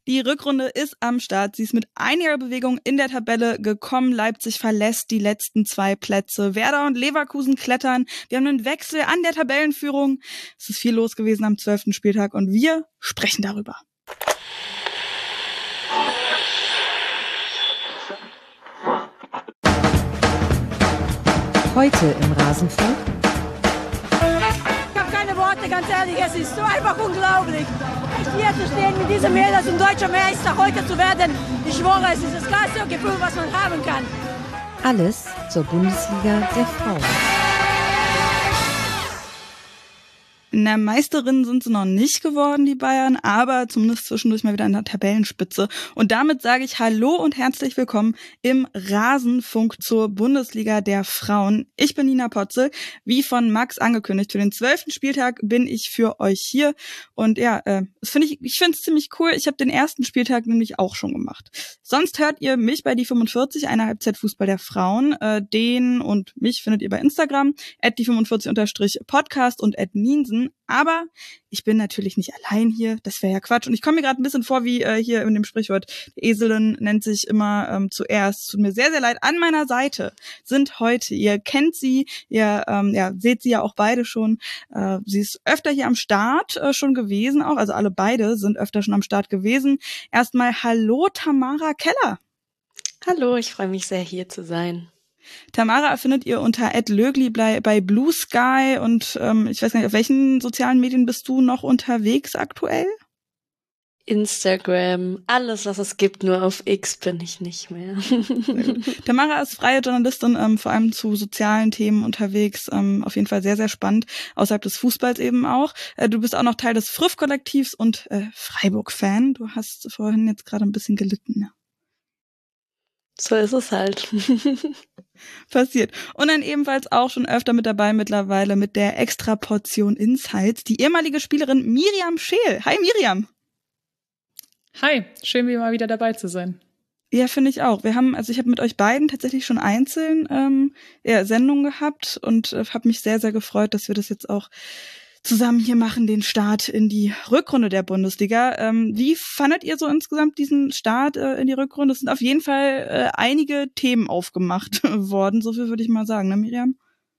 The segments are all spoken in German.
Die Rückrunde ist am Start. Sie ist mit einiger Bewegung in der Tabelle gekommen. Leipzig verlässt die letzten 2 Plätze. Werder und Leverkusen klettern. Wir haben einen Wechsel an der Tabellenführung. Es ist viel los gewesen am 12. Spieltag und wir sprechen darüber. Heute im Rasenfunk. Ich habe keine Worte, ganz ehrlich, es ist so einfach unglaublich. Echt hier zu stehen mit diesem Mädels und deutscher Meister heute zu werden, ich schwöre, es ist das geilste Gefühl, was man haben kann. Alles zur Bundesliga der Frauen. Na, Meisterin sind sie noch nicht geworden, die Bayern, aber zumindest zwischendurch mal wieder an der Tabellenspitze. Und damit sage ich Hallo und herzlich willkommen im Rasenfunk zur Bundesliga der Frauen. Ich bin Nina Potzel, wie von Max angekündigt. Für den 12. Spieltag bin ich für euch hier. Und ja, ich finde es ziemlich cool. Ich habe den ersten Spieltag nämlich auch schon gemacht. Sonst hört ihr mich bei die 45, eine Halbzeit Fußball der Frauen. Den und mich findet ihr bei Instagram, @die45_podcast und @Niensen. Aber ich bin natürlich nicht allein hier, das wäre ja Quatsch. Und ich komme mir gerade ein bisschen vor wie hier in dem Sprichwort, die Eselin nennt sich immer zuerst. Tut mir sehr, sehr leid. An meiner Seite sind heute, ihr kennt sie, ihr seht sie ja auch beide schon. Sie ist öfter hier am Start schon gewesen auch, also alle beide sind öfter schon am Start gewesen. Erstmal hallo Tamara Keller. Hallo, ich freue mich sehr, hier zu sein. Tamara findet ihr unter @lögli bei Blue Sky und ich weiß gar nicht, auf welchen sozialen Medien bist du noch unterwegs aktuell? Instagram, alles, was es gibt, nur auf X bin ich nicht mehr. Tamara ist freie Journalistin, vor allem zu sozialen Themen unterwegs, auf jeden Fall sehr, sehr spannend, außerhalb des Fußballs eben auch. Du bist auch noch Teil des Früff-Kollektivs und Freiburg-Fan. Du hast vorhin jetzt gerade ein bisschen gelitten, ne? So ist es halt. Passiert. Und dann ebenfalls auch schon öfter mit dabei mittlerweile mit der Extra-Portion Insights, die ehemalige Spielerin Miriam Scheel. Hi Miriam. Hi, schön wie mal wieder dabei zu sein. Ja, finde ich auch. Ich habe mit euch beiden tatsächlich schon einzeln Sendungen gehabt und habe mich sehr, sehr gefreut, dass wir das jetzt auch zusammen hier machen, den Start in die Rückrunde der Bundesliga. Wie fandet ihr so insgesamt diesen Start in die Rückrunde? Es sind auf jeden Fall einige Themen aufgemacht worden, so viel würde ich mal sagen, ne Miriam?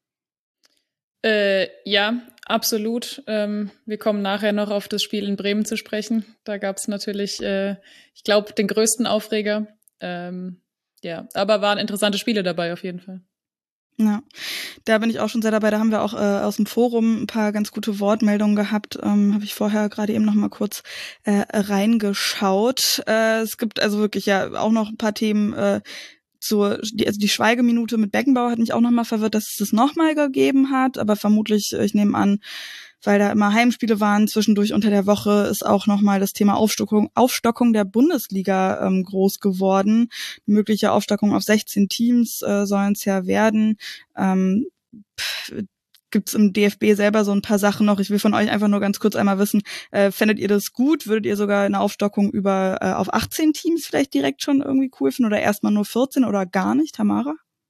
Ja, absolut. Wir kommen nachher noch auf das Spiel in Bremen zu sprechen. Da gab es natürlich, ich glaube, den größten Aufreger. Aber waren interessante Spiele dabei auf jeden Fall. Ja, da bin ich auch schon sehr dabei. Da haben wir auch aus dem Forum ein paar ganz gute Wortmeldungen gehabt. Habe ich vorher gerade eben noch mal kurz reingeschaut. Es gibt also wirklich ja auch noch ein paar Themen. Die Schweigeminute mit Beckenbauer hat mich auch noch mal verwirrt, dass es das noch mal gegeben hat. Aber vermutlich, ich nehme an, weil da immer Heimspiele waren, zwischendurch unter der Woche ist auch nochmal das Thema Aufstockung der Bundesliga groß geworden. Mögliche Aufstockung auf 16 Teams sollen es ja werden. Gibt's im DFB selber so ein paar Sachen noch. Ich will von euch einfach nur ganz kurz einmal wissen, fändet ihr das gut? Würdet ihr sogar eine Aufstockung auf 18 Teams vielleicht direkt schon irgendwie cool finden oder erstmal nur 14 oder gar nicht, Tamara?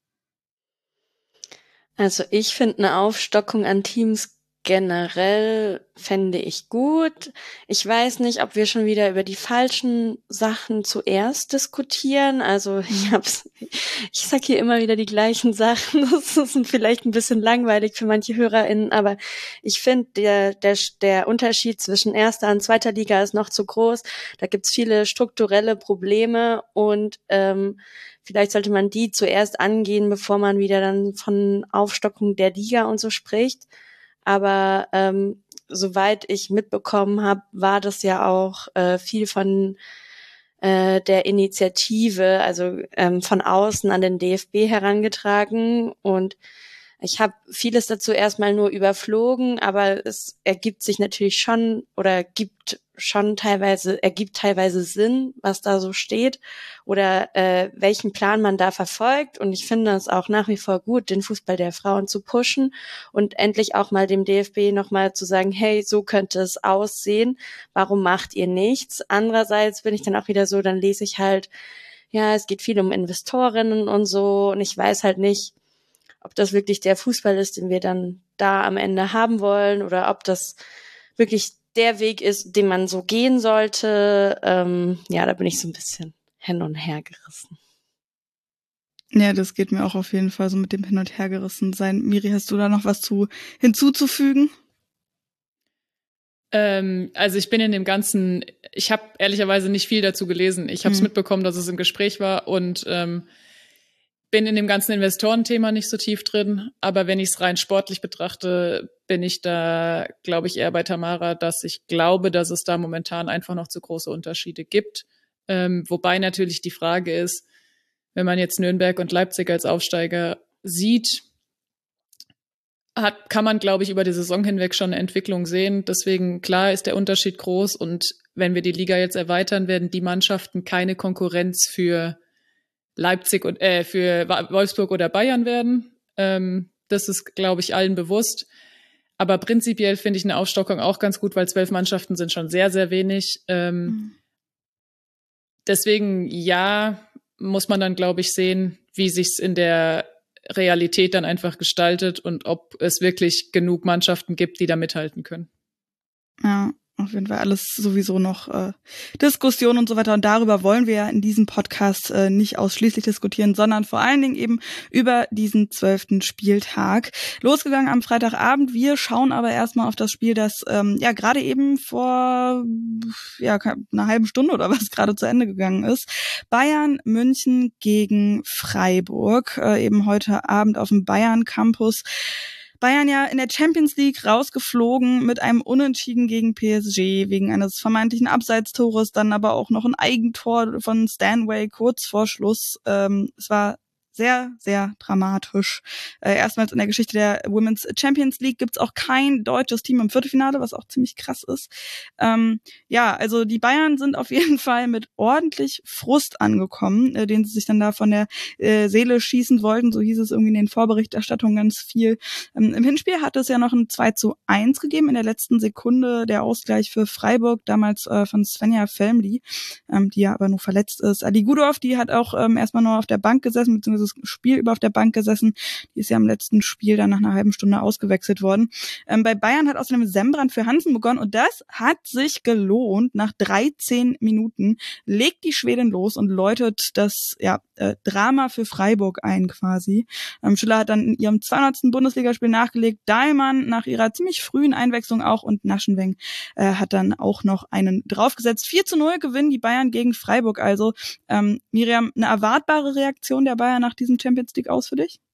Also ich finde eine Aufstockung an Teams generell fände ich gut. Ich weiß nicht, ob wir schon wieder über die falschen Sachen zuerst diskutieren. Also ich sag hier immer wieder die gleichen Sachen. Das ist vielleicht ein bisschen langweilig für manche HörerInnen, aber ich finde, der Unterschied zwischen erster und zweiter Liga ist noch zu groß. Da gibt's viele strukturelle Probleme und vielleicht sollte man die zuerst angehen, bevor man wieder dann von Aufstockung der Liga und so spricht. Aber soweit ich mitbekommen habe, war das ja auch viel von der Initiative, also von außen an den DFB herangetragen. Und ich habe vieles dazu erstmal nur überflogen, aber es ergibt sich natürlich schon oder ergibt teilweise Sinn, was da so steht oder welchen Plan man da verfolgt. Und ich finde es auch nach wie vor gut, den Fußball der Frauen zu pushen und endlich auch mal dem DFB nochmal zu sagen, hey, so könnte es aussehen, warum macht ihr nichts? Andererseits bin ich dann auch wieder so, dann lese ich halt, ja, es geht viel um Investorinnen und so und ich weiß halt nicht, ob das wirklich der Fußball ist, den wir dann da am Ende haben wollen oder ob das wirklich der Weg ist, den man so gehen sollte. Da bin ich so ein bisschen hin und her gerissen. Ja, das geht mir auch auf jeden Fall so mit dem Hin- und Hergerissen sein. Miri, hast du da noch was hinzuzufügen? Also ich bin in dem Ganzen, ich habe ehrlicherweise nicht viel dazu gelesen. Ich habe es mitbekommen, dass es im Gespräch war und bin in dem ganzen Investorenthema nicht so tief drin. Aber wenn ich es rein sportlich betrachte, bin ich da, glaube ich, eher bei Tamara, dass ich glaube, dass es da momentan einfach noch zu große Unterschiede gibt. Wobei natürlich die Frage ist, wenn man jetzt Nürnberg und Leipzig als Aufsteiger sieht, kann man, glaube ich, über die Saison hinweg schon eine Entwicklung sehen. Deswegen, klar, ist der Unterschied groß. Und wenn wir die Liga jetzt erweitern, werden die Mannschaften keine Konkurrenz für Leipzig und für Wolfsburg oder Bayern werden. Das ist, glaube ich, allen bewusst. Aber prinzipiell finde ich eine Aufstockung auch ganz gut, weil 12 Mannschaften sind schon sehr, sehr wenig. Deswegen, ja, muss man dann, glaube ich, sehen, wie sich's in der Realität dann einfach gestaltet und ob es wirklich genug Mannschaften gibt, die da mithalten können. Ja, auf jeden Fall alles sowieso noch Diskussion und so weiter. Und darüber wollen wir ja in diesem Podcast nicht ausschließlich diskutieren, sondern vor allen Dingen eben über diesen 12. Spieltag. Losgegangen am Freitagabend. Wir schauen aber erstmal auf das Spiel, das gerade eben vor einer halben Stunde oder was gerade zu Ende gegangen ist. Bayern München gegen Freiburg. Eben heute Abend auf dem Bayern Campus. Bayern ja in der Champions League rausgeflogen mit einem Unentschieden gegen PSG wegen eines vermeintlichen Abseitstores, dann aber auch noch ein Eigentor von Stanway kurz vor Schluss. Es war sehr, sehr dramatisch. Erstmals in der Geschichte der Women's Champions League gibt's auch kein deutsches Team im Viertelfinale, was auch ziemlich krass ist. Also die Bayern sind auf jeden Fall mit ordentlich Frust angekommen, den sie sich dann da von der Seele schießen wollten. So hieß es irgendwie in den Vorberichterstattungen ganz viel. Im Hinspiel hat es ja noch ein 2:1 gegeben, in der letzten Sekunde der Ausgleich für Freiburg, damals von Svenja Felmli, die ja aber nur verletzt ist. Ali Gudorf, die hat auch erstmal nur auf der Bank gesessen, beziehungsweise das Spiel über auf der Bank gesessen. Die ist ja im letzten Spiel dann nach einer halben Stunde ausgewechselt worden. Bei Bayern hat außerdem Sembrand für Hansen begonnen und das hat sich gelohnt. Nach 13 Minuten legt die Schwedin los und läutet das Drama für Freiburg ein quasi. Schüller hat dann in ihrem 200. Bundesligaspiel nachgelegt. Dahlmann nach ihrer ziemlich frühen Einwechslung auch und Naschenweng hat dann auch noch einen draufgesetzt. 4:0 gewinnen die Bayern gegen Freiburg also. Miriam, eine erwartbare Reaktion der Bayern nach diesem Champions League aus für dich?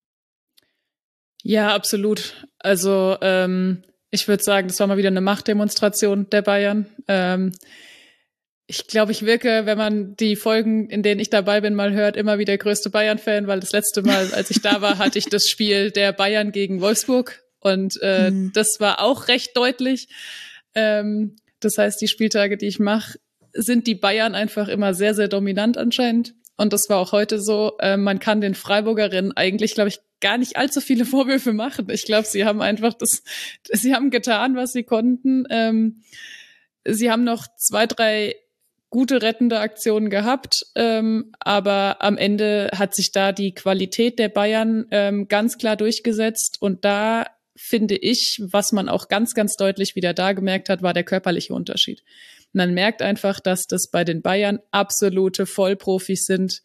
Ja, absolut. Also ich würde sagen, das war mal wieder eine Machtdemonstration der Bayern. Ich glaube, ich wirke, wenn man die Folgen, in denen ich dabei bin, mal hört, immer wie der größte Bayern-Fan, weil das letzte Mal, als ich da war, hatte ich das Spiel der Bayern gegen Wolfsburg und das war auch recht deutlich. Das heißt, die Spieltage, die ich mache, sind die Bayern einfach immer sehr, sehr dominant anscheinend. Und das war auch heute so. Man kann den Freiburgerinnen eigentlich, glaube ich, gar nicht allzu viele Vorwürfe machen. Ich glaube, sie haben einfach sie haben getan, was sie konnten. Sie haben noch 2, 3 gute rettende Aktionen gehabt, aber am Ende hat sich da die Qualität der Bayern ganz klar durchgesetzt. Und da finde ich, was man auch ganz, ganz deutlich wieder da gemerkt hat, war der körperliche Unterschied. Man merkt einfach, dass das bei den Bayern absolute Vollprofis sind,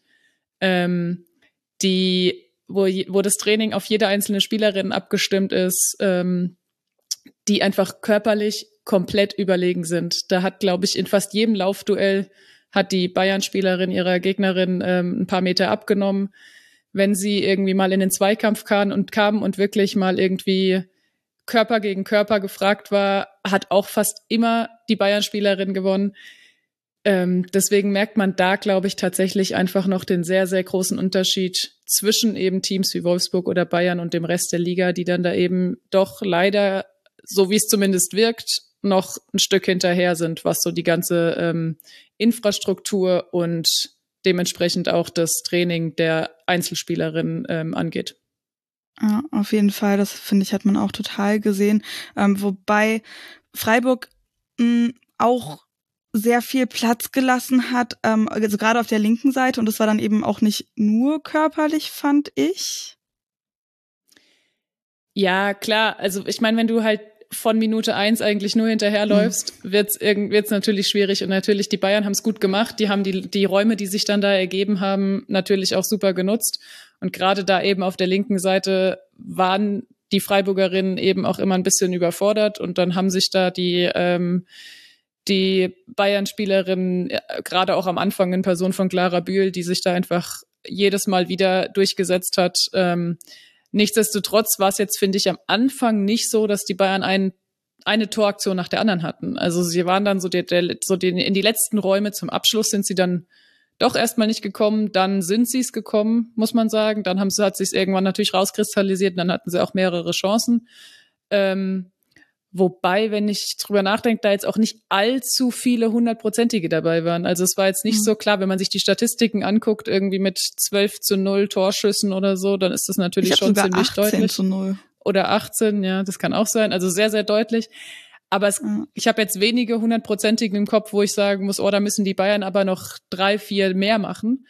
wo das Training auf jede einzelne Spielerin abgestimmt ist, die einfach körperlich komplett überlegen sind. Da hat, glaube ich, in fast jedem Laufduell hat die Bayern-Spielerin ihrer Gegnerin ein paar Meter abgenommen. Wenn sie irgendwie mal in den Zweikampf kam und wirklich mal irgendwie Körper gegen Körper gefragt war, hat auch fast immer die Bayern-Spielerin gewonnen. Deswegen merkt man da, glaube ich, tatsächlich einfach noch den sehr, sehr großen Unterschied zwischen eben Teams wie Wolfsburg oder Bayern und dem Rest der Liga, die dann da eben doch leider, so wie es zumindest wirkt, noch ein Stück hinterher sind, was so die ganze Infrastruktur und dementsprechend auch das Training der Einzelspielerinnen angeht. Ja, auf jeden Fall. Das, finde ich, hat man auch total gesehen. Wobei Freiburg auch sehr viel Platz gelassen hat, also gerade auf der linken Seite. Und das war dann eben auch nicht nur körperlich, fand ich. Ja, klar. Also ich meine, wenn du halt von Minute 1 eigentlich nur hinterherläufst, wird's natürlich schwierig. Und natürlich, die Bayern haben es gut gemacht. Die haben die Räume, die sich dann da ergeben haben, natürlich auch super genutzt. Und gerade da eben auf der linken Seite waren die Freiburgerinnen eben auch immer ein bisschen überfordert. Und dann haben sich da die Bayern-Spielerinnen, gerade auch am Anfang in Person von Clara Bühl, die sich da einfach jedes Mal wieder durchgesetzt hat. Nichtsdestotrotz war es jetzt, finde ich, am Anfang nicht so, dass die Bayern eine Toraktion nach der anderen hatten. Also sie waren dann in die letzten Räume zum Abschluss sind sie dann doch erstmal nicht gekommen. Dann sind sie es gekommen, muss man sagen. Dann hat sich irgendwann natürlich rauskristallisiert und dann hatten sie auch mehrere Chancen. Wobei, wenn ich drüber nachdenke, da jetzt auch nicht allzu viele 100-prozentige dabei waren. Also es war jetzt nicht so klar, wenn man sich die Statistiken anguckt, irgendwie mit 12-0 Torschüssen oder so, dann ist das natürlich schon ziemlich deutlich. 18-0. Oder 18, ja, das kann auch sein. Also sehr, sehr deutlich. Aber ich habe jetzt wenige 100-prozentigen im Kopf, wo ich sagen muss, da müssen die Bayern aber noch 3, 4 mehr machen.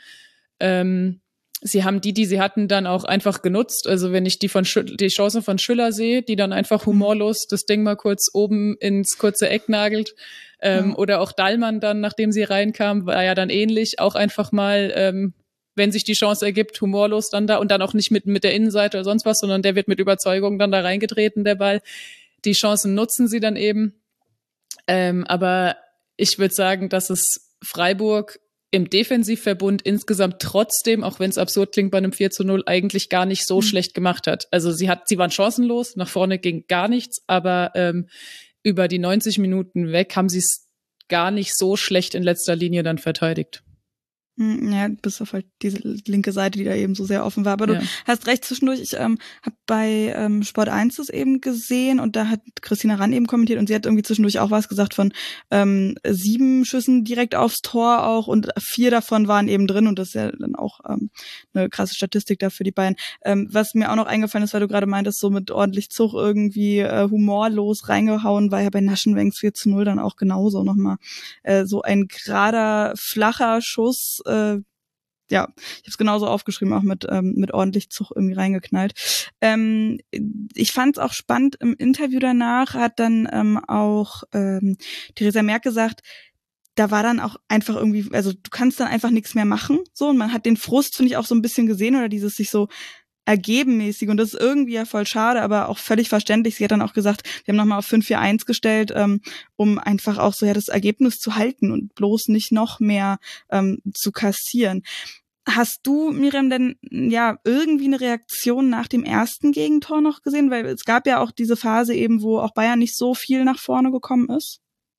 Sie haben die sie hatten, dann auch einfach genutzt. Also wenn ich die Chance von Schüller sehe, die dann einfach humorlos das Ding mal kurz oben ins kurze Eck nagelt. Oder auch Dallmann dann, nachdem sie reinkam, war ja dann ähnlich. Auch einfach mal, wenn sich die Chance ergibt, humorlos dann da und dann auch nicht mit der Innenseite oder sonst was, sondern der wird mit Überzeugung dann da reingetreten, der Ball. Die Chancen nutzen sie dann eben. Aber ich würde sagen, dass es Freiburg im Defensivverbund insgesamt trotzdem, auch wenn es absurd klingt bei einem 4-0, eigentlich gar nicht so schlecht gemacht hat. Also sie waren chancenlos, nach vorne ging gar nichts, aber über die 90 Minuten weg haben sie es gar nicht so schlecht in letzter Linie dann verteidigt. Ja, bis auf halt diese linke Seite, die da eben so sehr offen war. Aber du hast recht, zwischendurch, ich habe bei Sport 1 das eben gesehen und da hat Christina Rann eben kommentiert und sie hat irgendwie zwischendurch auch was gesagt von 7 Schüssen direkt aufs Tor auch und 4 davon waren eben drin und das ist ja dann auch eine krasse Statistik da für die Bayern. Was mir auch noch eingefallen ist, weil du gerade meintest, so mit ordentlich Zug irgendwie humorlos reingehauen, war ja bei Naschenwengs 4-0 dann auch genauso nochmal so ein gerader, flacher Schuss. Ja, ich habe es genauso aufgeschrieben, auch mit ordentlich Zug irgendwie reingeknallt. Ich fand es auch spannend, im Interview danach hat dann auch Theresa Merck gesagt, da war dann auch einfach irgendwie, also du kannst dann einfach nichts mehr machen, so, und man hat den Frust, finde ich, auch so ein bisschen gesehen oder dieses sich so ergebenmäßig und das ist irgendwie ja voll schade, aber auch völlig verständlich. Sie hat dann auch gesagt, wir haben nochmal auf 5-4-1 gestellt, um einfach auch so das Ergebnis zu halten und bloß nicht noch mehr zu kassieren. Hast du, Miriam, denn irgendwie eine Reaktion nach dem ersten Gegentor noch gesehen? Weil es gab ja auch diese Phase eben, wo auch Bayern nicht so viel nach vorne gekommen ist.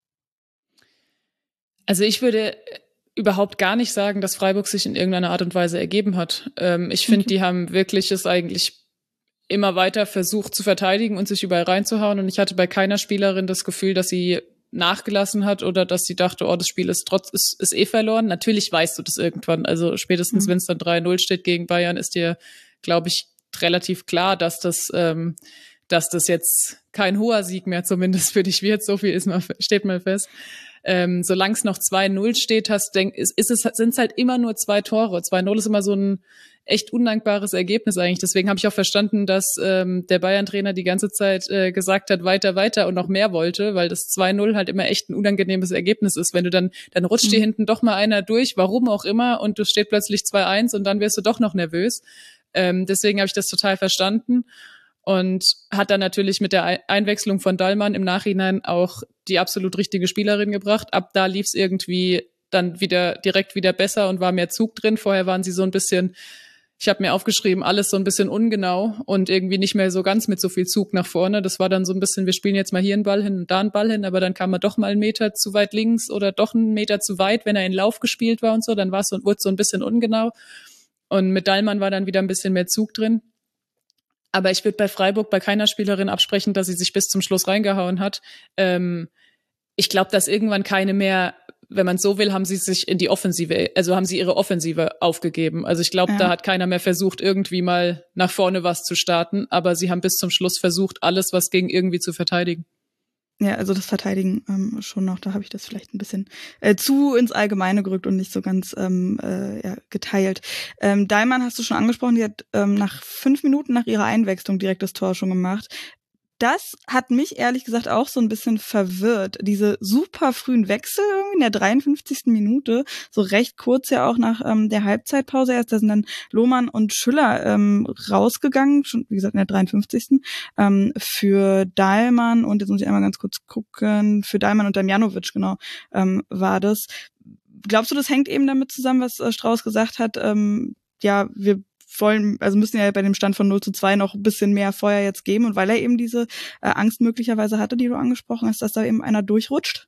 Also ich würde überhaupt gar nicht sagen, dass Freiburg sich in irgendeiner Art und Weise ergeben hat. Ich finde, die haben wirklich es eigentlich immer weiter versucht zu verteidigen und sich überall reinzuhauen. Und ich hatte bei keiner Spielerin das Gefühl, dass sie nachgelassen hat oder dass sie dachte, das Spiel ist verloren. Natürlich weißt du das irgendwann. Also spätestens, wenn es dann 3-0 steht gegen Bayern, ist dir, glaube ich, relativ klar, dass das jetzt kein hoher Sieg mehr zumindest für dich wird. So viel steht mal fest. Solange es noch 2-0 steht, sind es halt immer nur 2 Tore. 2-0 ist immer so ein echt undankbares Ergebnis eigentlich. Deswegen habe ich auch verstanden, dass der Bayern-Trainer die ganze Zeit gesagt hat, weiter und noch mehr wollte, weil das 2-0 halt immer echt ein unangenehmes Ergebnis ist. Wenn du dann rutscht dir hinten doch mal einer durch, warum auch immer, und du steht plötzlich 2-1 und dann wirst du doch noch nervös. Deswegen habe ich das total verstanden. Und hat dann natürlich mit der Einwechslung von Dallmann im Nachhinein auch die absolut richtige Spielerin gebracht. Ab da lief es irgendwie dann direkt wieder besser und war mehr Zug drin. Vorher waren sie so ein bisschen, ich habe mir aufgeschrieben, alles so ein bisschen ungenau und irgendwie nicht mehr so ganz mit so viel Zug nach vorne. Das war dann so ein bisschen, wir spielen jetzt mal hier einen Ball hin und da einen Ball hin, aber dann kam er doch mal einen Meter zu weit links oder doch einen Meter zu weit, wenn er in Lauf gespielt war und so. Dann wurde es so ein bisschen ungenau. Und mit Dallmann war dann wieder ein bisschen mehr Zug drin. Aber ich würde bei Freiburg bei keiner Spielerin absprechen, dass sie sich bis zum Schluss reingehauen hat. Ich glaube, dass irgendwann keine mehr, wenn man so will, haben sie sich in die Offensive, also haben sie ihre Offensive aufgegeben. Also ich glaube, da hat keiner mehr versucht, irgendwie mal nach vorne was zu starten. Aber sie haben bis zum Schluss versucht, alles, was ging, irgendwie zu verteidigen. Ja, also das Verteidigen schon noch, da habe ich das vielleicht ein bisschen zu ins Allgemeine gerückt und nicht so ganz geteilt. Dallmann hast du schon angesprochen, die hat nach 5 Minuten nach ihrer Einwechslung direkt das Tor schon gemacht. das hat mich ehrlich gesagt auch so ein bisschen verwirrt. Diese super frühen Wechsel irgendwie in der 53. Minute, so recht kurz ja auch nach der Halbzeitpause erst, da sind dann Lohmann und Schüller rausgegangen, schon wie gesagt in der 53. Für Dahlmann und jetzt muss ich einmal ganz kurz gucken, für Dahlmann und Damjanovic, genau, war das. Glaubst du, das hängt eben damit zusammen, was Strauß gesagt hat, ja, wir müssen ja bei dem Stand von 0:2 noch ein bisschen mehr Feuer jetzt geben und weil er eben diese Angst möglicherweise hatte, die du angesprochen hast, dass da eben einer durchrutscht?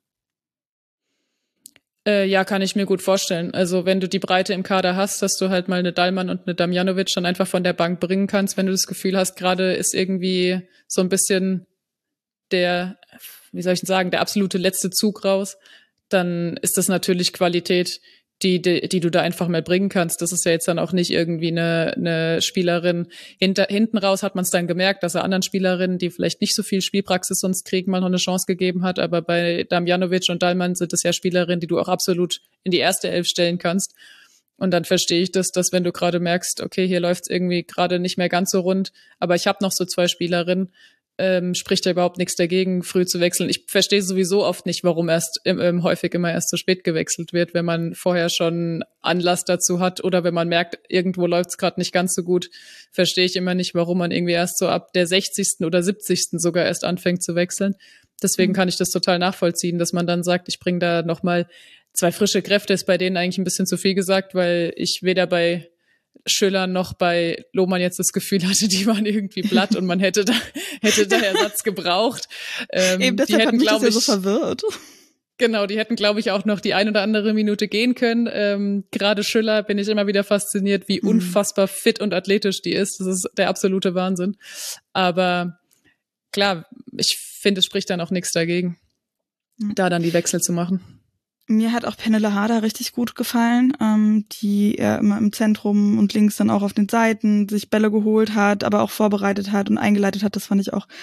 Ja, kann ich mir gut vorstellen. Also wenn du die Breite im Kader hast, dass du halt mal eine Dahlmann und eine Damjanovic dann einfach von der Bank bringen kannst, wenn du das Gefühl hast, gerade ist irgendwie so ein bisschen der, wie soll ich denn sagen, der absolute letzte Zug raus, dann ist das natürlich Qualität, die du da einfach mal bringen kannst. Das ist ja jetzt dann auch nicht irgendwie eine Spielerin. Hinten raus hat man es dann gemerkt, dass er anderen Spielerinnen, die vielleicht nicht so viel Spielpraxis sonst kriegen, mal noch eine Chance gegeben hat. Aber bei Damjanovic und Dahlmann sind es ja Spielerinnen, die du auch absolut in die erste Elf stellen kannst. Und dann verstehe ich das, dass wenn du gerade merkst, okay, hier läuft es irgendwie gerade nicht mehr ganz so rund, aber ich habe noch so 2 Spielerinnen, spricht ja überhaupt nichts dagegen, früh zu wechseln. Ich verstehe sowieso oft nicht, warum häufig immer erst so spät gewechselt wird, wenn man vorher schon Anlass dazu hat oder wenn man merkt, irgendwo läuft es gerade nicht ganz so gut, verstehe ich immer nicht, warum man irgendwie erst so ab der 60. oder 70. sogar erst anfängt zu wechseln. Deswegen kann ich das total nachvollziehen, dass man dann sagt, ich bringe da nochmal 2 frische Kräfte, ist bei denen eigentlich ein bisschen zu viel gesagt, weil ich weder bei Schüller noch bei Lohmann jetzt das Gefühl hatte, die waren irgendwie platt und man hätte da Ersatz gebraucht. Eben deshalb hat mich das ja so verwirrt. Genau, die hätten, glaube ich, auch noch die 1 oder andere Minute gehen können. Gerade Schüller bin ich immer wieder fasziniert, wie unfassbar fit und athletisch die ist. Das ist der absolute Wahnsinn. Aber klar, ich finde, es spricht dann auch nichts dagegen, da dann die Wechsel zu machen. Mir hat auch Pernille Harder richtig gut gefallen, die er immer im Zentrum und links dann auch auf den Seiten sich Bälle geholt hat, aber auch vorbereitet hat und eingeleitet hat. Das fand ich auch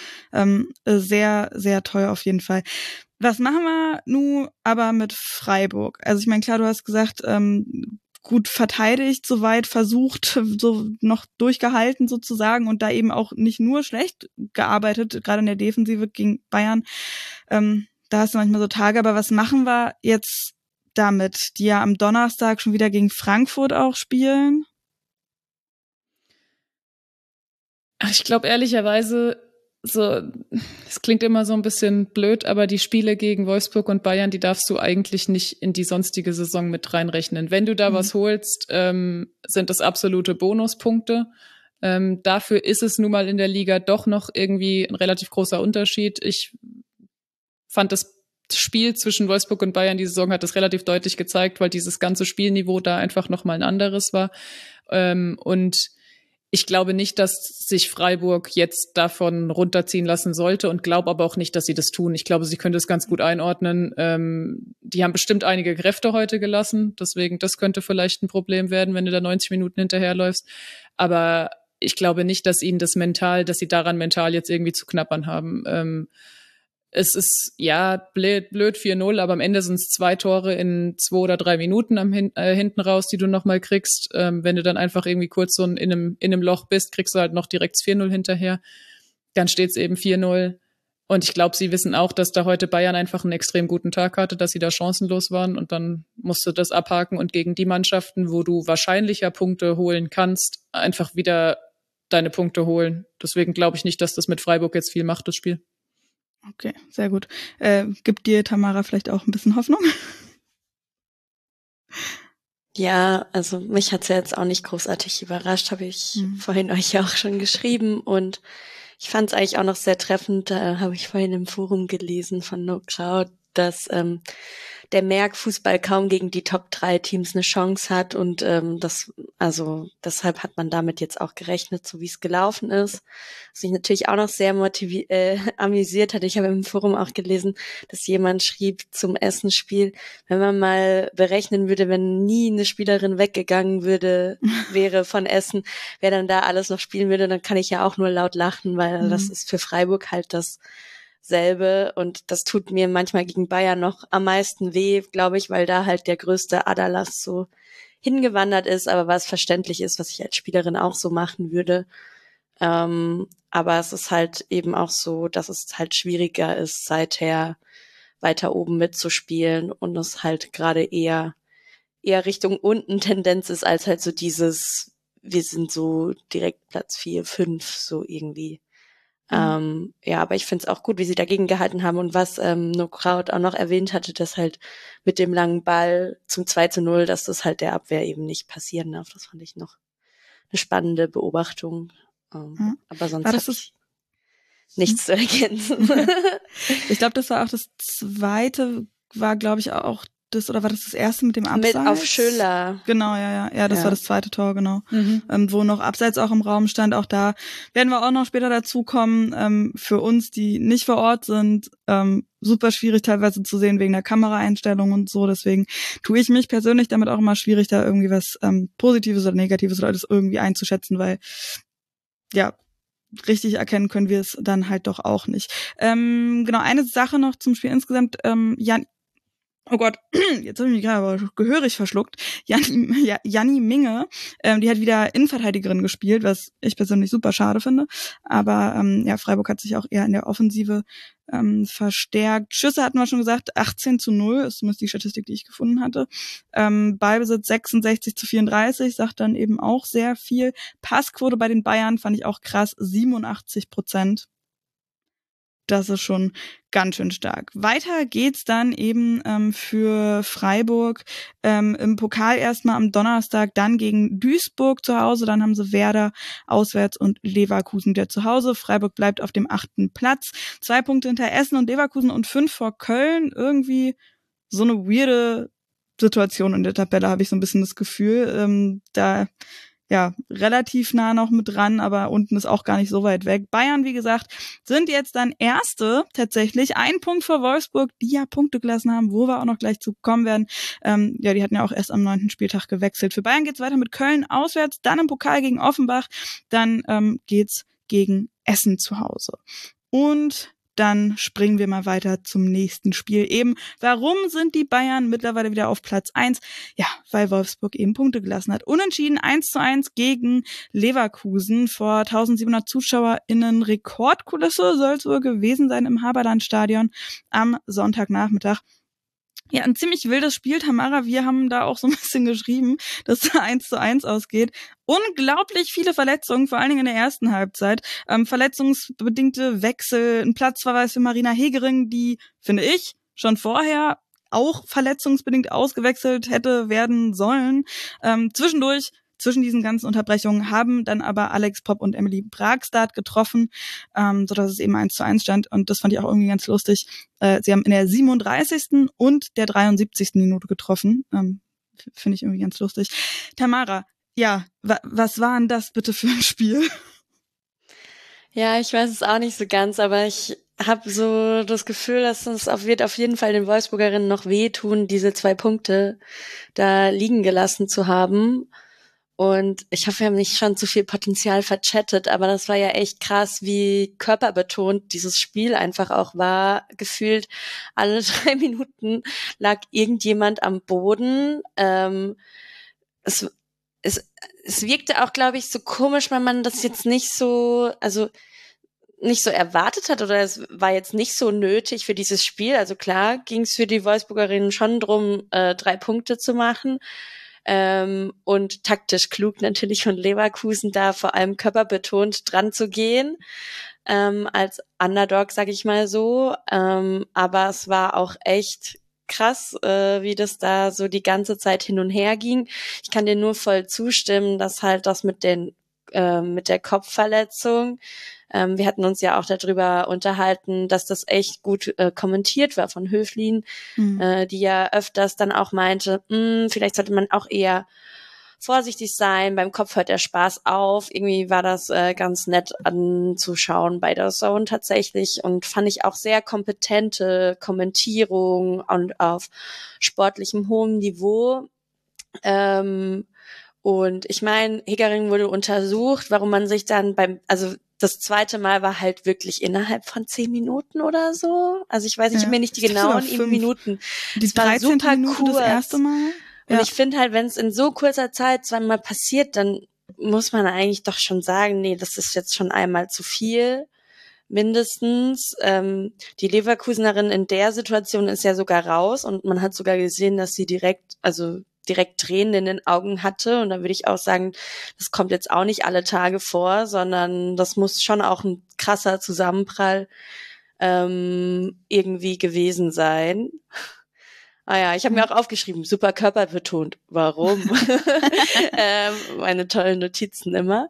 sehr, sehr toll auf jeden Fall. Was machen wir nun aber mit Freiburg? Also ich meine, klar, du hast gesagt, gut verteidigt, soweit versucht, so noch durchgehalten sozusagen und da eben auch nicht nur schlecht gearbeitet, gerade in der Defensive gegen Bayern. Da hast du manchmal so Tage, aber was machen wir jetzt damit, die ja am Donnerstag schon wieder gegen Frankfurt auch spielen? Ich glaube ehrlicherweise, es klingt immer so ein bisschen blöd, aber die Spiele gegen Wolfsburg und Bayern, die darfst du eigentlich nicht in die sonstige Saison mit reinrechnen. Wenn du da was holst, sind das absolute Bonuspunkte. Dafür ist es nun mal in der Liga doch noch irgendwie ein relativ großer Unterschied. Ich fand das Spiel zwischen Wolfsburg und Bayern die Saison hat das relativ deutlich gezeigt, weil dieses ganze Spielniveau da einfach nochmal ein anderes war. Und ich glaube nicht, dass sich Freiburg jetzt davon runterziehen lassen sollte und glaube aber auch nicht, dass sie das tun. Ich glaube, sie können das ganz gut einordnen. Die haben bestimmt einige Kräfte heute gelassen, deswegen das könnte vielleicht ein Problem werden, wenn du da 90 Minuten hinterherläufst. Aber ich glaube nicht, dass ihnen dass sie daran mental jetzt irgendwie zu knappern haben. Es ist, ja, blöd 4-0, aber am Ende sind es 2 Tore in 2 oder 3 Minuten hinten raus, die du nochmal kriegst. Wenn du dann einfach irgendwie kurz so in einem Loch bist, kriegst du halt noch direkt 4-0 hinterher. Dann steht es eben 4-0. Und ich glaube, sie wissen auch, dass da heute Bayern einfach einen extrem guten Tag hatte, dass sie da chancenlos waren. Und dann musst du das abhaken und gegen die Mannschaften, wo du wahrscheinlicher Punkte holen kannst, einfach wieder deine Punkte holen. Deswegen glaube ich nicht, dass das mit Freiburg jetzt viel macht, das Spiel. Okay, sehr gut. Gibt dir, Tamara, vielleicht auch ein bisschen Hoffnung? Ja, also mich hat's ja jetzt auch nicht großartig überrascht, habe ich vorhin euch ja auch schon geschrieben und ich fand es eigentlich auch noch sehr treffend, da habe ich vorhin im Forum gelesen von No Crowd, dass der Merck-Fußball kaum gegen die Top-3 Teams eine Chance hat und deshalb hat man damit jetzt auch gerechnet, so wie es gelaufen ist. Was mich natürlich auch noch sehr amüsiert hat, ich habe im Forum auch gelesen, dass jemand schrieb zum Essenspiel, wenn man mal berechnen würde, wenn nie eine Spielerin weggegangen wäre von Essen, wer dann da alles noch spielen würde, dann kann ich ja auch nur laut lachen, weil das ist für Freiburg halt dasselbe und das tut mir manchmal gegen Bayern noch am meisten weh, glaube ich, weil da halt der größte Aderlass so hingewandert ist, aber was verständlich ist, was ich als Spielerin auch so machen würde. Aber es ist halt eben auch so, dass es halt schwieriger ist, seither weiter oben mitzuspielen und es halt gerade eher Richtung unten Tendenz ist, als halt so dieses, wir sind so direkt Platz 4, 5, so irgendwie. Ja, aber ich find's auch gut, wie sie dagegen gehalten haben und was No Crowd auch noch erwähnt hatte, dass halt mit dem langen Ball zum 2:0, dass das halt der Abwehr eben nicht passieren darf. Das fand ich noch eine spannende Beobachtung. Aber sonst habe ich nichts zu ergänzen. Ich glaube, das war auch das zweite, war glaube ich auch das, oder war das erste mit dem Abseits? Mit auf Schüller. Genau, ja, das war das zweite Tor, genau. Wo noch Abseits auch im Raum stand. Auch da werden wir auch noch später dazu kommen. Für uns, die nicht vor Ort sind, super schwierig teilweise zu sehen wegen der Kameraeinstellung und so. Deswegen tue ich mich persönlich damit auch immer schwierig, da irgendwie was Positives oder Negatives oder alles irgendwie einzuschätzen, weil ja, richtig erkennen können wir es dann halt doch auch nicht. Genau, eine Sache noch zum Spiel insgesamt. Oh Gott, jetzt habe ich mich gerade aber gehörig verschluckt. Janni Minge, die hat wieder Innenverteidigerin gespielt, was ich persönlich super schade finde. Aber Freiburg hat sich auch eher in der Offensive verstärkt. Schüsse hatten wir schon gesagt, 18:0 ist zumindest die Statistik, die ich gefunden hatte. Ballbesitz 66:34, sagt dann eben auch sehr viel. Passquote bei den Bayern fand ich auch krass, 87%. Das ist schon ganz schön stark. Weiter geht's dann eben für Freiburg im Pokal erstmal am Donnerstag, dann gegen Duisburg zu Hause, dann haben sie Werder auswärts und Leverkusen wieder zu Hause. Freiburg bleibt auf dem 8. Platz, 2 Punkte hinter Essen und Leverkusen und 5 vor Köln. Irgendwie so eine weirde Situation in der Tabelle, habe ich so ein bisschen das Gefühl. Da relativ nah noch mit dran, aber unten ist auch gar nicht so weit weg. Bayern, wie gesagt, sind jetzt dann Erste tatsächlich. 1 Punkt vor Wolfsburg, die ja Punkte gelassen haben, wo wir auch noch gleich zu kommen werden. Die hatten ja auch erst am 9. Spieltag gewechselt. Für Bayern geht's weiter mit Köln auswärts, dann im Pokal gegen Offenbach, dann geht's gegen Essen zu Hause. Und dann springen wir mal weiter zum nächsten Spiel. Eben, warum sind die Bayern mittlerweile wieder auf Platz 1? Ja, weil Wolfsburg eben Punkte gelassen hat. Unentschieden 1:1 gegen Leverkusen vor 1700 ZuschauerInnen. Rekordkulisse soll es wohl gewesen sein im Haberland-Stadion am Sonntagnachmittag. Ja, ein ziemlich wildes Spiel, Tamara. Wir haben da auch so ein bisschen geschrieben, dass da 1:1 ausgeht. Unglaublich viele Verletzungen, vor allen Dingen in der ersten Halbzeit. Verletzungsbedingte Wechsel, ein Platzverweis für Marina Hegering, die, finde ich, schon vorher auch verletzungsbedingt ausgewechselt hätte werden sollen. Zwischendurch, zwischen diesen ganzen Unterbrechungen, haben dann aber Alex Popp und Emily Bragstad getroffen, sodass es eben 1:1 stand. Und das fand ich auch irgendwie ganz lustig. Sie haben in der 37. und der 73. Minute getroffen. Finde ich irgendwie ganz lustig. Tamara, ja, was war denn das bitte für ein Spiel? Ja, ich weiß es auch nicht so ganz, aber ich habe so das Gefühl, dass es wird auf jeden Fall den Wolfsburgerinnen noch wehtun, diese 2 Punkte da liegen gelassen zu haben. Und ich hoffe, wir haben nicht schon zu viel Potenzial verchattet, aber das war ja echt krass, wie körperbetont dieses Spiel einfach auch war. Gefühlt alle 3 Minuten lag irgendjemand am Boden. Es wirkte auch, glaube ich, so komisch, weil man das jetzt nicht so erwartet hat, oder es war jetzt nicht so nötig für dieses Spiel. Also klar ging es für die Wolfsburgerinnen schon drum, 3 Punkte zu machen. Und taktisch klug natürlich von Leverkusen, da vor allem körperbetont dran zu gehen, als Underdog, sag ich mal so. Aber es war auch echt krass, wie das da so die ganze Zeit hin und her ging. Ich kann dir nur voll zustimmen, dass halt das mit der Kopfverletzung, wir hatten uns ja auch darüber unterhalten, dass das echt gut kommentiert war von Höflin, die ja öfters dann auch meinte, vielleicht sollte man auch eher vorsichtig sein, beim Kopf hört der Spaß auf. Irgendwie war das ganz nett anzuschauen bei der Zone tatsächlich und fand ich auch sehr kompetente Kommentierung und auf sportlichem hohem Niveau. Und ich meine, Hegering wurde untersucht, warum man sich dann das zweite Mal war halt wirklich innerhalb von 10 Minuten oder so. Also ich weiß nicht, ich habe mir nicht die genauen Minuten. Die 13. Minute das erste Mal. Und ich finde halt, wenn es in so kurzer Zeit zweimal passiert, dann muss man eigentlich doch schon sagen, nee, das ist jetzt schon einmal zu viel. Mindestens. Die Leverkusenerin in der Situation ist ja sogar raus und man hat sogar gesehen, dass sie direkt Tränen in den Augen hatte. Und da würde ich auch sagen, das kommt jetzt auch nicht alle Tage vor, sondern das muss schon auch ein krasser Zusammenprall irgendwie gewesen sein. Ah ja, ich habe mir auch aufgeschrieben, super körperbetont. Warum? Meine tollen Notizen immer.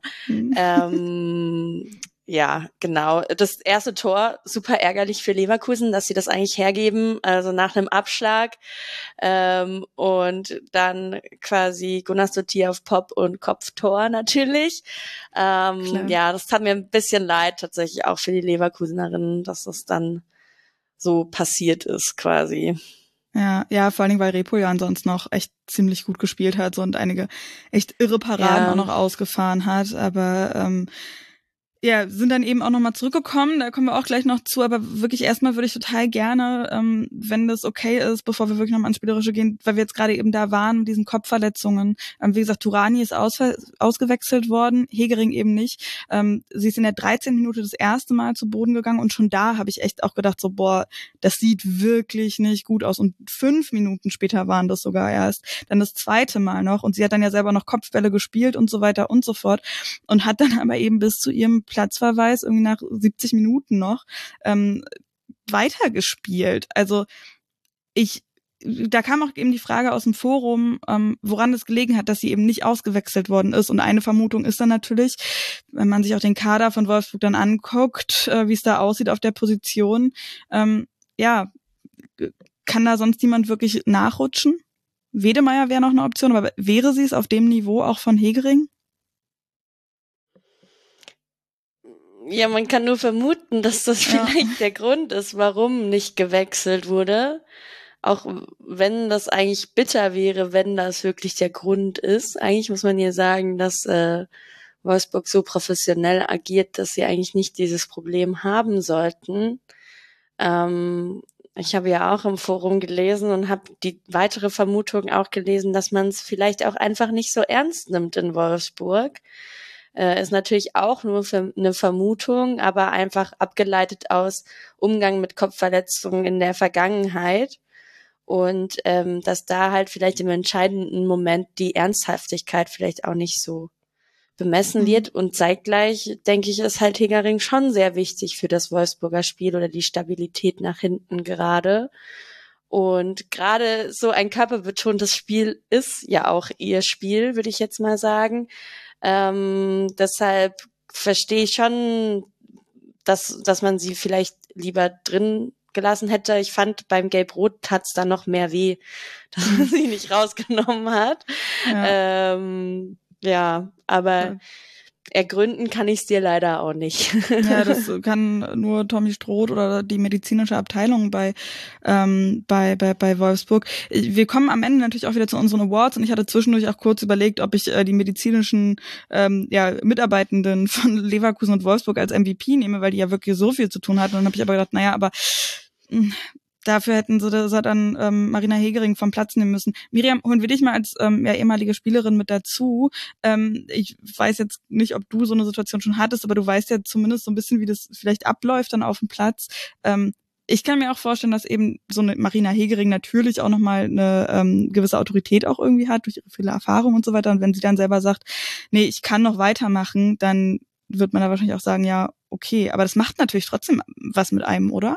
Ja, genau. Das erste Tor, super ärgerlich für Leverkusen, dass sie das eigentlich hergeben, also nach einem Abschlag. Und dann quasi Gunnar auf Pop und Kopftor natürlich. Ja, das tat mir ein bisschen leid tatsächlich auch für die Leverkusenerinnen, dass das dann so passiert ist quasi. Ja, vor allen Dingen, weil Repo ja ansonsten noch echt ziemlich gut gespielt hat so, und einige echt irre Paraden auch noch ausgefahren hat, aber ja, sind dann eben auch nochmal zurückgekommen, da kommen wir auch gleich noch zu, aber wirklich erstmal würde ich total gerne, wenn das okay ist, bevor wir wirklich nochmal ans Spielerische gehen, weil wir jetzt gerade eben da waren mit diesen Kopfverletzungen. Wie gesagt, Tourani ist ausgewechselt worden, Hegering eben nicht. Sie ist in der 13. Minute das erste Mal zu Boden gegangen und schon da habe ich echt auch gedacht, so boah, das sieht wirklich nicht gut aus. Und 5 Minuten später waren das sogar erst. Dann das zweite Mal noch und sie hat dann ja selber noch Kopfbälle gespielt und so weiter und so fort und hat dann aber eben bis zu ihrem Platzverweis irgendwie nach 70 Minuten noch weitergespielt. Also da kam auch eben die Frage aus dem Forum, woran es gelegen hat, dass sie eben nicht ausgewechselt worden ist. Und eine Vermutung ist dann natürlich, wenn man sich auch den Kader von Wolfsburg dann anguckt, wie es da aussieht auf der Position, ja, kann da sonst niemand wirklich nachrutschen? Wedemeyer wäre noch eine Option, aber wäre sie es auf dem Niveau auch von Hegering? Ja, man kann nur vermuten, dass das vielleicht der Grund ist, warum nicht gewechselt wurde. Auch wenn das eigentlich bitter wäre, wenn das wirklich der Grund ist. Eigentlich muss man hier sagen, dass Wolfsburg so professionell agiert, dass sie eigentlich nicht dieses Problem haben sollten. Ich habe ja auch im Forum gelesen und habe die weitere Vermutung auch gelesen, dass man es vielleicht auch einfach nicht so ernst nimmt in Wolfsburg. Ist natürlich auch nur eine Vermutung, aber einfach abgeleitet aus Umgang mit Kopfverletzungen in der Vergangenheit und dass da halt vielleicht im entscheidenden Moment die Ernsthaftigkeit vielleicht auch nicht so bemessen wird und zeitgleich, denke ich, ist halt Hegering schon sehr wichtig für das Wolfsburger Spiel oder die Stabilität nach hinten gerade. Und gerade so ein körperbetontes Spiel ist ja auch ihr Spiel, würde ich jetzt mal sagen. Deshalb verstehe ich schon, dass man sie vielleicht lieber drin gelassen hätte. Ich fand, beim Gelb-Rot tat's da noch mehr weh, dass man sie nicht rausgenommen hat. Ja, aber ergründen kann ich es dir leider auch nicht. Ja, das kann nur Tommy Stroth oder die medizinische Abteilung bei Wolfsburg. Wir kommen am Ende natürlich auch wieder zu unseren Awards und ich hatte zwischendurch auch kurz überlegt, ob ich die medizinischen Mitarbeitenden von Leverkusen und Wolfsburg als MVP nehme, weil die ja wirklich so viel zu tun hatten. Und dann habe ich aber gedacht, naja, aber dafür hätten sie dann Marina Hegering vom Platz nehmen müssen. Miriam, holen wir dich mal als ehemalige Spielerin mit dazu. Ich weiß jetzt nicht, ob du so eine Situation schon hattest, aber du weißt ja zumindest so ein bisschen, wie das vielleicht abläuft dann auf dem Platz. Ich kann mir auch vorstellen, dass eben so eine Marina Hegering natürlich auch nochmal eine gewisse Autorität auch irgendwie hat, durch ihre viele Erfahrung und so weiter. Und wenn sie dann selber sagt, nee, ich kann noch weitermachen, dann wird man da wahrscheinlich auch sagen, ja, okay. Aber das macht natürlich trotzdem was mit einem, oder?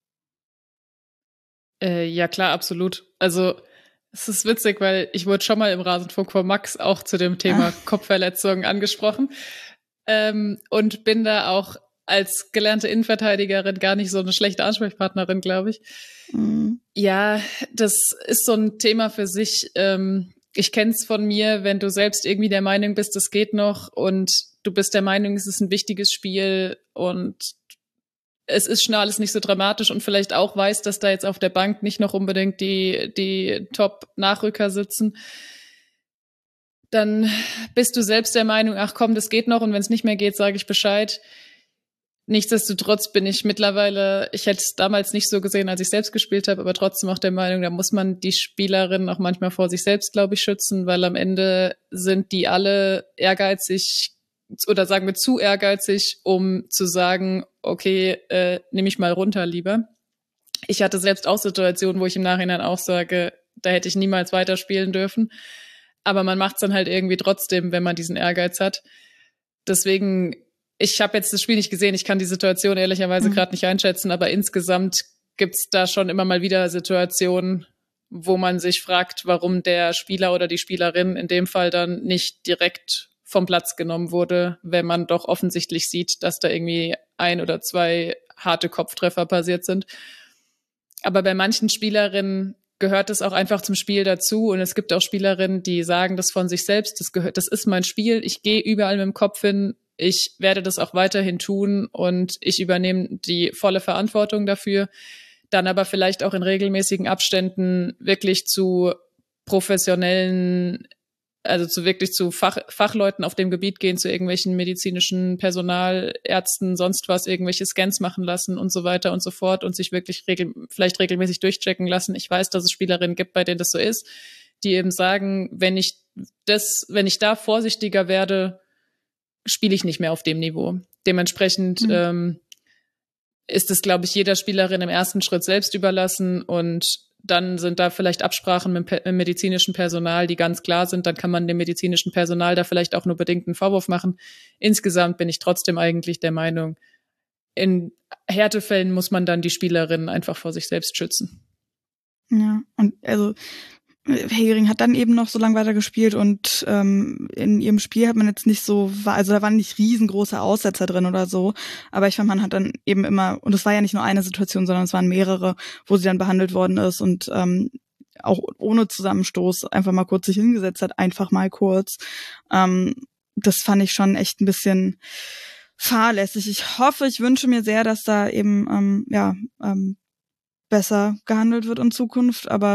Ja, klar, absolut. Also es ist witzig, weil ich wurde schon mal im Rasenfunk von Max auch zu dem Thema Kopfverletzungen angesprochen und bin da auch als gelernte Innenverteidigerin gar nicht so eine schlechte Ansprechpartnerin, glaube ich. Mhm. Ja, das ist so ein Thema für sich. Ich kenne es von mir, wenn du selbst irgendwie der Meinung bist, es geht noch und du bist der Meinung, es ist ein wichtiges Spiel und es ist schon alles nicht so dramatisch und vielleicht auch weiß, dass da jetzt auf der Bank nicht noch unbedingt die Top-Nachrücker sitzen, dann bist du selbst der Meinung, ach komm, das geht noch und wenn es nicht mehr geht, sage ich Bescheid. Nichtsdestotrotz bin ich mittlerweile, ich hätte es damals nicht so gesehen, als ich selbst gespielt habe, aber trotzdem auch der Meinung, da muss man die Spielerinnen auch manchmal vor sich selbst, glaube ich, schützen, weil am Ende sind die alle ehrgeizig oder sagen wir zu ehrgeizig, um zu sagen, okay, nehme ich mal runter lieber. Ich hatte selbst auch Situationen, wo ich im Nachhinein auch sage, da hätte ich niemals weiterspielen dürfen. Aber man macht es dann halt irgendwie trotzdem, wenn man diesen Ehrgeiz hat. Deswegen, ich habe jetzt das Spiel nicht gesehen, ich kann die Situation ehrlicherweise gerade nicht einschätzen, aber insgesamt gibt's da schon immer mal wieder Situationen, wo man sich fragt, warum der Spieler oder die Spielerin in dem Fall dann nicht direkt vom Platz genommen wurde, wenn man doch offensichtlich sieht, dass da irgendwie 1 oder 2 harte Kopftreffer passiert sind. Aber bei manchen Spielerinnen gehört es auch einfach zum Spiel dazu und es gibt auch Spielerinnen, die sagen das von sich selbst, das ist mein Spiel, ich gehe überall mit dem Kopf hin, ich werde das auch weiterhin tun und ich übernehme die volle Verantwortung dafür, dann aber vielleicht auch in regelmäßigen Abständen wirklich zu professionellen, also zu Fachleuten auf dem Gebiet gehen, zu irgendwelchen medizinischen Personal, Ärzten, sonst was, irgendwelche Scans machen lassen und so weiter und so fort und sich wirklich vielleicht regelmäßig durchchecken lassen. Ich weiß, dass es Spielerinnen gibt, bei denen das so ist, die eben sagen, wenn ich da vorsichtiger werde, spiele ich nicht mehr auf dem Niveau. Dementsprechend ist es, glaube ich, jeder Spielerin im ersten Schritt selbst überlassen und dann sind da vielleicht Absprachen mit dem medizinischen Personal, die ganz klar sind. Dann kann man dem medizinischen Personal da vielleicht auch nur bedingt einen Vorwurf machen. Insgesamt bin ich trotzdem eigentlich der Meinung, in Härtefällen muss man dann die Spielerin einfach vor sich selbst schützen. Ja, und also Hegering hat dann eben noch so lange weitergespielt und in ihrem Spiel hat man jetzt nicht so, also da waren nicht riesengroße Aussetzer drin oder so, aber ich fand, man hat dann eben immer, und es war ja nicht nur eine Situation, sondern es waren mehrere, wo sie dann behandelt worden ist und auch ohne Zusammenstoß einfach mal kurz sich hingesetzt hat, einfach mal kurz. Das fand ich schon echt ein bisschen fahrlässig. Ich wünsche mir sehr, dass da eben besser gehandelt wird in Zukunft, aber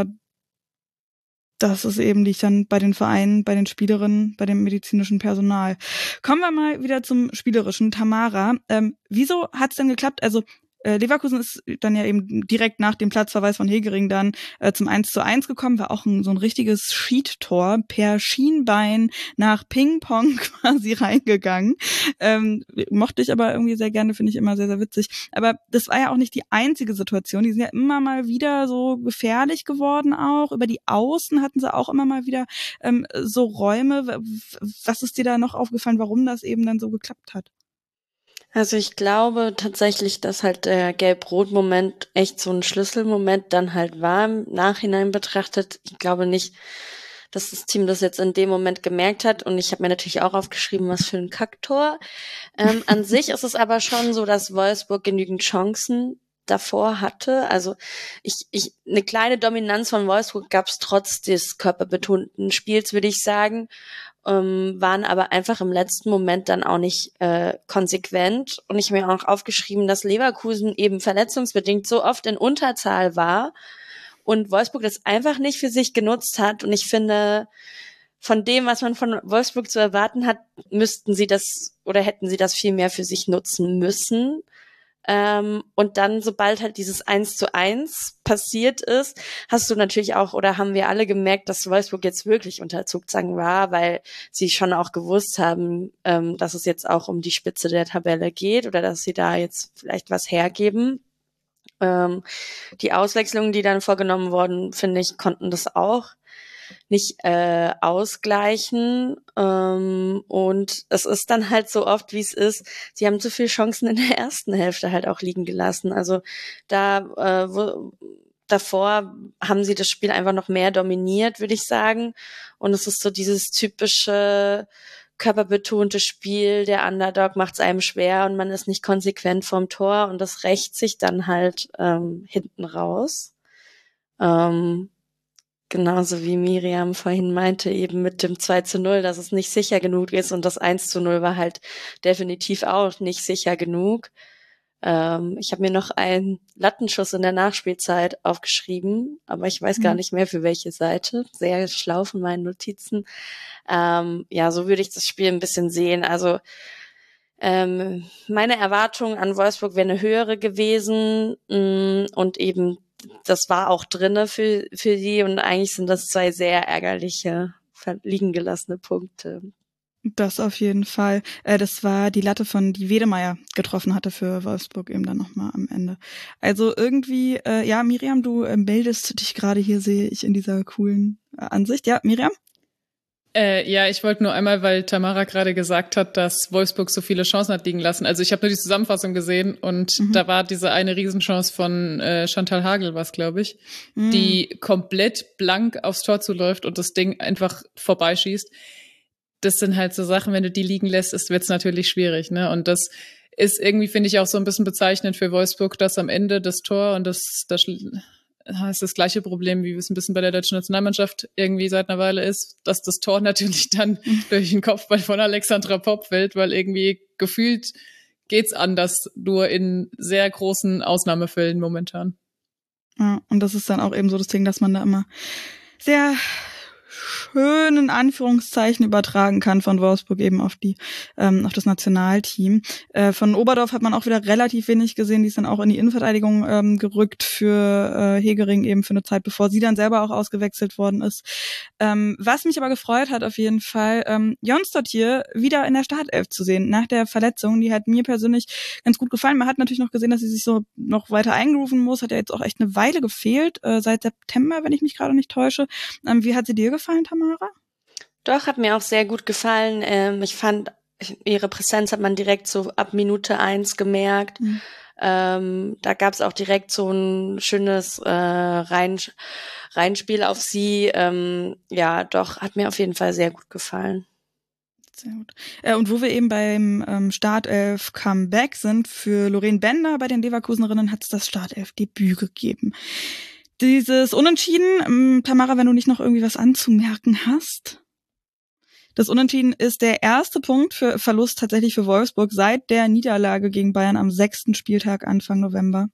das ist eben, liegt dann bei den Vereinen, bei den Spielerinnen, bei dem medizinischen Personal. Kommen wir mal wieder zum Spielerischen. Tamara, wieso hat es denn geklappt? Also Leverkusen ist dann ja eben direkt nach dem Platzverweis von Hegering dann zum 1:1 gekommen, war auch so ein richtiges Schiedtor per Schienbein nach Ping-Pong quasi reingegangen. Mochte ich aber irgendwie sehr gerne, finde ich immer sehr, sehr witzig. Aber das war ja auch nicht die einzige Situation. Die sind ja immer mal wieder so gefährlich geworden auch. Über die Außen hatten sie auch immer mal wieder so Räume. Was ist dir da noch aufgefallen, warum das eben dann so geklappt hat? Also ich glaube tatsächlich, dass halt der Gelb-Rot-Moment echt so ein Schlüsselmoment dann halt war im Nachhinein betrachtet. Ich glaube nicht, dass das Team das jetzt in dem Moment gemerkt hat. Und ich habe mir natürlich auch aufgeschrieben, was für ein Kacktor. An sich ist es aber schon so, dass Wolfsburg genügend Chancen davor hatte. Also eine kleine Dominanz von Wolfsburg gab es trotz des körperbetonten Spiels, würde ich sagen. Waren aber einfach im letzten Moment dann auch nicht konsequent. Und ich habe mir auch aufgeschrieben, dass Leverkusen eben verletzungsbedingt so oft in Unterzahl war und Wolfsburg das einfach nicht für sich genutzt hat. Und ich finde, von dem, was man von Wolfsburg zu erwarten hat, müssten sie das oder hätten sie das viel mehr für sich nutzen müssen. Und dann, sobald halt dieses 1:1 passiert ist, hast du natürlich auch, oder haben wir alle gemerkt, dass Wolfsburg jetzt wirklich unter Zugzwang war, weil sie schon auch gewusst haben, dass es jetzt auch um die Spitze der Tabelle geht oder dass sie da jetzt vielleicht was hergeben. Die Auswechslungen, die dann vorgenommen wurden, finde ich, konnten das auch nicht ausgleichen. Und es ist dann halt so oft, wie es ist. Sie haben zu viele Chancen in der ersten Hälfte halt auch liegen gelassen. Also davor haben sie das Spiel einfach noch mehr dominiert, würde ich sagen. Und es ist so dieses typische körperbetonte Spiel. Der Underdog macht es einem schwer und man ist nicht konsequent vorm Tor. Und das rächt sich dann halt hinten raus. Genauso wie Miriam vorhin meinte, eben mit dem 2:0, dass es nicht sicher genug ist und das 1:0 war halt definitiv auch nicht sicher genug. Ich habe mir noch einen Lattenschuss in der Nachspielzeit aufgeschrieben, aber ich weiß gar nicht mehr für welche Seite. Sehr schlau von meinen Notizen. So würde ich das Spiel ein bisschen sehen. Also Meine Erwartung an Wolfsburg wäre eine höhere gewesen und eben das war auch drinne für die und eigentlich sind das 2 sehr ärgerliche, liegen gelassene Punkte. Das auf jeden Fall. Das war die Latte die Wedemeyer getroffen hatte für Wolfsburg eben dann nochmal am Ende. Also irgendwie, ja, Miriam, du meldest dich gerade hier, sehe ich, in dieser coolen Ansicht. Ja, Miriam? Ja, ich wollte nur einmal, weil Tamara gerade gesagt hat, dass Wolfsburg so viele Chancen hat liegen lassen. Also ich habe nur die Zusammenfassung gesehen und da war diese eine Riesenchance von Chantal Hagel, was glaube ich, die komplett blank aufs Tor zuläuft und das Ding einfach vorbeischießt. Das sind halt so Sachen, wenn du die liegen lässt, wird's natürlich schwierig, ne? Und das ist irgendwie, finde ich, auch so ein bisschen bezeichnend für Wolfsburg, dass am Ende das Tor und das ist das gleiche Problem, wie es ein bisschen bei der deutschen Nationalmannschaft irgendwie seit einer Weile ist, dass das Tor natürlich dann durch den Kopfball von Alexandra Popp fällt, weil irgendwie gefühlt geht's anders, nur in sehr großen Ausnahmefällen momentan. Ja, und das ist dann auch eben so das Ding, dass man da immer sehr schön in Anführungszeichen übertragen kann von Wolfsburg eben auf das Nationalteam. Von Oberdorf hat man auch wieder relativ wenig gesehen, die ist dann auch in die Innenverteidigung gerückt für Hegering eben für eine Zeit, bevor sie dann selber auch ausgewechselt worden ist. Was mich aber gefreut hat auf jeden Fall, Jonsdott hier wieder in der Startelf zu sehen, nach der Verletzung, die hat mir persönlich ganz gut gefallen. Man hat natürlich noch gesehen, dass sie sich so noch weiter eingrooven muss, hat ja jetzt auch echt eine Weile gefehlt, seit September, wenn ich mich gerade nicht täusche. Wie hat sie dir gefallen, Tamara? Doch, hat mir auch sehr gut gefallen. Ich fand, ihre Präsenz hat man direkt so ab Minute 1 gemerkt. Da gab es auch direkt so ein schönes Reinspiel auf sie. Ja, doch, hat mir auf jeden Fall sehr gut gefallen. Sehr gut. Und wo wir eben beim Startelf-Comeback sind, für Lorraine Bender bei den Leverkusenerinnen hat es das Startelf-Debüt gegeben. Dieses Unentschieden, Tamara, wenn du nicht noch irgendwie was anzumerken hast. Das Unentschieden ist der erste Punkt für Verlust tatsächlich für Wolfsburg seit der Niederlage gegen Bayern am 6. Spieltag Anfang November.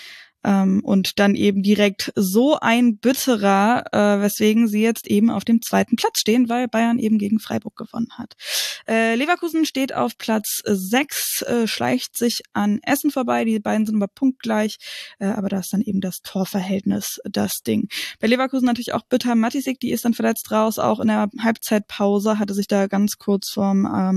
Und dann eben direkt so ein bitterer, weswegen sie jetzt eben auf dem 2. Platz stehen, weil Bayern eben gegen Freiburg gewonnen hat. Leverkusen steht auf Platz 6, schleicht sich an Essen vorbei. Die beiden sind aber punktgleich, aber da ist dann eben das Torverhältnis das Ding. Bei Leverkusen natürlich auch bitter. Matisik, die ist dann verletzt raus, auch in der Halbzeitpause, hatte sich da ganz kurz vor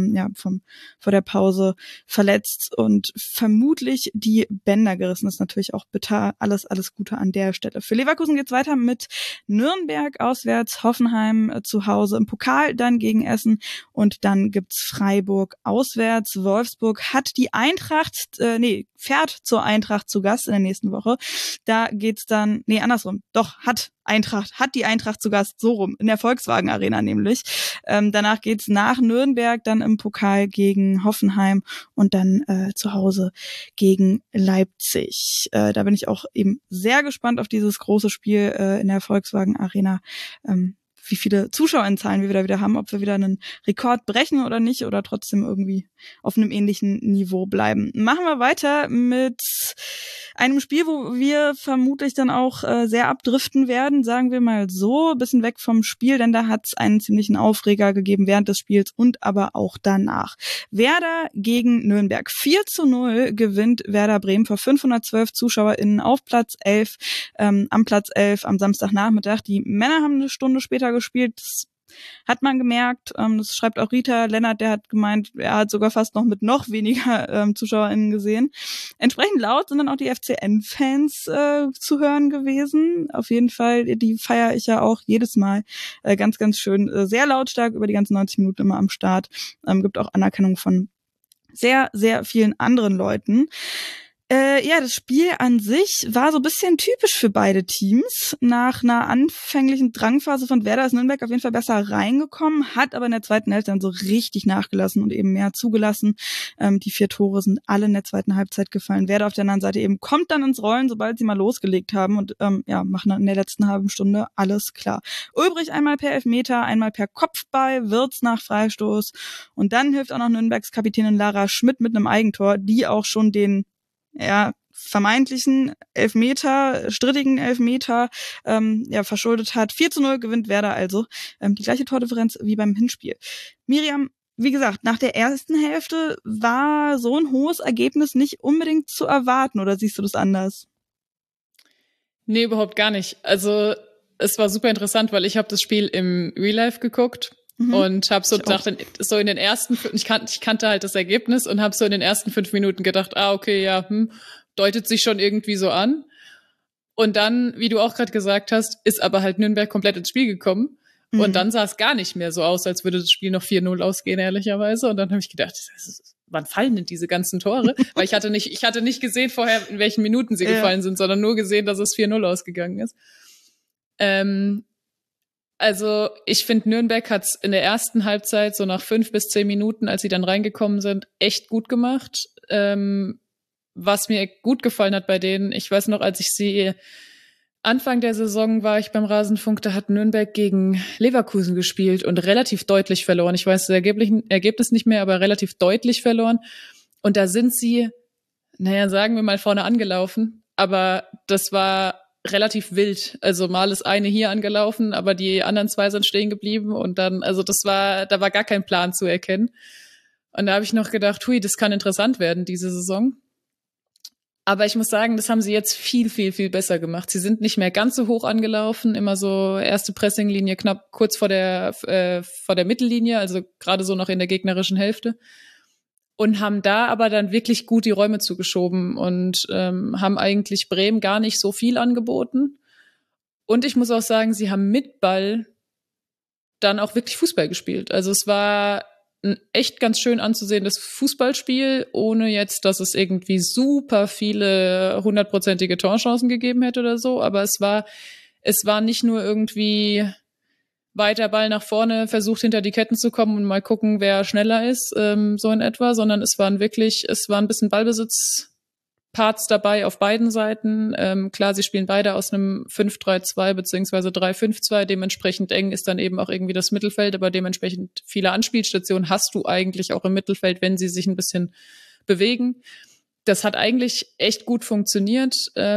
der Pause verletzt und vermutlich die Bänder gerissen. Das ist natürlich auch bitter. Alles Gute an der Stelle. Für Leverkusen geht's weiter mit Nürnberg auswärts, Hoffenheim zu Hause im Pokal, dann gegen Essen und dann gibt's Freiburg auswärts. Wolfsburg hat die Eintracht, fährt zur Eintracht zu Gast in der nächsten Woche. Da geht's dann, andersrum. Doch, hat die Eintracht zu Gast, so rum, in der Volkswagen Arena nämlich. Danach geht's nach Nürnberg, dann im Pokal gegen Hoffenheim und dann zu Hause gegen Leipzig. Da bin ich auch eben sehr gespannt auf dieses große Spiel in der Volkswagen Arena. Wie viele Zuschauerzahlen wir wieder haben, ob wir wieder einen Rekord brechen oder nicht oder trotzdem irgendwie auf einem ähnlichen Niveau bleiben. Machen wir weiter mit einem Spiel, wo wir vermutlich dann auch sehr abdriften werden, sagen wir mal so, bisschen weg vom Spiel, denn da hat es einen ziemlichen Aufreger gegeben während des Spiels und aber auch danach. Werder gegen Nürnberg. 4:0 gewinnt Werder Bremen vor 512 ZuschauerInnen auf Platz 11, am Platz 11 am Samstagnachmittag. Die Männer haben eine Stunde später gespielt. Das hat man gemerkt. Das schreibt auch Rita Lennart, der hat gemeint, er hat sogar fast noch mit noch weniger ZuschauerInnen gesehen. Entsprechend laut sind dann auch die FCN-Fans zu hören gewesen. Auf jeden Fall, die feiere ich ja auch jedes Mal ganz, ganz schön. Sehr lautstark über die ganzen 90 Minuten immer am Start. Gibt auch Anerkennung von sehr, sehr vielen anderen Leuten. Das Spiel an sich war so ein bisschen typisch für beide Teams. Nach einer anfänglichen Drangphase von Werder ist Nürnberg auf jeden Fall besser reingekommen, hat aber in der zweiten Hälfte dann so richtig nachgelassen und eben mehr zugelassen. Die 4 Tore sind alle in der zweiten Halbzeit gefallen. Werder auf der anderen Seite eben kommt dann ins Rollen, sobald sie mal losgelegt haben und machen dann in der letzten halben Stunde alles klar. Ulbrich einmal per Elfmeter, einmal per Kopfball, Wirtz nach Freistoß und dann hilft auch noch Nürnbergs Kapitänin Lara Schmidt mit einem Eigentor, die auch schon den vermeintlichen strittigen Elfmeter verschuldet hat. 4:0 gewinnt Werder also. Die gleiche Tordifferenz wie beim Hinspiel. Miriam, wie gesagt, nach der ersten Hälfte war so ein hohes Ergebnis nicht unbedingt zu erwarten, oder siehst du das anders? Nee, überhaupt gar nicht. Also es war super interessant, weil ich habe das Spiel im Real Life geguckt und habe so gedacht, so in den ersten, ich kannte halt das Ergebnis und habe so in den ersten 5 Minuten gedacht, okay, ja, deutet sich schon irgendwie so an. Und dann, wie du auch gerade gesagt hast, ist aber halt Nürnberg komplett ins Spiel gekommen. Und dann sah es gar nicht mehr so aus, als würde das Spiel noch 4-0 ausgehen, ehrlicherweise. Und dann habe ich gedacht, wann fallen denn diese ganzen Tore? Weil ich hatte nicht gesehen vorher, in welchen Minuten sie gefallen sind, sondern nur gesehen, dass es 4-0 ausgegangen ist. Also ich finde, Nürnberg hat es in der ersten Halbzeit, so nach 5 bis 10 Minuten, als sie dann reingekommen sind, echt gut gemacht. Was mir gut gefallen hat bei denen, ich weiß noch, als ich sie Anfang der Saison war ich beim Rasenfunk, da hat Nürnberg gegen Leverkusen gespielt und relativ deutlich verloren. Ich weiß das Ergebnis nicht mehr, aber relativ deutlich verloren. Und da sind sie, sagen wir mal, vorne angelaufen. Aber das war relativ wild. Also mal ist eine hier angelaufen, aber die anderen 2 sind stehen geblieben. Und dann, also da war gar kein Plan zu erkennen. Und da habe ich noch gedacht, das kann interessant werden, diese Saison. Aber ich muss sagen, das haben sie jetzt viel, viel, viel besser gemacht. Sie sind nicht mehr ganz so hoch angelaufen, immer so erste Pressinglinie knapp kurz vor der Mittellinie, also gerade so noch in der gegnerischen Hälfte. Und haben da aber dann wirklich gut die Räume zugeschoben und haben eigentlich Bremen gar nicht so viel angeboten. Und ich muss auch sagen, sie haben mit Ball dann auch wirklich Fußball gespielt. Also es war ein echt ganz schön anzusehendes Fußballspiel, ohne jetzt, dass es irgendwie super viele 100%ige Torchancen gegeben hätte oder so. Aber es war nicht nur irgendwie weiter Ball nach vorne, versucht hinter die Ketten zu kommen und mal gucken, wer schneller ist, so in etwa, sondern es waren ein bisschen Ballbesitz-Parts dabei auf beiden Seiten. Klar, sie spielen beide aus einem 5-3-2 beziehungsweise 3-5-2. Dementsprechend eng ist dann eben auch irgendwie das Mittelfeld, aber dementsprechend viele Anspielstationen hast du eigentlich auch im Mittelfeld, wenn sie sich ein bisschen bewegen. Das hat eigentlich echt gut funktioniert.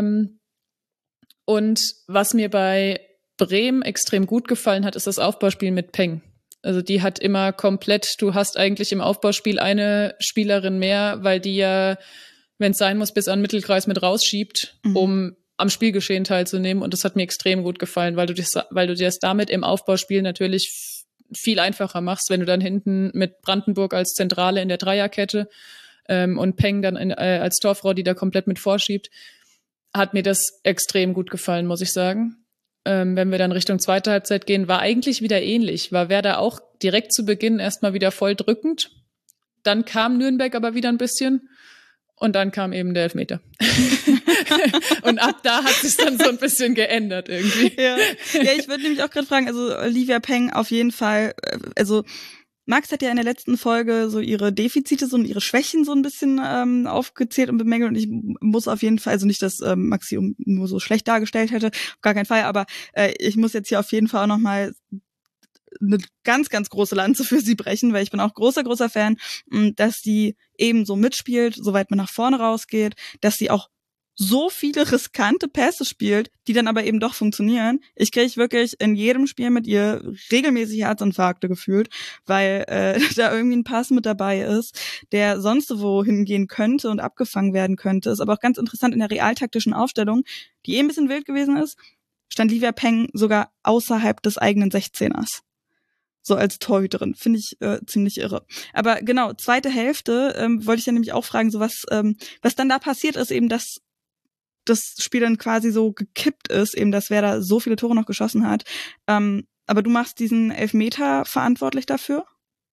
Und was mir bei Bremen extrem gut gefallen hat, ist das Aufbauspiel mit Peng. Also die hat immer komplett, du hast eigentlich im Aufbauspiel eine Spielerin mehr, weil die ja, wenn es sein muss, bis an den Mittelkreis mit rausschiebt, um am Spielgeschehen teilzunehmen. Und das hat mir extrem gut gefallen, weil du dir das damit im Aufbauspiel natürlich viel einfacher machst, wenn du dann hinten mit Brandenburg als Zentrale in der Dreierkette und Peng dann als Torfrau, die da komplett mit vorschiebt, hat mir das extrem gut gefallen, muss ich sagen. Wenn wir dann Richtung zweite Halbzeit gehen, war eigentlich wieder ähnlich. War Werder auch direkt zu Beginn erstmal wieder voll drückend. Dann kam Nürnberg aber wieder ein bisschen. Und dann kam eben der Elfmeter. Und ab da hat sich dann so ein bisschen geändert irgendwie. Ja, ich würde nämlich auch gerade fragen, also Olivia Peng auf jeden Fall, also Max hat ja in der letzten Folge so ihre Defizite und ihre Schwächen so ein bisschen aufgezählt und bemängelt und ich muss auf jeden Fall, also nicht, dass Max sie nur so schlecht dargestellt hätte, auf gar keinen Fall, aber ich muss jetzt hier auf jeden Fall auch nochmal eine ganz, ganz große Lanze für sie brechen, weil ich bin auch großer Fan, dass sie eben so mitspielt, soweit man nach vorne rausgeht, dass sie auch so viele riskante Pässe spielt, die dann aber eben doch funktionieren. Ich kriege wirklich in jedem Spiel mit ihr regelmäßig Herzinfarkte gefühlt, weil da irgendwie ein Pass mit dabei ist, der sonst wohin gehen könnte und abgefangen werden könnte. Ist aber auch ganz interessant in der realtaktischen Aufstellung, die ein bisschen wild gewesen ist, stand Livia Peng sogar außerhalb des eigenen 16ers. So als Torhüterin. Finde ich ziemlich irre. Aber genau, zweite Hälfte wollte ich ja nämlich auch fragen, so was dann da passiert ist, eben, dass das Spiel dann quasi so gekippt ist, eben, dass Werder so viele Tore noch geschossen hat. Aber du machst diesen Elfmeter verantwortlich dafür?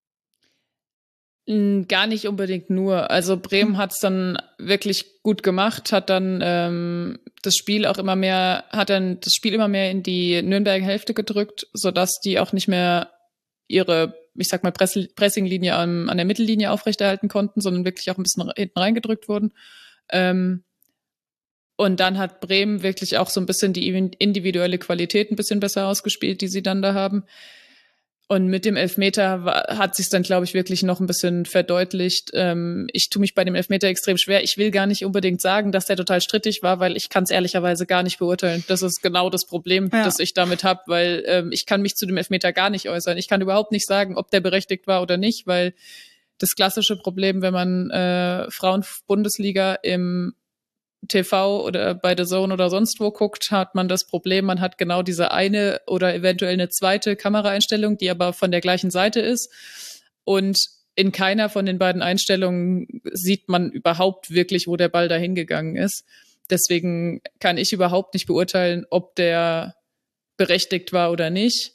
Gar nicht unbedingt nur. Also Bremen hat's dann wirklich gut gemacht, hat dann das Spiel immer mehr in die Nürnberger Hälfte gedrückt, sodass die auch nicht mehr ihre, ich sag mal, Pressinglinie an der Mittellinie aufrechterhalten konnten, sondern wirklich auch ein bisschen hinten reingedrückt wurden. Und dann hat Bremen wirklich auch so ein bisschen die individuelle Qualität ein bisschen besser ausgespielt, die sie dann da haben. Und mit dem Elfmeter hat sich dann, glaube ich, wirklich noch ein bisschen verdeutlicht. Ich tue mich bei dem Elfmeter extrem schwer. Ich will gar nicht unbedingt sagen, dass der total strittig war, weil ich kann es ehrlicherweise gar nicht beurteilen. Das ist genau das Problem, das ich damit habe, weil ich kann mich zu dem Elfmeter gar nicht äußern. Ich kann überhaupt nicht sagen, ob der berechtigt war oder nicht, weil das klassische Problem, wenn man Frauen-Bundesliga im TV oder bei The Zone oder sonst wo guckt, hat man das Problem, man hat genau diese eine oder eventuell eine zweite Kameraeinstellung, die aber von der gleichen Seite ist. Und in keiner von den beiden Einstellungen sieht man überhaupt wirklich, wo der Ball dahin gegangen ist. Deswegen kann ich überhaupt nicht beurteilen, ob der berechtigt war oder nicht.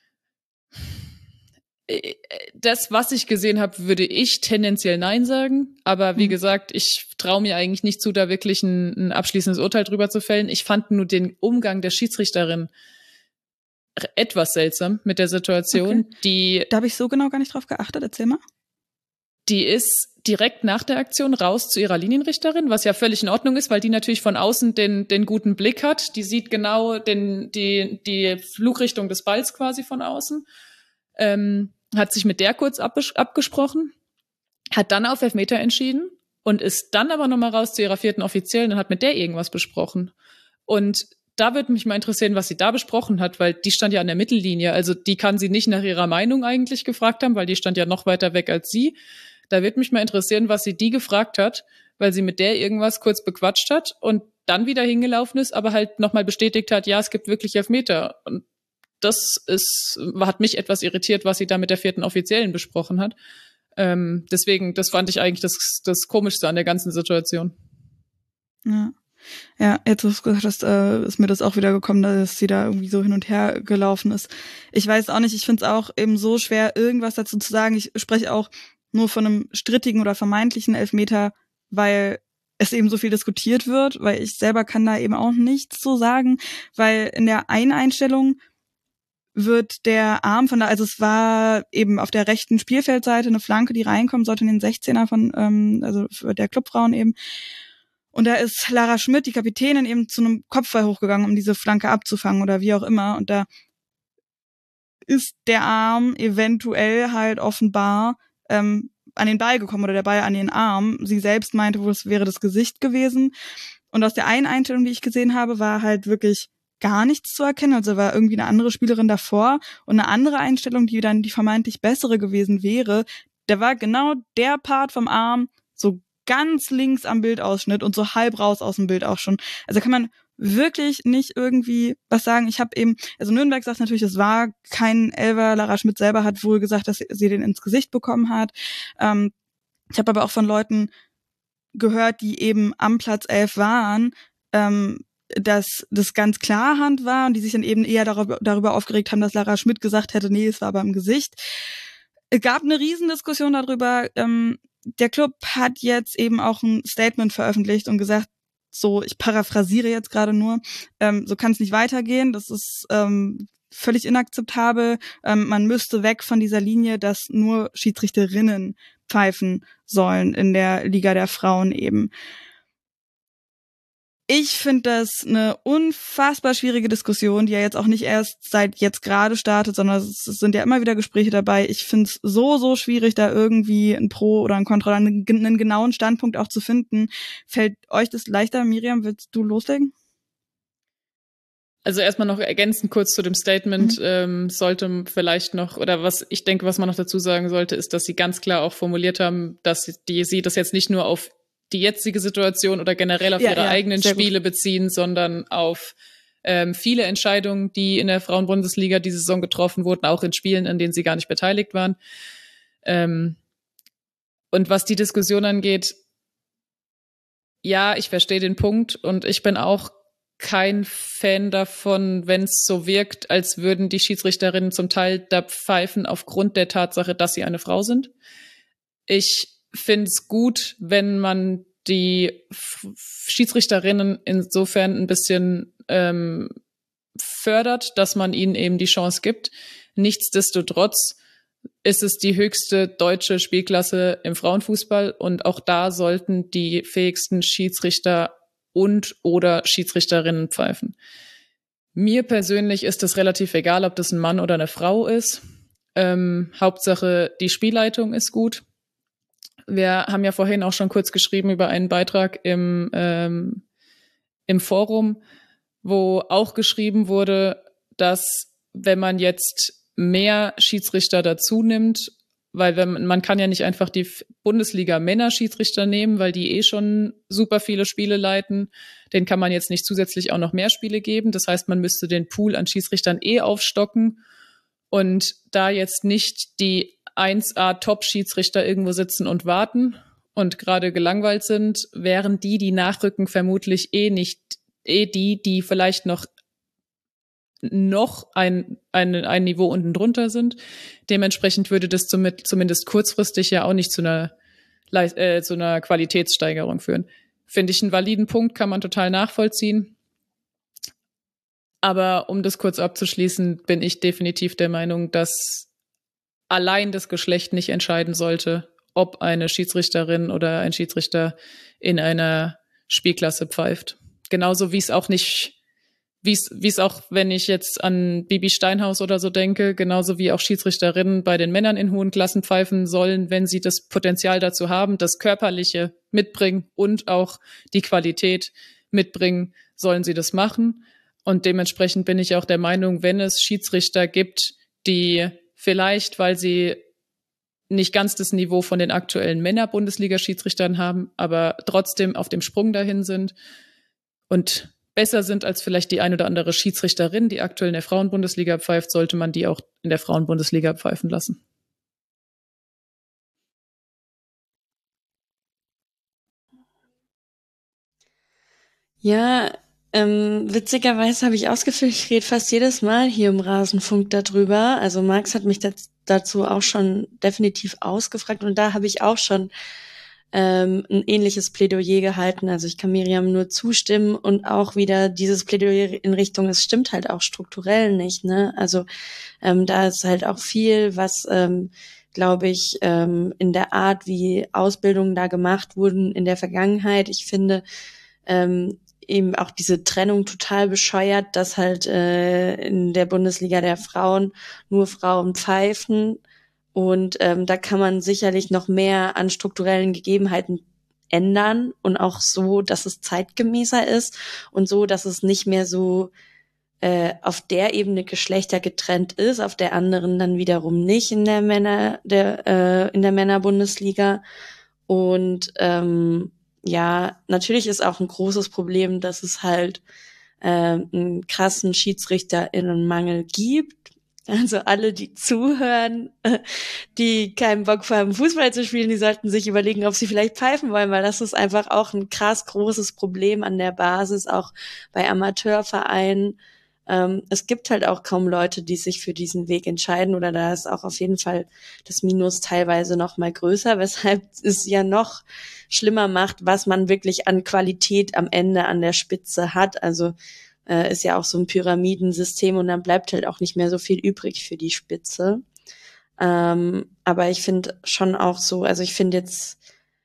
Das, was ich gesehen habe, würde ich tendenziell Nein sagen. Aber wie gesagt, ich traue mir eigentlich nicht zu, da wirklich ein abschließendes Urteil drüber zu fällen. Ich fand nur den Umgang der Schiedsrichterin etwas seltsam mit der Situation. Okay. Da habe ich so genau gar nicht drauf geachtet. Erzähl mal. Die ist direkt nach der Aktion raus zu ihrer Linienrichterin, was ja völlig in Ordnung ist, weil die natürlich von außen den guten Blick hat. Die sieht genau die Flugrichtung des Balls quasi von außen. Hat sich mit der kurz abgesprochen, hat dann auf Elfmeter entschieden und ist dann aber nochmal raus zu ihrer 4. Offiziellen und hat mit der irgendwas besprochen. Und da würde mich mal interessieren, was sie da besprochen hat, weil die stand ja an der Mittellinie. Also die kann sie nicht nach ihrer Meinung eigentlich gefragt haben, weil die stand ja noch weiter weg als sie. Da würde mich mal interessieren, was sie die gefragt hat, weil sie mit der irgendwas kurz bequatscht hat und dann wieder hingelaufen ist, aber halt nochmal bestätigt hat, ja, es gibt wirklich Elfmeter. Und das hat mich etwas irritiert, was sie da mit der 4. Offiziellen besprochen hat. Deswegen, das fand ich eigentlich das Komischste an der ganzen Situation. Ja, jetzt, wo du gesagt hast, ist mir das auch wieder gekommen, dass sie da irgendwie so hin und her gelaufen ist. Ich weiß auch nicht, ich finde es auch eben so schwer, irgendwas dazu zu sagen. Ich spreche auch nur von einem strittigen oder vermeintlichen Elfmeter, weil es eben so viel diskutiert wird, weil ich selber kann da eben auch nichts zu sagen, weil in der einen Einstellung wird der Arm also es war eben auf der rechten Spielfeldseite eine Flanke, die reinkommen sollte in den 16er von, also für der Clubfrauen eben. Und da ist Lara Schmidt, die Kapitänin, eben zu einem Kopfball hochgegangen, um diese Flanke abzufangen oder wie auch immer. Und da ist der Arm eventuell halt offenbar an den Ball gekommen oder der Ball an den Arm. Sie selbst meinte wohl, es wäre das Gesicht gewesen. Und aus der einen Einstellung, die ich gesehen habe, war halt wirklich gar nichts zu erkennen. Also war irgendwie eine andere Spielerin davor und eine andere Einstellung, die dann die vermeintlich bessere gewesen wäre. Da war genau der Part vom Arm so ganz links am Bildausschnitt und so halb raus aus dem Bild auch schon. Also kann man wirklich nicht irgendwie was sagen. Ich habe eben, also Nürnberg sagt natürlich, es war kein Elfer. Lara Schmidt selber hat wohl gesagt, dass sie den ins Gesicht bekommen hat. Ich habe aber auch von Leuten gehört, die eben am Platz 11 waren, dass das ganz klar Hand war und die sich dann eben eher darüber aufgeregt haben, dass Lara Schmidt gesagt hätte, nee, es war aber im Gesicht. Es gab eine Riesendiskussion darüber. Der Club hat jetzt eben auch ein Statement veröffentlicht und gesagt, so, ich paraphrasiere jetzt gerade nur, so kann es nicht weitergehen, das ist völlig inakzeptabel. Man müsste weg von dieser Linie, dass nur Schiedsrichterinnen pfeifen sollen in der Liga der Frauen eben. Ich finde das eine unfassbar schwierige Diskussion, die ja jetzt auch nicht erst seit jetzt gerade startet, sondern es sind ja immer wieder Gespräche dabei. Ich finde es so schwierig, da irgendwie ein Pro oder ein Kontra, einen genauen Standpunkt auch zu finden. Fällt euch das leichter? Miriam, willst du loslegen? Also erstmal noch ergänzend kurz zu dem Statement, sollte vielleicht noch, oder was ich denke, was man noch dazu sagen sollte, ist, dass sie ganz klar auch formuliert haben, dass sie das jetzt nicht nur auf die jetzige Situation oder generell auf ihre eigenen Spiele beziehen, sondern auf viele Entscheidungen, die in der Frauenbundesliga diese Saison getroffen wurden, auch in Spielen, an denen sie gar nicht beteiligt waren. Und was die Diskussion angeht, ja, ich verstehe den Punkt und ich bin auch kein Fan davon, wenn es so wirkt, als würden die Schiedsrichterinnen zum Teil da pfeifen aufgrund der Tatsache, dass sie eine Frau sind. Ich finde es gut, wenn man die Schiedsrichterinnen insofern ein bisschen fördert, dass man ihnen eben die Chance gibt. Nichtsdestotrotz ist es die höchste deutsche Spielklasse im Frauenfußball und auch da sollten die fähigsten Schiedsrichter und oder Schiedsrichterinnen pfeifen. Mir persönlich ist es relativ egal, ob das ein Mann oder eine Frau ist. Hauptsache, die Spielleitung ist gut. Wir haben ja vorhin auch schon kurz geschrieben über einen Beitrag im Forum, wo auch geschrieben wurde, dass wenn man jetzt mehr Schiedsrichter dazu nimmt, weil man kann ja nicht einfach die Bundesliga-Männer-Schiedsrichter nehmen, weil die schon super viele Spiele leiten. Den kann man jetzt nicht zusätzlich auch noch mehr Spiele geben. Das heißt, man müsste den Pool an Schiedsrichtern aufstocken und da jetzt nicht die 1A-Top-Schiedsrichter irgendwo sitzen und warten und gerade gelangweilt sind, wären die nachrücken, vermutlich nicht die vielleicht noch ein Niveau unten drunter sind. Dementsprechend würde das zumindest kurzfristig ja auch nicht zu einer Qualitätssteigerung führen. Finde ich einen validen Punkt, kann man total nachvollziehen. Aber um das kurz abzuschließen, bin ich definitiv der Meinung, dass allein das Geschlecht nicht entscheiden sollte, ob eine Schiedsrichterin oder ein Schiedsrichter in einer Spielklasse pfeift. Genauso wie es auch nicht, wie es auch, wenn ich jetzt an Bibi Steinhaus oder so denke, genauso wie auch Schiedsrichterinnen bei den Männern in hohen Klassen pfeifen sollen, wenn sie das Potenzial dazu haben, das Körperliche mitbringen und auch die Qualität mitbringen, sollen sie das machen. Und dementsprechend bin ich auch der Meinung, wenn es Schiedsrichter gibt, die vielleicht, weil sie nicht ganz das Niveau von den aktuellen Männer-Bundesliga-Schiedsrichtern haben, aber trotzdem auf dem Sprung dahin sind und besser sind als vielleicht die ein oder andere Schiedsrichterin, die aktuell in der Frauenbundesliga pfeift, sollte man die auch in der Frauenbundesliga pfeifen lassen. Ja, witzigerweise habe ich ausgeführt, ich rede fast jedes Mal hier im Rasenfunk darüber. Also Max hat mich dazu auch schon definitiv ausgefragt und da habe ich auch schon ein ähnliches Plädoyer gehalten. Also ich kann Miriam nur zustimmen und auch wieder dieses Plädoyer in Richtung, es stimmt halt auch strukturell nicht, ne? Also da ist halt auch viel, was glaube ich, in der Art, wie Ausbildungen da gemacht wurden in der Vergangenheit. Ich finde eben auch diese Trennung total bescheuert, dass halt in der Bundesliga der Frauen nur Frauen pfeifen. Und da kann man sicherlich noch mehr an strukturellen Gegebenheiten ändern und auch so, dass es zeitgemäßer ist und so, dass es nicht mehr so auf der Ebene geschlechtergetrennt ist, auf der anderen dann wiederum nicht in der Männerbundesliga. Und ja, natürlich ist auch ein großes Problem, dass es halt einen krassen SchiedsrichterInnenmangel gibt. Also alle, die zuhören, die keinen Bock haben, Fußball zu spielen, die sollten sich überlegen, ob sie vielleicht pfeifen wollen, weil das ist einfach auch ein krass großes Problem an der Basis, auch bei Amateurvereinen. Es gibt halt auch kaum Leute, die sich für diesen Weg entscheiden, oder da ist auch auf jeden Fall das Minus teilweise noch mal größer, weshalb es ja noch schlimmer macht, was man wirklich an Qualität am Ende an der Spitze hat. Also ist ja auch so ein Pyramidensystem und dann bleibt halt auch nicht mehr so viel übrig für die Spitze. Aber ich finde schon auch so, also ich finde jetzt,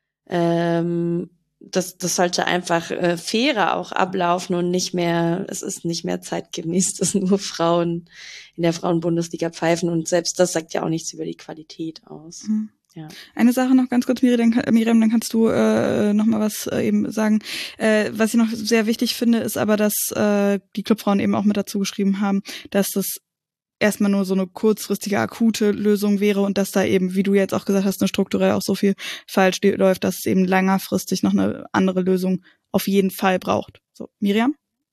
das sollte einfach fairer auch ablaufen und nicht mehr, es ist nicht mehr zeitgemäß, dass nur Frauen in der Frauenbundesliga pfeifen und selbst das sagt ja auch nichts über die Qualität aus. Mhm. Ja. Eine Sache noch ganz kurz, Miriam, dann kannst du noch mal was eben sagen. Was ich noch sehr wichtig finde, ist aber, dass die Clubfrauen eben auch mit dazu geschrieben haben, dass das erstmal nur so eine kurzfristige, akute Lösung wäre und dass da eben, wie du jetzt auch gesagt hast, strukturell auch so viel falsch läuft, dass es eben längerfristig noch eine andere Lösung auf jeden Fall braucht. So, Miriam?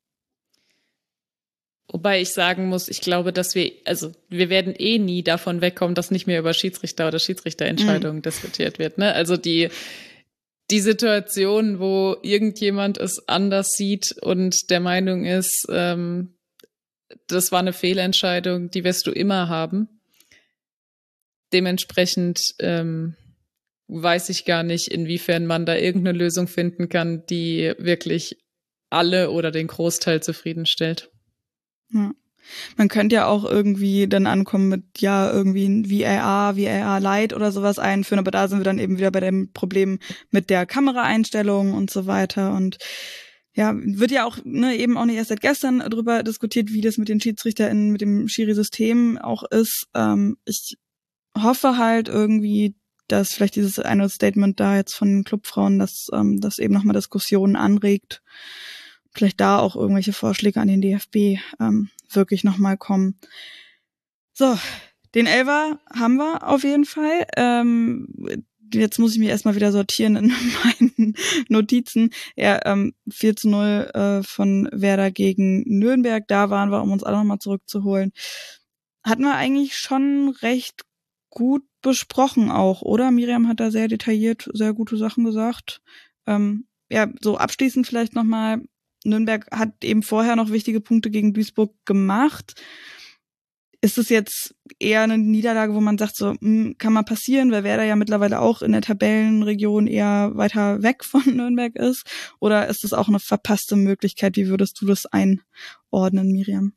Wobei ich sagen muss, ich glaube, dass wir werden nie davon wegkommen, dass nicht mehr über Schiedsrichter oder Schiedsrichterentscheidungen diskutiert wird, ne? Also die Situation, wo irgendjemand es anders sieht und der Meinung ist, das war eine Fehlentscheidung, die wirst du immer haben. Dementsprechend weiß ich gar nicht, inwiefern man da irgendeine Lösung finden kann, die wirklich alle oder den Großteil zufriedenstellt. Ja. Man könnte ja auch irgendwie dann ankommen mit, ja, irgendwie ein VAR Lite oder sowas einführen, aber da sind wir dann eben wieder bei dem Problem mit der Kameraeinstellung und so weiter und ja, wird ja auch eben auch nicht erst seit gestern drüber diskutiert, wie das mit den SchiedsrichterInnen, mit dem Schiri-System auch ist. Ich hoffe halt irgendwie, dass vielleicht dieses eine Statement da jetzt von den Clubfrauen, dass das eben nochmal Diskussionen anregt, vielleicht da auch irgendwelche Vorschläge an den DFB wirklich nochmal kommen. So, den Elfer haben wir auf jeden Fall. Jetzt muss ich mich erstmal wieder sortieren in meinen Notizen. Ja, 4-0 von Werder gegen Nürnberg. Da waren wir, um uns alle nochmal zurückzuholen. Hatten wir eigentlich schon recht gut besprochen auch, oder? Miriam hat da sehr detailliert, sehr gute Sachen gesagt. Ja, so abschließend vielleicht nochmal. Nürnberg hat eben vorher noch wichtige Punkte gegen Duisburg gemacht. Ist es jetzt eher eine Niederlage, wo man sagt, so kann mal passieren, weil Werder ja mittlerweile auch in der Tabellenregion eher weiter weg von Nürnberg ist? Oder ist es auch eine verpasste Möglichkeit? Wie würdest du das einordnen, Miriam?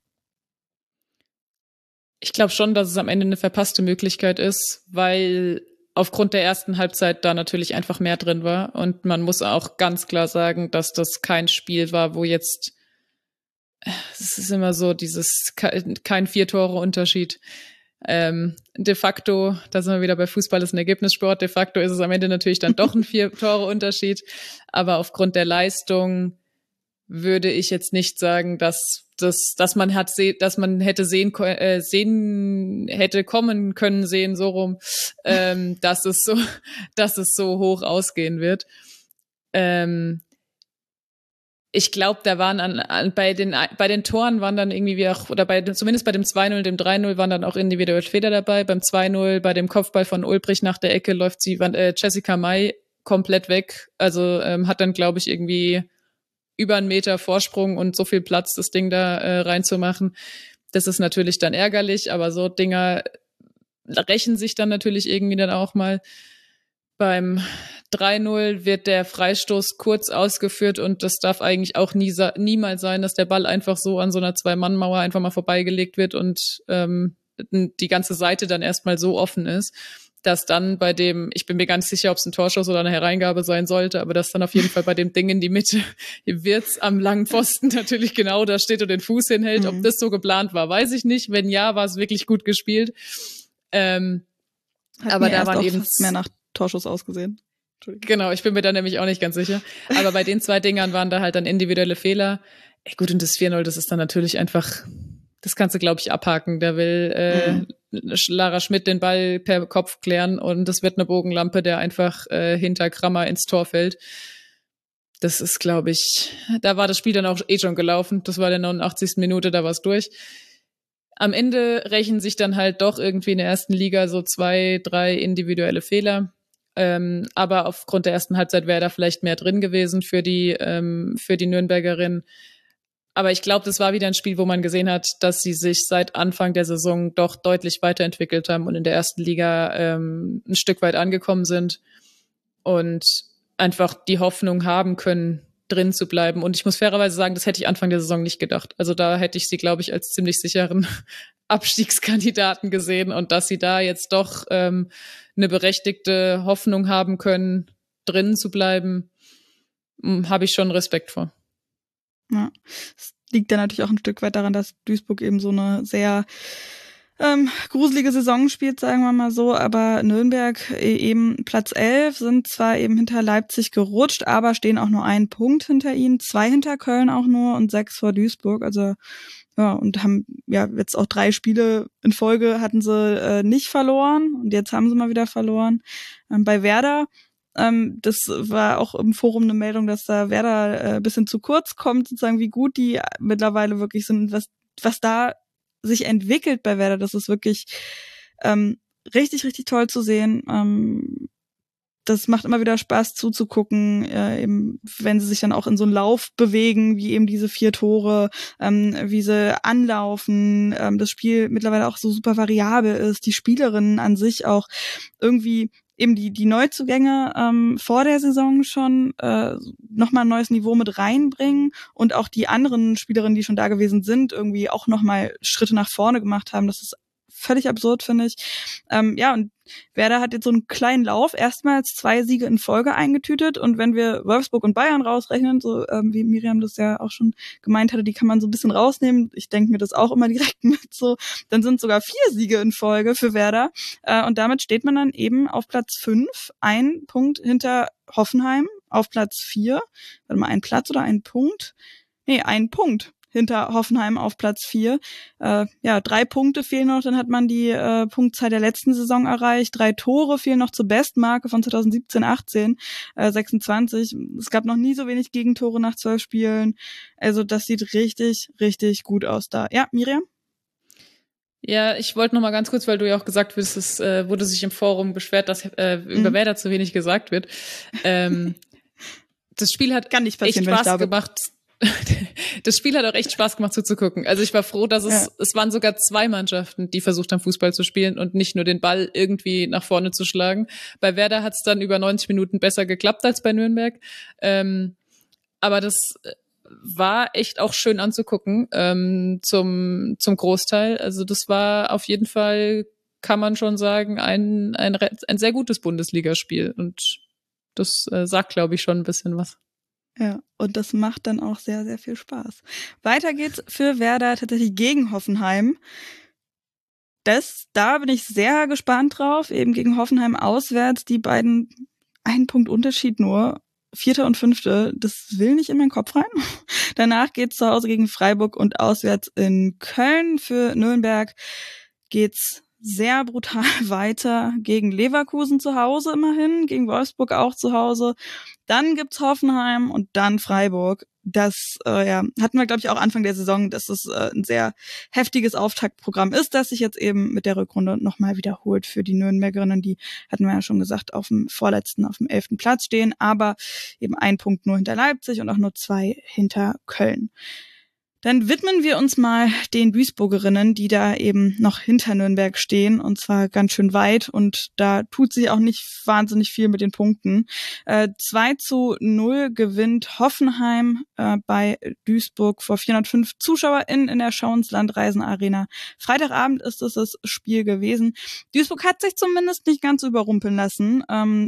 Ich glaube schon, dass es am Ende eine verpasste Möglichkeit ist, weil aufgrund der ersten Halbzeit da natürlich einfach mehr drin war. Und man muss auch ganz klar sagen, dass das kein Spiel war, wo jetzt, es ist immer so dieses kein 4-Tore-Unterschied. De facto, da sind wir wieder bei Fußball, ist ein Ergebnissport, de facto ist es am Ende natürlich dann doch ein 4-Tore-Unterschied. Aber aufgrund der Leistung würde ich jetzt nicht sagen, dass man hätte kommen können sehen, so rum, dass es so hoch ausgehen wird. Ich glaube, da waren bei den Toren waren dann irgendwie auch, oder zumindest bei dem 2-0 und dem 3-0 waren dann auch individuelle Fehler dabei. Beim 2-0, bei dem Kopfball von Ulbrich nach der Ecke läuft Jessica May komplett weg. Also hat dann, glaube ich, irgendwie über 1 Meter Vorsprung und so viel Platz, das Ding da reinzumachen. Das ist natürlich dann ärgerlich, aber so Dinger rächen sich dann natürlich irgendwie dann auch mal. Beim 3-0 wird der Freistoß kurz ausgeführt und das darf eigentlich auch niemals sein, dass der Ball einfach so an so einer 2-Mann-Mauer einfach mal vorbeigelegt wird und die ganze Seite dann erstmal so offen ist, dass dann bei dem, ich bin mir ganz sicher, ob es ein Torschuss oder eine Hereingabe sein sollte, aber dass dann auf jeden Fall bei dem Ding in die Mitte Wirtz am langen Pfosten natürlich genau da steht und den Fuß hinhält. Ob das so geplant war, weiß ich nicht. Wenn ja, war es wirklich gut gespielt. Aber da waren eben mehr nach Torschuss ausgesehen. Genau, ich bin mir da nämlich auch nicht ganz sicher. Aber bei den 2 Dingern waren da halt dann individuelle Fehler. Gut, und das 4-0, das ist dann natürlich einfach, das kannst du, glaube ich, abhaken. Da will Lara Schmidt den Ball per Kopf klären und das wird eine Bogenlampe, der einfach hinter Krammer ins Tor fällt. Das ist, glaube ich, da war das Spiel dann auch schon gelaufen. Das war der 89. Minute, da war es durch. Am Ende rächen sich dann halt doch irgendwie in der ersten Liga so 2, 3 individuelle Fehler. Aber aufgrund der ersten Halbzeit wäre da vielleicht mehr drin gewesen für die Nürnbergerin. Aber ich glaube, das war wieder ein Spiel, wo man gesehen hat, dass sie sich seit Anfang der Saison doch deutlich weiterentwickelt haben und in der ersten Liga ein Stück weit angekommen sind und einfach die Hoffnung haben können, drin zu bleiben. Und ich muss fairerweise sagen, das hätte ich Anfang der Saison nicht gedacht. Also da hätte ich sie, glaube ich, als ziemlich sicheren Abstiegskandidaten gesehen und dass sie da jetzt doch eine berechtigte Hoffnung haben können, drin zu bleiben, habe ich schon Respekt vor. Ja, es liegt dann natürlich auch ein Stück weit daran, dass Duisburg eben so eine sehr gruselige Saison spielt, sagen wir mal so, aber Nürnberg eben Platz 11, sind zwar eben hinter Leipzig gerutscht, aber stehen auch nur 1 Punkt hinter ihnen, 2 hinter Köln auch nur und 6 vor Duisburg, also ja, und haben ja jetzt auch 3 Spiele in Folge hatten sie nicht verloren und jetzt haben sie mal wieder verloren. Bei Werder, das war auch im Forum eine Meldung, dass da Werder ein bisschen zu kurz kommt, sozusagen wie gut die mittlerweile wirklich sind, was da sich entwickelt bei Werder, das ist wirklich richtig, richtig toll zu sehen. Das macht immer wieder Spaß zuzugucken, eben wenn sie sich dann auch in so einen Lauf bewegen, wie eben diese 4 Tore, wie sie anlaufen, das Spiel mittlerweile auch so super variabel ist, die Spielerinnen an sich auch irgendwie eben die Neuzugänge vor der Saison schon nochmal ein neues Niveau mit reinbringen und auch die anderen Spielerinnen, die schon da gewesen sind, irgendwie auch nochmal Schritte nach vorne gemacht haben. Das ist völlig absurd, finde ich. Ja, und Werder hat jetzt so einen kleinen Lauf, erstmals 2 Siege in Folge eingetütet, und wenn wir Wolfsburg und Bayern rausrechnen, so wie Miriam das ja auch schon gemeint hatte, die kann man so ein bisschen rausnehmen, ich denke mir das auch immer direkt mit, so, dann sind sogar 4 Siege in Folge für Werder, und damit steht man dann eben auf Platz 5, ein Punkt hinter Hoffenheim, auf Platz 4, warte mal, ein Platz oder ein Punkt? Nee, ein Punkt hinter Hoffenheim auf Platz 4. 3 Punkte fehlen noch, dann hat man die Punktzahl der letzten Saison erreicht. 3 Tore fehlen noch zur Bestmarke von 2017/18, 26. Es gab noch nie so wenig Gegentore nach 12 Spielen. Also das sieht richtig, richtig gut aus da. Ja, Miriam? Ja, ich wollte noch mal ganz kurz, weil du ja auch gesagt hast, es wurde sich im Forum beschwert, dass über Werder zu wenig gesagt wird. Das Spiel hat Kann nicht passieren, echt Spaß gemacht. Das Spiel hat auch echt Spaß gemacht zuzugucken. Also ich war froh, dass es waren sogar 2 Mannschaften, die versucht haben, Fußball zu spielen und nicht nur den Ball irgendwie nach vorne zu schlagen. Bei Werder hat es dann über 90 Minuten besser geklappt als bei Nürnberg. Aber das war echt auch schön anzugucken, zum Großteil. Also das war auf jeden Fall, kann man schon sagen, ein sehr gutes Bundesligaspiel. Und das sagt, glaube ich, schon ein bisschen was. Ja, und das macht dann auch sehr, sehr viel Spaß. Weiter geht's für Werder tatsächlich gegen Hoffenheim. Da bin ich sehr gespannt drauf. Eben gegen Hoffenheim auswärts, die beiden, 1 Punkt Unterschied nur. 4. und 5. Das will nicht in meinen Kopf rein. Danach geht's zu Hause gegen Freiburg und auswärts in Köln. Für Nürnberg geht's sehr brutal weiter gegen Leverkusen zu Hause immerhin, gegen Wolfsburg auch zu Hause. Dann gibt's Hoffenheim und dann Freiburg. Das hatten wir, glaube ich, auch Anfang der Saison, dass es ein sehr heftiges Auftaktprogramm ist, das sich jetzt eben mit der Rückrunde nochmal wiederholt für die Nürnbergerinnen. Die hatten wir ja schon gesagt, auf dem 11. Platz stehen, aber eben 1 Punkt nur hinter Leipzig und auch nur 2 hinter Köln. Dann widmen wir uns mal den Duisburgerinnen, die da eben noch hinter Nürnberg stehen, und zwar ganz schön weit, und da tut sich auch nicht wahnsinnig viel mit den Punkten. 2:0 gewinnt Hoffenheim bei Duisburg vor 405 ZuschauerInnen in der Schauensland-Reisen Arena. Freitagabend ist es das Spiel gewesen. Duisburg hat sich zumindest nicht ganz so überrumpeln lassen,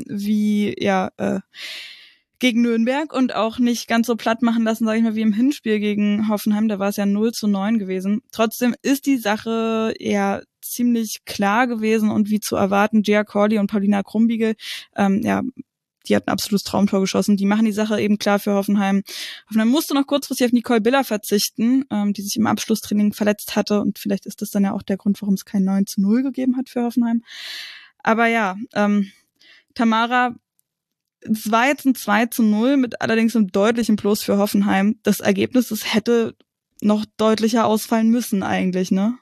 gegen Nürnberg, und auch nicht ganz so platt machen lassen, sage ich mal, wie im Hinspiel gegen Hoffenheim. Da war es ja 0:9 gewesen. Trotzdem ist die Sache eher ziemlich klar gewesen und wie zu erwarten, Gia Corley und Paulina Krumbiegel, die hatten ein absolutes Traumtor geschossen. Die machen die Sache eben klar für Hoffenheim. Hoffenheim musste noch kurzfristig auf Nicole Biller verzichten, die sich im Abschlusstraining verletzt hatte, und vielleicht ist das dann ja auch der Grund, warum es kein 9:0 gegeben hat für Hoffenheim. Aber ja, Tamara, es war jetzt ein 2:0 mit allerdings einem deutlichen Plus für Hoffenheim. Das Ergebnis, das hätte noch deutlicher ausfallen müssen eigentlich, ne?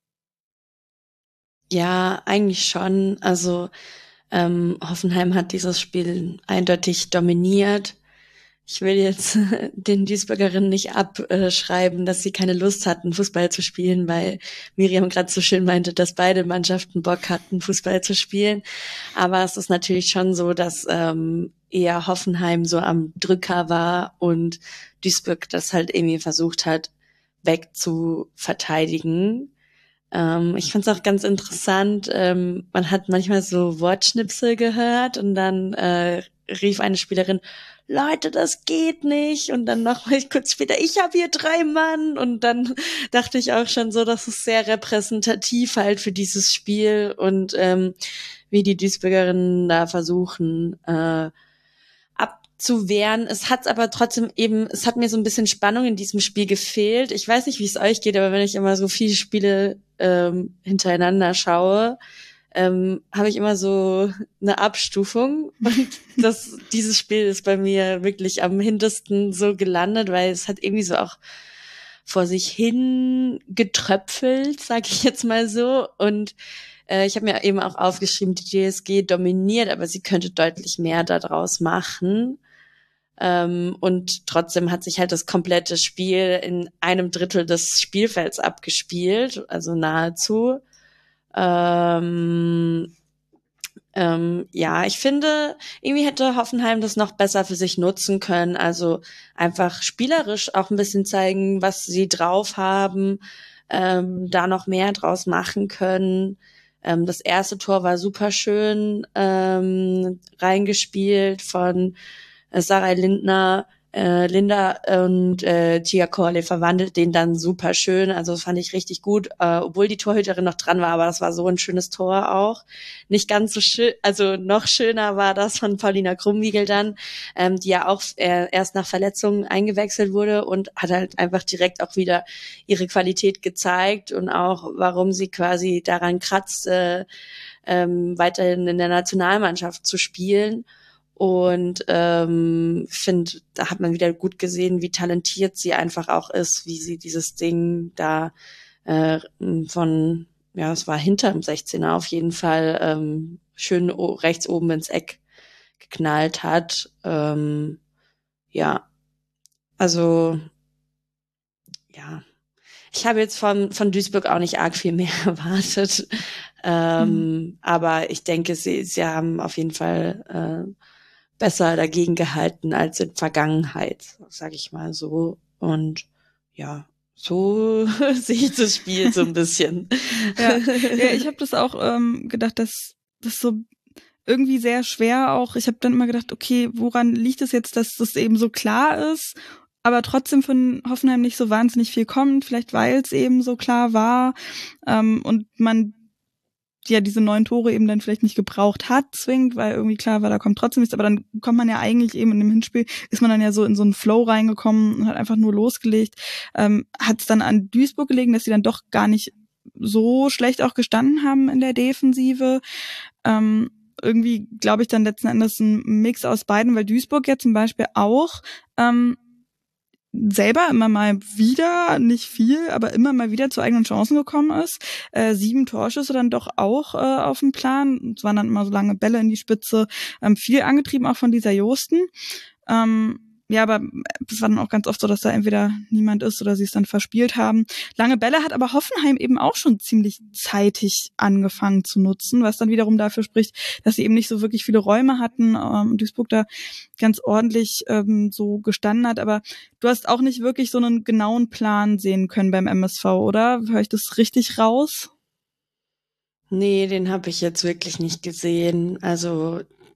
Ja, eigentlich schon. Also Hoffenheim hat dieses Spiel eindeutig dominiert. Ich will jetzt den Duisburgerinnen nicht abschreiben, dass sie keine Lust hatten, Fußball zu spielen, weil Miriam gerade so schön meinte, dass beide Mannschaften Bock hatten, Fußball zu spielen. Aber es ist natürlich schon so, dass eher Hoffenheim so am Drücker war und Duisburg das halt irgendwie versucht hat, wegzuverteidigen. Ich fand es auch ganz interessant, man hat manchmal so Wortschnipsel gehört und dann rief eine Spielerin, Leute, das geht nicht. Und dann noch mal kurz später, ich habe hier 3 Mann. Und dann dachte ich auch schon so, das ist sehr repräsentativ halt für dieses Spiel und wie die Duisburgerinnen da versuchen abzuwehren. Es hat aber trotzdem eben, es hat mir so ein bisschen Spannung in diesem Spiel gefehlt. Ich weiß nicht, wie es euch geht, aber wenn ich immer so viele Spiele hintereinander schaue, habe ich immer so eine Abstufung, und dieses Spiel ist bei mir wirklich am hintersten so gelandet, weil es hat irgendwie so auch vor sich hin getröpfelt, sag ich jetzt mal so, und ich habe mir eben auch aufgeschrieben, die DSG dominiert, aber sie könnte deutlich mehr daraus machen, und trotzdem hat sich halt das komplette Spiel in einem Drittel des Spielfelds abgespielt, also nahezu. Ja, ich finde, irgendwie hätte Hoffenheim das noch besser für sich nutzen können. Also einfach spielerisch auch ein bisschen zeigen, was sie drauf haben. da noch mehr draus machen können. Das erste Tor war super schön reingespielt von Sarah Linda und Gia Corley verwandelt den dann super schön. Also das fand ich richtig gut, obwohl die Torhüterin noch dran war, aber das war so ein schönes Tor auch. Nicht ganz so schön, also noch schöner war das von Paulina Krumwiegel dann, die ja auch erst nach Verletzungen eingewechselt wurde und hat halt einfach direkt auch wieder ihre Qualität gezeigt und auch, warum sie quasi daran kratzt, weiterhin in der Nationalmannschaft zu spielen. Und finde, da hat man wieder gut gesehen, wie talentiert sie einfach auch ist, wie sie dieses Ding da von, ja, es war hinterm 16er auf jeden Fall schön rechts oben ins Eck geknallt hat. Ja, also ja, ich habe jetzt von Duisburg auch nicht arg viel mehr erwartet. Aber ich denke, sie haben auf jeden Fall besser dagegen gehalten als in Vergangenheit, sag ich mal so. Und ja, so sehe ich das Spiel so ein bisschen. Ja, ich habe das auch gedacht, dass das so irgendwie sehr schwer auch. Ich habe dann immer gedacht, okay, woran liegt es jetzt, dass das eben so klar ist, aber trotzdem von Hoffenheim nicht so wahnsinnig viel kommt, vielleicht weil es eben so klar war und man ja diese 9 Tore eben dann vielleicht nicht gebraucht hat, zwingend, weil irgendwie klar war, da kommt trotzdem nichts, aber dann kommt man ja eigentlich eben in dem Hinspiel, ist man dann ja so in so einen Flow reingekommen und hat einfach nur losgelegt. Hat es dann an Duisburg gelegen, dass sie dann doch gar nicht so schlecht auch gestanden haben in der Defensive. Irgendwie glaube ich dann letzten Endes ein Mix aus beiden, weil Duisburg ja zum Beispiel auch selber immer mal wieder, nicht viel, aber immer mal wieder zu eigenen Chancen gekommen ist. 7 Torschüsse dann doch auch auf dem Plan. Es waren dann immer so lange Bälle in die Spitze. Viel angetrieben auch von Lisa Josten. Ja, aber es war dann auch ganz oft so, dass da entweder niemand ist oder sie es dann verspielt haben. Lange Bälle hat aber Hoffenheim eben auch schon ziemlich zeitig angefangen zu nutzen, was dann wiederum dafür spricht, dass sie eben nicht so wirklich viele Räume hatten und Duisburg da ganz ordentlich so gestanden hat. Aber du hast auch nicht wirklich so einen genauen Plan sehen können beim MSV, oder? Höre ich das richtig raus? Nee, den habe ich jetzt wirklich nicht gesehen. Also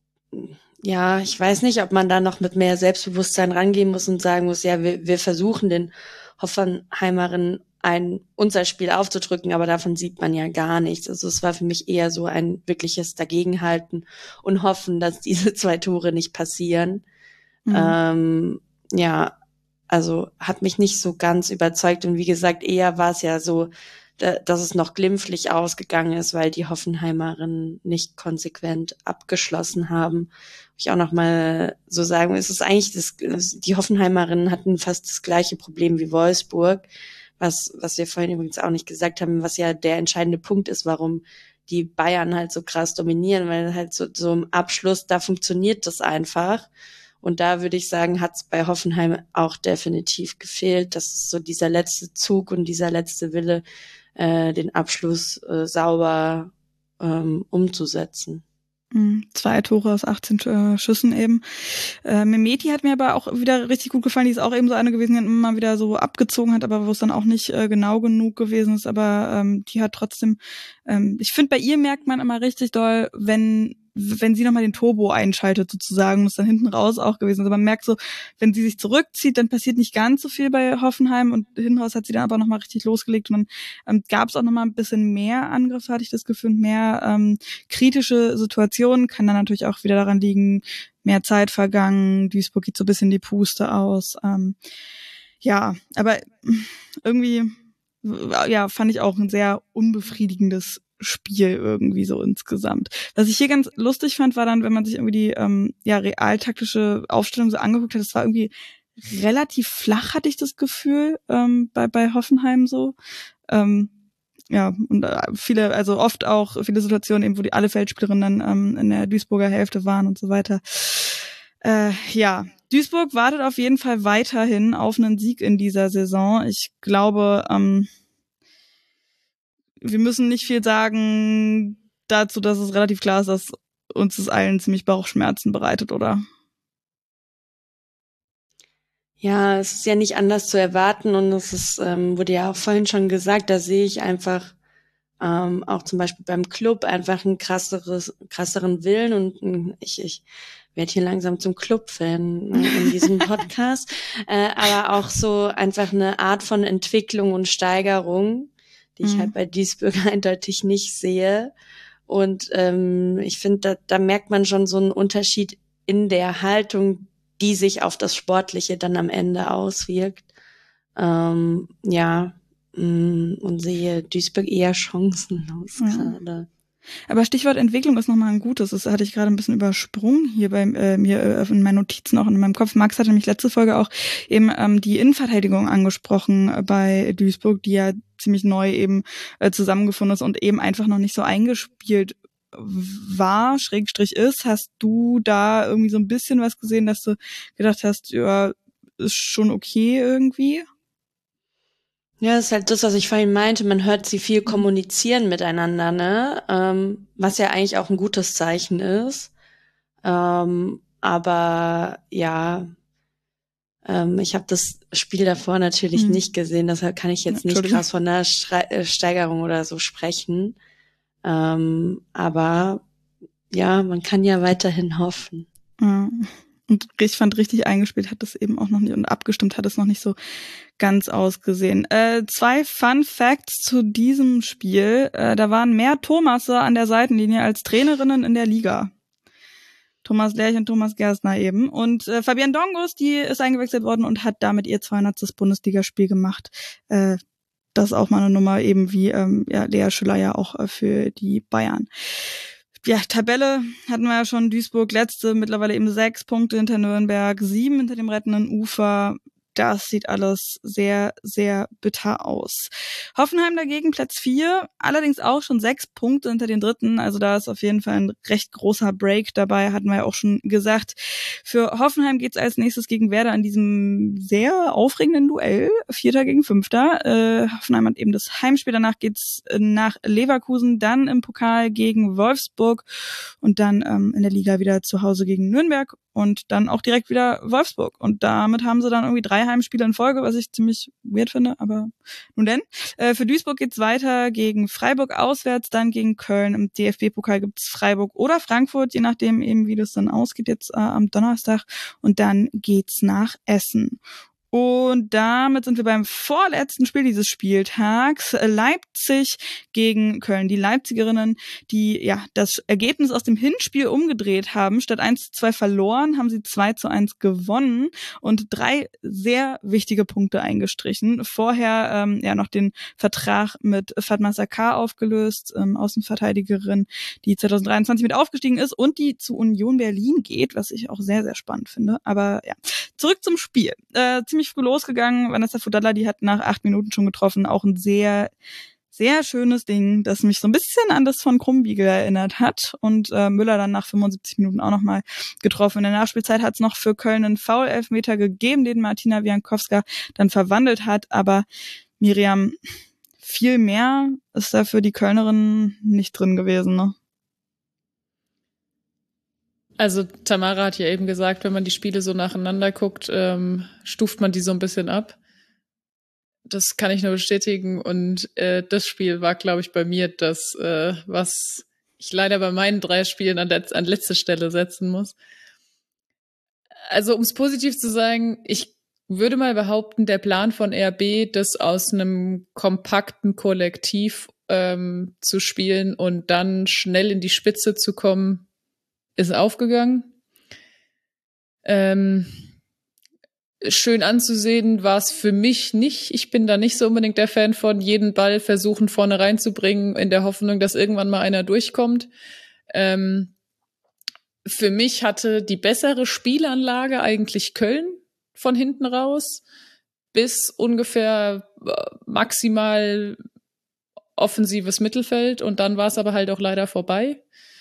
ja, ich weiß nicht, ob man da noch mit mehr Selbstbewusstsein rangehen muss und sagen muss, ja, wir versuchen den Hoffenheimerinnen unser Spiel aufzudrücken, aber davon sieht man ja gar nichts. Also es war für mich eher so ein wirkliches Dagegenhalten und hoffen, dass diese 2 Tore nicht passieren. Ja, also hat mich nicht so ganz überzeugt und wie gesagt, eher war es ja so, dass es noch glimpflich ausgegangen ist, weil die Hoffenheimerinnen nicht konsequent abgeschlossen haben. Ich auch noch mal so sagen, es ist eigentlich die Hoffenheimerinnen hatten fast das gleiche Problem wie Wolfsburg, was wir vorhin übrigens auch nicht gesagt haben, was ja der entscheidende Punkt ist, warum die Bayern halt so krass dominieren, weil halt so im Abschluss, da funktioniert das einfach. Und da würde ich sagen, hat es bei Hoffenheim auch definitiv gefehlt. Das ist so dieser letzte Zug und dieser letzte Wille, den Abschluss sauber umzusetzen. 2 Tore aus 18 Schüssen eben. Mehmeti hat mir aber auch wieder richtig gut gefallen. Die ist auch eben so eine gewesen, die immer wieder so abgezogen hat, aber wo es dann auch nicht genau genug gewesen ist. Aber die hat trotzdem, ich finde, bei ihr merkt man immer richtig doll, wenn sie nochmal den Turbo einschaltet sozusagen, muss dann hinten raus auch gewesen. Also man merkt so, wenn sie sich zurückzieht, dann passiert nicht ganz so viel bei Hoffenheim und hinten raus hat sie dann aber nochmal richtig losgelegt und dann gab es auch nochmal ein bisschen mehr Angriffe, hatte ich das Gefühl, mehr kritische Situationen. Kann dann natürlich auch wieder daran liegen, mehr Zeit vergangen, Duisburg geht so ein bisschen die Puste aus. Ja, aber irgendwie ja, fand ich auch ein sehr unbefriedigendes Spiel irgendwie so insgesamt. Was ich hier ganz lustig fand, war dann, wenn man sich irgendwie die realtaktische Aufstellung so angeguckt hat, das war irgendwie relativ flach, hatte ich das Gefühl, bei Hoffenheim so. Ja, und oft auch viele Situationen eben, wo die alle Feldspielerinnen dann in der Duisburger Hälfte waren und so weiter. Ja, Duisburg wartet auf jeden Fall weiterhin auf einen Sieg in dieser Saison. Ich glaube, wir müssen nicht viel sagen dazu, dass es relativ klar ist, dass uns das allen ziemlich Bauchschmerzen bereitet, oder? Ja, es ist ja nicht anders zu erwarten und es ist, wurde ja auch vorhin schon gesagt, da sehe ich einfach auch zum Beispiel beim Club einfach einen krasseren Willen und ich werde hier langsam zum Club-Fan in diesem Podcast, aber auch so einfach eine Art von Entwicklung und Steigerung, die ich halt bei Duisburg eindeutig nicht sehe. Und ich finde, da merkt man schon so einen Unterschied in der Haltung, die sich auf das Sportliche dann am Ende auswirkt. Und sehe Duisburg eher chancenlos gerade. Aber Stichwort Entwicklung ist nochmal ein gutes. Das hatte ich gerade ein bisschen übersprungen hier bei mir in meinen Notizen, auch in meinem Kopf. Max hatte nämlich letzte Folge auch eben die Innenverteidigung angesprochen bei Duisburg, die ja ziemlich neu eben zusammengefunden ist und eben einfach noch nicht so eingespielt war, / ist. Hast du da irgendwie so ein bisschen was gesehen, dass du gedacht hast, ja, ist schon okay irgendwie? Ja, das ist halt das, was ich vorhin meinte. Man hört sie viel kommunizieren miteinander, ne? Was ja eigentlich auch ein gutes Zeichen ist. Aber ja, ich habe das Spiel davor natürlich nicht gesehen, deshalb kann ich jetzt nicht krass von einer Steigerung oder so sprechen. Aber ja, man kann ja weiterhin hoffen. Ja. Und ich fand, richtig eingespielt hat es eben auch noch nicht und abgestimmt hat es noch nicht so ganz ausgesehen. 2 Fun Facts zu diesem Spiel. Da waren mehr Thomasse an der Seitenlinie als Trainerinnen in der Liga. Thomas Lerch und Thomas Gerstner eben. Und Fabienne Dongus, die ist eingewechselt worden und hat damit ihr 200. Bundesligaspiel gemacht. Das ist auch mal eine Nummer, eben wie Lea Schüller ja auch für die Bayern. Ja, Tabelle hatten wir ja schon, Duisburg letzte, mittlerweile eben 6 Punkte hinter Nürnberg, 7 hinter dem rettenden Ufer. Das sieht alles sehr, sehr bitter aus. Hoffenheim dagegen Platz 4, allerdings auch schon 6 Punkte hinter den Dritten. Also da ist auf jeden Fall ein recht großer Break dabei, hatten wir ja auch schon gesagt. Für Hoffenheim geht's als nächstes gegen Werder in diesem sehr aufregenden Duell, 4. gegen 5. Hoffenheim hat eben das Heimspiel, danach geht's nach Leverkusen, dann im Pokal gegen Wolfsburg und dann in der Liga wieder zu Hause gegen Nürnberg und dann auch direkt wieder Wolfsburg. Und damit haben sie dann irgendwie 3 Heimspiele in Folge, was ich ziemlich weird finde, aber nun denn. Für Duisburg geht's weiter gegen Freiburg auswärts, dann gegen Köln. Im DFB-Pokal gibt's Freiburg oder Frankfurt, je nachdem eben, wie das dann ausgeht jetzt am Donnerstag. Und dann geht's nach Essen. Und damit sind wir beim vorletzten Spiel dieses Spieltags. Leipzig gegen Köln. Die Leipzigerinnen, die ja das Ergebnis aus dem Hinspiel umgedreht haben. Statt 1:2 verloren, haben sie 2:1 gewonnen und 3 sehr wichtige Punkte eingestrichen. Vorher noch den Vertrag mit Fatma Sakar aufgelöst, Außenverteidigerin, die 2023 mit aufgestiegen ist und die zu Union Berlin geht, was ich auch sehr, sehr spannend finde. Aber ja, zurück zum Spiel. Ziemlich früh losgegangen. Vanessa Fudalla, die hat nach 8 Minuten schon getroffen. Auch ein sehr, sehr schönes Ding, das mich so ein bisschen an das von Krumbiegel erinnert hat. Und Müller dann nach 75 Minuten auch nochmal getroffen. In der Nachspielzeit hat es noch für Köln einen Foul-Elfmeter gegeben, den Martina Wiankowska dann verwandelt hat. Aber Miriam, viel mehr ist da für die Kölnerinnen nicht drin gewesen, ne? Also Tamara hat ja eben gesagt, wenn man die Spiele so nacheinander guckt, stuft man die so ein bisschen ab. Das kann ich nur bestätigen. Und das Spiel war, glaube ich, bei mir das, was ich leider bei meinen 3 Spielen an letzte Stelle setzen muss. Also um es positiv zu sagen, ich würde mal behaupten, der Plan von RB, das aus einem kompakten Kollektiv zu spielen und dann schnell in die Spitze zu kommen, ist aufgegangen. Schön anzusehen war es für mich nicht. Ich bin da nicht so unbedingt der Fan von jeden Ball versuchen vorne reinzubringen, in der Hoffnung, dass irgendwann mal einer durchkommt. Für mich hatte die bessere Spielanlage eigentlich Köln von hinten raus bis ungefähr maximal offensives Mittelfeld und dann war es aber halt auch leider vorbei.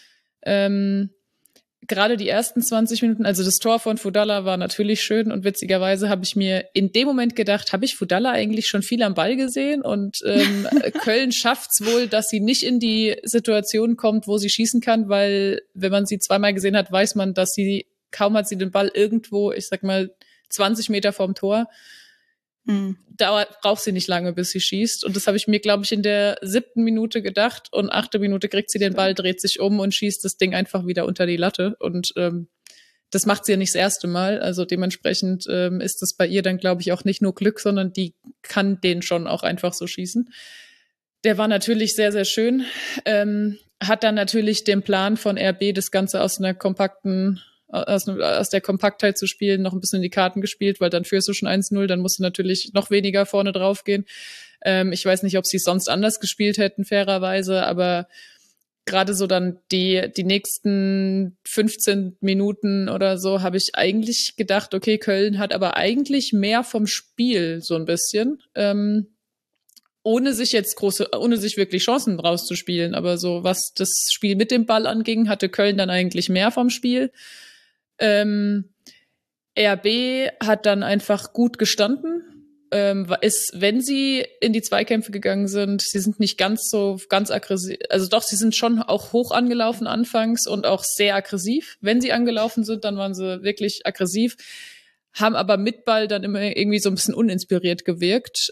Gerade die ersten 20 Minuten, also das Tor von Fudalla war natürlich schön und witzigerweise habe ich mir in dem Moment gedacht, habe ich Fudalla eigentlich schon viel am Ball gesehen und Köln schafft's wohl, dass sie nicht in die Situation kommt, wo sie schießen kann, weil wenn man sie 2-mal gesehen hat, weiß man, dass sie, kaum hat sie den Ball irgendwo, ich sag mal, 20 Meter vorm Tor. Braucht sie nicht lange, bis sie schießt. Und das habe ich mir, glaube ich, in der 7. Minute gedacht. Und 8. Minute kriegt sie den Ball, dreht sich um und schießt das Ding einfach wieder unter die Latte. Und das macht sie ja nicht das erste Mal. Also dementsprechend ist das bei ihr dann, glaube ich, auch nicht nur Glück, sondern die kann den schon auch einfach so schießen. Der war natürlich sehr, sehr schön. Hat dann natürlich den Plan von RB, das Ganze aus der Kompaktheit zu spielen, noch ein bisschen in die Karten gespielt, weil dann führst du schon 1-0, dann musst du natürlich noch weniger vorne drauf gehen. Ich weiß nicht, ob sie sonst anders gespielt hätten, fairerweise, aber gerade so dann die nächsten 15 Minuten oder so habe ich eigentlich gedacht, okay, Köln hat aber eigentlich mehr vom Spiel so ein bisschen, ohne sich wirklich Chancen rauszuspielen, aber so was das Spiel mit dem Ball anging, hatte Köln dann eigentlich mehr vom Spiel. RB hat dann einfach gut gestanden, wenn sie in die Zweikämpfe gegangen sind, sie sind nicht ganz aggressiv, also doch, sie sind schon auch hoch angelaufen anfangs und auch sehr aggressiv. Wenn sie angelaufen sind, dann waren sie wirklich aggressiv, haben aber mit Ball dann immer irgendwie so ein bisschen uninspiriert gewirkt,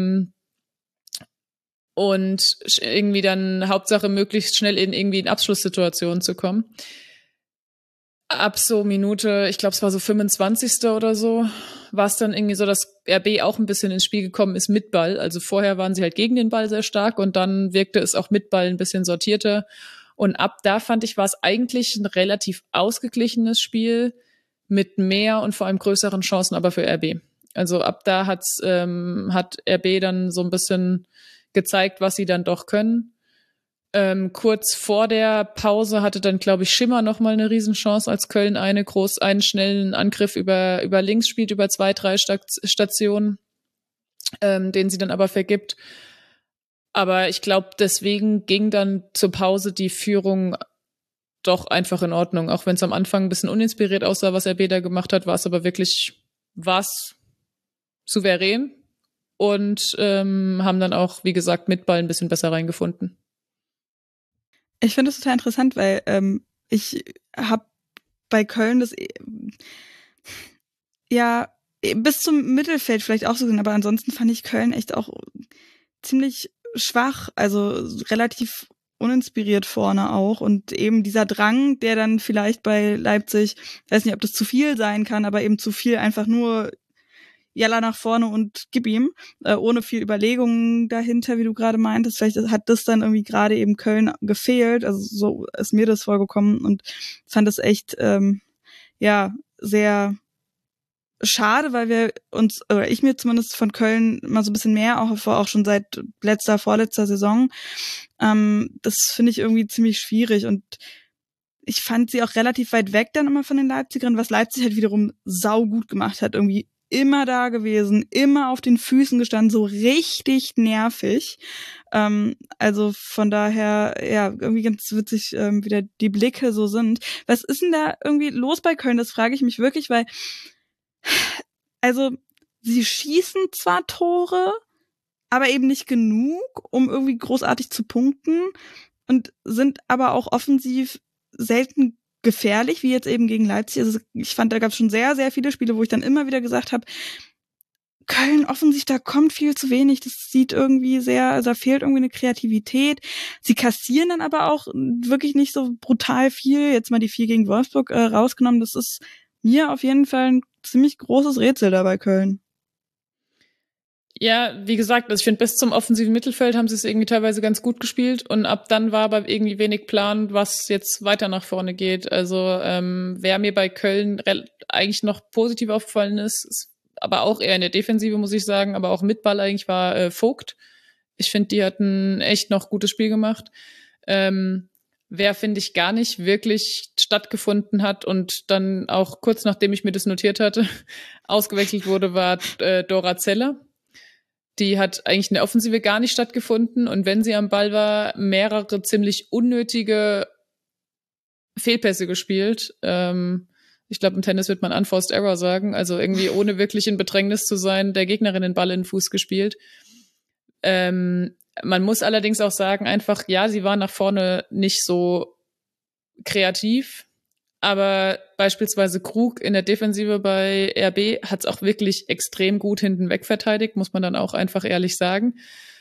und irgendwie dann Hauptsache möglichst schnell in Abschlusssituationen zu kommen. Ab so Minute, ich glaube, es war so 25. oder so, war es dann irgendwie so, dass RB auch ein bisschen ins Spiel gekommen ist mit Ball. Also vorher waren sie halt gegen den Ball sehr stark und dann wirkte es auch mit Ball ein bisschen sortierter. Und ab da fand ich, war es eigentlich ein relativ ausgeglichenes Spiel mit mehr und vor allem größeren Chancen aber für RB. Also ab da hat RB dann so ein bisschen gezeigt, was sie dann doch können. Kurz vor der Pause hatte dann, glaube ich, Schimmer noch mal eine Riesenchance, als Köln einen schnellen Angriff über links spielt, über 2-3 Stationen, den sie dann aber vergibt. Aber ich glaube, deswegen ging dann zur Pause die Führung doch einfach in Ordnung. Auch wenn es am Anfang ein bisschen uninspiriert aussah, was RB da gemacht hat, war es aber wirklich souverän und haben dann auch, wie gesagt, mit Ball ein bisschen besser reingefunden. Ich finde es total interessant, weil ich habe bei Köln das ja bis zum Mittelfeld vielleicht auch so gesehen, aber ansonsten fand ich Köln echt auch ziemlich schwach, also relativ uninspiriert vorne auch und eben dieser Drang, der dann vielleicht bei Leipzig, weiß nicht, ob das zu viel sein kann, aber eben zu viel einfach nur Jalla nach vorne und gib ihm, ohne viel Überlegungen dahinter, wie du gerade meintest. Vielleicht hat das dann irgendwie gerade eben Köln gefehlt, also so ist mir das vorgekommen und fand das echt sehr schade, weil wir uns, oder ich mir zumindest von Köln mal so ein bisschen mehr auch schon seit vorletzter Saison. Das finde ich irgendwie ziemlich schwierig und ich fand sie auch relativ weit weg dann immer von den Leipzigerinnen, was Leipzig halt wiederum saugut gemacht hat, irgendwie immer da gewesen, immer auf den Füßen gestanden, so richtig nervig. Also von daher, ja, irgendwie ganz witzig, wie die Blicke so sind. Was ist denn da irgendwie los bei Köln? Das frage ich mich wirklich, weil also sie schießen zwar Tore, aber eben nicht genug, um irgendwie großartig zu punkten und sind aber auch offensiv selten gefährlich, wie jetzt eben gegen Leipzig. Also ich fand, da gab es schon sehr, sehr viele Spiele, wo ich dann immer wieder gesagt habe, Köln offensiv, da kommt viel zu wenig. Das sieht irgendwie also da fehlt irgendwie eine Kreativität. Sie kassieren dann aber auch wirklich nicht so brutal viel. Jetzt mal die 4 gegen Wolfsburg rausgenommen. Das ist mir auf jeden Fall ein ziemlich großes Rätsel da bei Köln. Ja, wie gesagt, also ich finde, bis zum offensiven Mittelfeld haben sie es irgendwie teilweise ganz gut gespielt und ab dann war aber irgendwie wenig Plan, was jetzt weiter nach vorne geht. Also wer mir bei Köln eigentlich noch positiv aufgefallen ist, aber auch eher in der Defensive, muss ich sagen, aber auch mit Ball eigentlich war Vogt. Ich finde, die hatten echt noch gutes Spiel gemacht. Wer, finde ich, gar nicht wirklich stattgefunden hat und dann auch kurz nachdem ich mir das notiert hatte, ausgewechselt wurde, war Dora Zeller. Die hat eigentlich in der Offensive gar nicht stattgefunden und wenn sie am Ball war, mehrere ziemlich unnötige Fehlpässe gespielt. Ich glaube, im Tennis wird man Unforced Error sagen, also irgendwie ohne wirklich in Bedrängnis zu sein, der Gegnerin den Ball in den Fuß gespielt. Man muss allerdings auch sagen, einfach, ja, sie war nach vorne nicht so kreativ, Aber beispielsweise Krug in der Defensive bei RB hat es auch wirklich extrem gut hinten weg verteidigt, muss man dann auch einfach ehrlich sagen.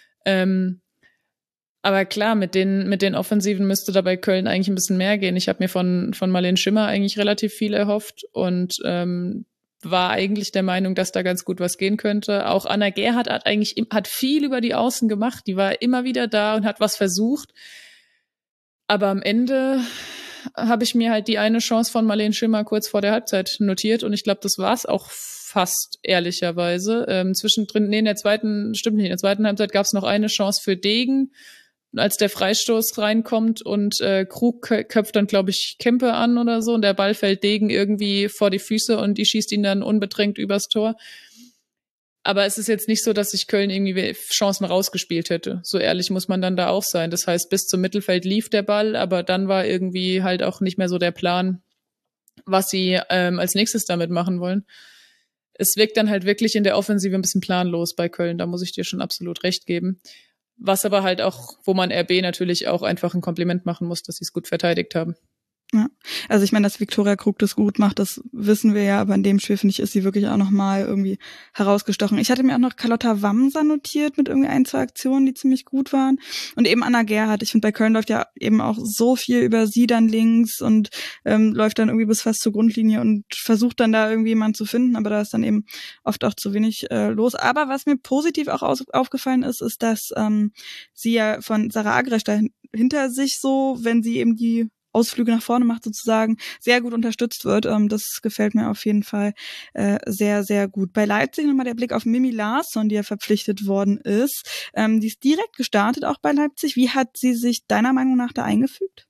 Aber klar, mit den Offensiven müsste da bei Köln eigentlich ein bisschen mehr gehen. Ich habe mir von Marlene Schimmer eigentlich relativ viel erhofft und war eigentlich der Meinung, dass da ganz gut was gehen könnte. Auch Anna Gerhardt hat viel über die Außen gemacht. Die war immer wieder da und hat was versucht. Aber am Ende habe ich mir halt die eine Chance von Marlene Schimmer kurz vor der Halbzeit notiert und ich glaube, das war's auch fast, ehrlicherweise. In der zweiten Halbzeit gab es noch eine Chance für Degen, als der Freistoß reinkommt und Krug köpft dann, glaube ich, Kempe an oder so und der Ball fällt Degen irgendwie vor die Füße und die schießt ihn dann unbedrängt übers Tor. Aber es ist jetzt nicht so, dass sich Köln irgendwie Chancen rausgespielt hätte. So ehrlich muss man dann da auch sein. Das heißt, bis zum Mittelfeld lief der Ball, aber dann war irgendwie halt auch nicht mehr so der Plan, was sie als nächstes damit machen wollen. Es wirkt dann halt wirklich in der Offensive ein bisschen planlos bei Köln. Da muss ich dir schon absolut recht geben. Was aber halt auch, wo man RB natürlich auch einfach ein Kompliment machen muss, dass sie es gut verteidigt haben. Ja, also ich meine, dass Viktoria Krug das gut macht, das wissen wir ja, aber in dem Spiel, finde ich, ist sie wirklich auch nochmal irgendwie herausgestochen. Ich hatte mir auch noch Carlotta Wamser notiert mit irgendwie 1, 2 Aktionen, die ziemlich gut waren. Und eben Anna Gerhardt. Ich finde, bei Köln läuft ja eben auch so viel über sie dann links und läuft dann irgendwie bis fast zur Grundlinie und versucht dann da irgendwie jemanden zu finden, aber da ist dann eben oft auch zu wenig los. Aber was mir positiv auch aufgefallen ist, dass sie ja von Sarah Agresch da hinter sich so, wenn sie eben die Ausflüge nach vorne macht sozusagen, sehr gut unterstützt wird. Das gefällt mir auf jeden Fall sehr, sehr gut. Bei Leipzig nochmal der Blick auf Mimi Larsson, die ja verpflichtet worden ist. Die ist direkt gestartet auch bei Leipzig. Wie hat sie sich deiner Meinung nach da eingefügt?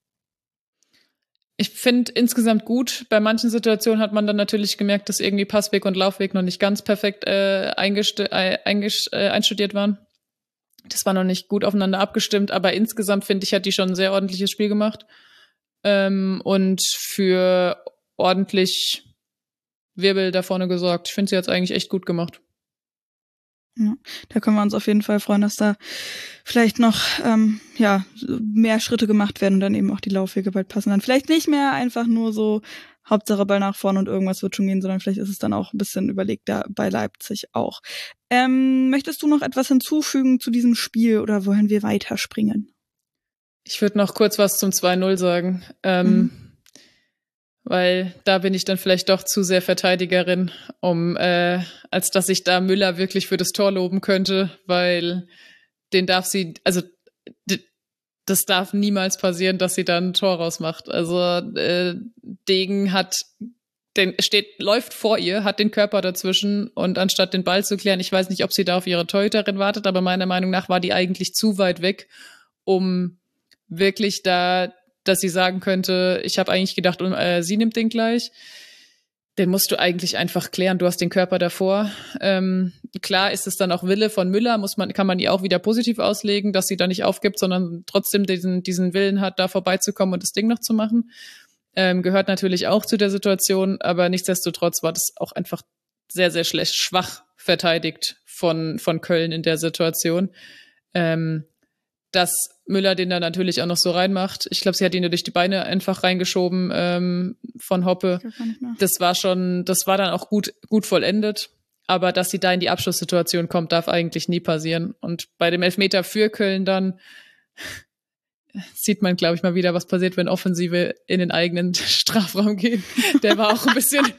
Ich finde insgesamt gut. Bei manchen Situationen hat man dann natürlich gemerkt, dass irgendwie Passweg und Laufweg noch nicht ganz perfekt einstudiert waren. Das war noch nicht gut aufeinander abgestimmt, aber insgesamt finde ich, hat die schon ein sehr ordentliches Spiel gemacht. Und für ordentlich Wirbel da vorne gesorgt. Ich finde, sie hat es eigentlich echt gut gemacht. Ja, da können wir uns auf jeden Fall freuen, dass da vielleicht noch mehr Schritte gemacht werden und dann eben auch die Laufwege bald passen. Dann vielleicht nicht mehr einfach nur so Hauptsache Ball nach vorne und irgendwas wird schon gehen, sondern vielleicht ist es dann auch ein bisschen überlegter bei Leipzig auch. Möchtest du noch etwas hinzufügen zu diesem Spiel oder wollen wir weiterspringen? Ich würde noch kurz was zum 2-0 sagen, weil da bin ich dann vielleicht doch zu sehr Verteidigerin, als dass ich da Müller wirklich für das Tor loben könnte, weil das darf niemals passieren, dass sie da ein Tor rausmacht. Also Degen läuft vor ihr, hat den Körper dazwischen und anstatt den Ball zu klären, ich weiß nicht, ob sie da auf ihre Torhüterin wartet, aber meiner Meinung nach war die eigentlich zu weit weg, um wirklich da, dass sie sagen könnte, ich habe eigentlich gedacht, sie nimmt den gleich. Den musst du eigentlich einfach klären. Du hast den Körper davor. Klar ist es dann auch Wille von Müller, kann man die auch wieder positiv auslegen, dass sie da nicht aufgibt, sondern trotzdem diesen Willen hat, da vorbeizukommen und das Ding noch zu machen. Gehört natürlich auch zu der Situation, aber nichtsdestotrotz war das auch einfach sehr, sehr schwach verteidigt von Köln in der Situation. Dass Müller den dann natürlich auch noch so reinmacht. Ich glaube, sie hat ihn ja durch die Beine einfach reingeschoben von Hoppe. Das war dann auch gut vollendet. Aber dass sie da in die Abschlusssituation kommt, darf eigentlich nie passieren. Und bei dem Elfmeter für Köln dann sieht man, glaube ich, mal wieder, was passiert, wenn Offensive in den eigenen Strafraum gehen. Der war auch ein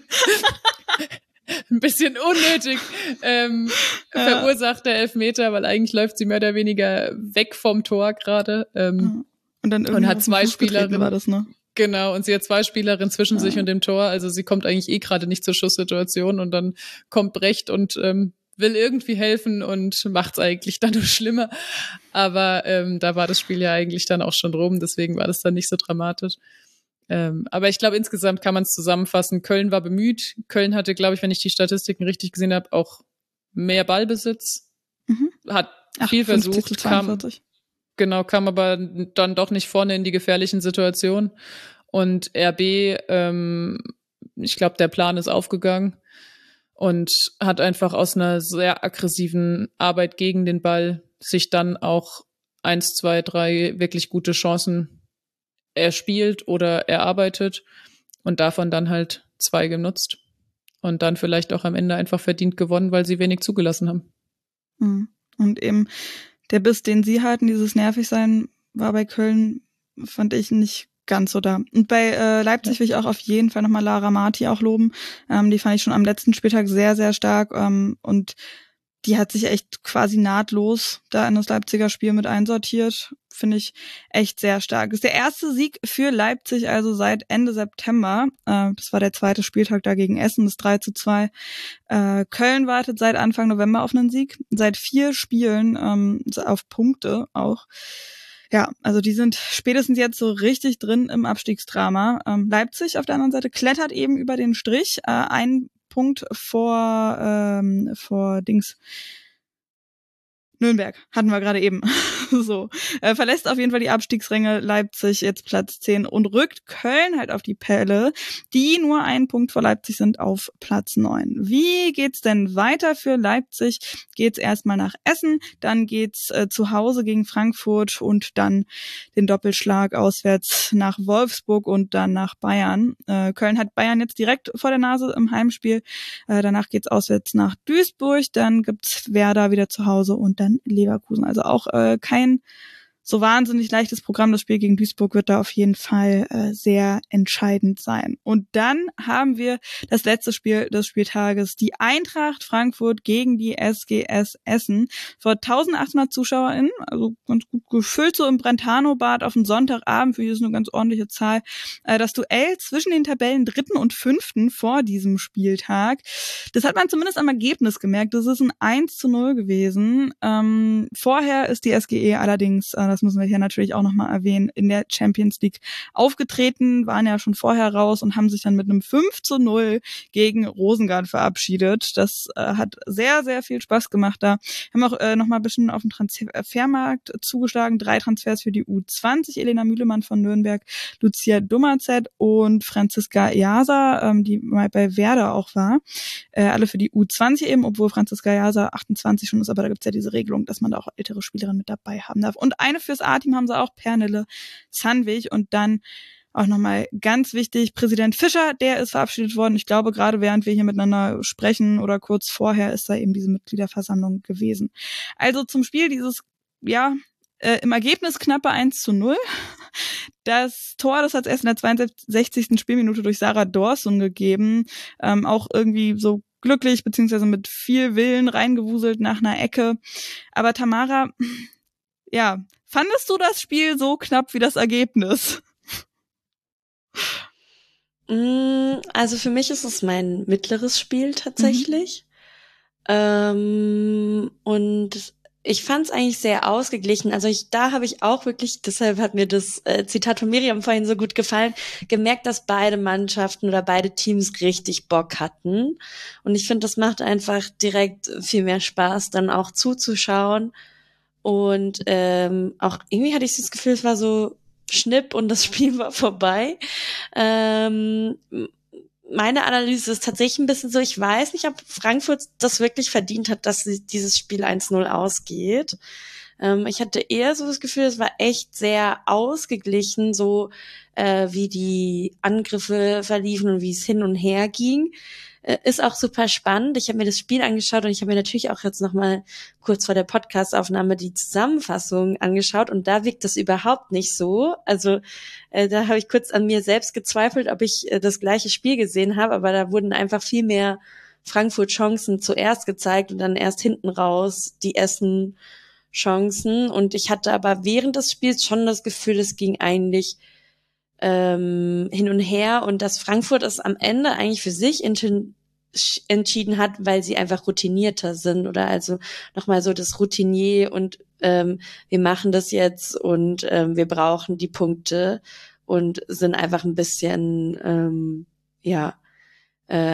bisschen unnötig verursacht, der Elfmeter, weil eigentlich läuft sie mehr oder weniger weg vom Tor gerade. Und hat 2 Spielerinnen. War das, ne? Genau, und sie hat 2 Spielerinnen zwischen sich und dem Tor. Also sie kommt eigentlich gerade nicht zur Schusssituation und dann kommt Brecht und will irgendwie helfen und macht's eigentlich dann nur schlimmer. Aber da war das Spiel ja eigentlich dann auch schon rum, deswegen war das dann nicht so dramatisch. Aber ich glaube, insgesamt kann man es zusammenfassen. Köln war bemüht. Köln hatte, glaube ich, wenn ich die Statistiken richtig gesehen habe, auch mehr Ballbesitz. Hat viel versucht, kam aber dann doch nicht vorne in die gefährlichen Situationen. Und RB, ich glaube, der Plan ist aufgegangen und hat einfach aus einer sehr aggressiven Arbeit gegen den Ball sich dann auch 1, 2, 3 wirklich gute Chancen erspielt oder erarbeitet und davon dann halt 2 genutzt und dann vielleicht auch am Ende einfach verdient gewonnen, weil sie wenig zugelassen haben. Und eben der Biss, den sie hatten, dieses Nervigsein, war bei Köln, fand ich, nicht ganz so da. Und bei Leipzig will ich auch auf jeden Fall nochmal Lara Marti auch loben. Die fand ich schon am letzten Spieltag sehr, sehr stark. Und die hat sich echt quasi nahtlos da in das Leipziger Spiel mit einsortiert. Finde ich echt sehr stark. Das ist der erste Sieg für Leipzig, also seit Ende September. Das war der 2. Spieltag da gegen Essen, das 3:2. Köln wartet seit Anfang November auf einen Sieg. Seit 4 Spielen auf Punkte auch. Ja, also die sind spätestens jetzt so richtig drin im Abstiegsdrama. Leipzig auf der anderen Seite klettert eben über den Strich. Ein Punkt vor Nürnberg hatten wir gerade eben. So. Verlässt auf jeden Fall die Abstiegsränge Leipzig jetzt Platz 10 und rückt Köln halt auf die Pelle, die nur einen Punkt vor Leipzig sind, auf Platz 9. Wie geht's denn weiter für Leipzig? Geht's erstmal nach Essen, dann geht's zu Hause gegen Frankfurt und dann den Doppelschlag auswärts nach Wolfsburg und dann nach Bayern. Köln hat Bayern jetzt direkt vor der Nase im Heimspiel. Danach geht's auswärts nach Duisburg, dann gibt's Werder wieder zu Hause und dann Leverkusen. Also auch kein so wahnsinnig leichtes Programm. Das Spiel gegen Duisburg wird da auf jeden Fall sehr entscheidend sein. Und dann haben wir das letzte Spiel des Spieltages, die Eintracht Frankfurt gegen die SGS Essen. Vor 1800 ZuschauerInnen, also ganz gut gefüllt so im Brentano-Bad auf den Sonntagabend, für die ist eine ganz ordentliche Zahl. Das Duell zwischen den Tabellen 3. und 5. vor diesem Spieltag. Das hat man zumindest am Ergebnis gemerkt. Das ist ein 1:0 gewesen. Vorher ist die SGE allerdings, das müssen wir hier natürlich auch nochmal erwähnen, in der Champions League aufgetreten, waren ja schon vorher raus und haben sich dann mit einem 5:0 gegen Rosengard verabschiedet. Das hat sehr, sehr viel Spaß gemacht da. Haben auch nochmal ein bisschen auf dem Transfermarkt zugeschlagen. 3 Transfers für die U20. Elena Mühlemann von Nürnberg, Lucia Dummerzett und Franziska Jasa, die mal bei Werder auch war. Alle für die U20 eben, obwohl Franziska Jasa 28 schon ist, aber da gibt's ja diese Regelung, dass man da auch ältere Spielerinnen mit dabei haben darf. Und eine fürs A-Team haben sie auch, Pernille Sandwig. Und dann auch nochmal ganz wichtig, Präsident Fischer, der ist verabschiedet worden. Ich glaube, gerade während wir hier miteinander sprechen oder kurz vorher ist da eben diese Mitgliederversammlung gewesen. Also zum Spiel dieses, im Ergebnis knappe 1:0. Das Tor, das hat es erst in der 62. Spielminute durch Sarah Dorsum gegeben. Auch irgendwie so glücklich, beziehungsweise mit viel Willen reingewuselt nach einer Ecke. Aber Tamara, fandest du das Spiel so knapp wie das Ergebnis? Also für mich ist es mein mittleres Spiel tatsächlich. Und ich fand es eigentlich sehr ausgeglichen. Also da habe ich auch wirklich, deshalb hat mir das Zitat von Miriam vorhin so gut gefallen, gemerkt, dass beide Mannschaften oder beide Teams richtig Bock hatten. Und ich finde, das macht einfach direkt viel mehr Spaß, dann auch zuzuschauen. Und auch irgendwie hatte ich das Gefühl, es war so Schnipp und das Spiel war vorbei. Meine Analyse ist tatsächlich ein bisschen so, ich weiß nicht, ob Frankfurt das wirklich verdient hat, dass dieses Spiel 1:0 ausgeht. Ich hatte eher so das Gefühl, es war echt sehr ausgeglichen, so wie die Angriffe verliefen und wie es hin und her ging. Ist auch super spannend. Ich habe mir das Spiel angeschaut und ich habe mir natürlich auch jetzt nochmal kurz vor der Podcast-Aufnahme die Zusammenfassung angeschaut und da wirkt das überhaupt nicht so. Also da habe ich kurz an mir selbst gezweifelt, ob ich das gleiche Spiel gesehen habe, aber da wurden einfach viel mehr Frankfurt-Chancen zuerst gezeigt und dann erst hinten raus die Essen-Chancen. Und ich hatte aber während des Spiels schon das Gefühl, es ging eigentlich hin und her und dass Frankfurt es am Ende eigentlich für sich entschieden hat, weil sie einfach routinierter sind oder also nochmal so das Routinier und wir machen das jetzt und wir brauchen die Punkte und sind einfach ein bisschen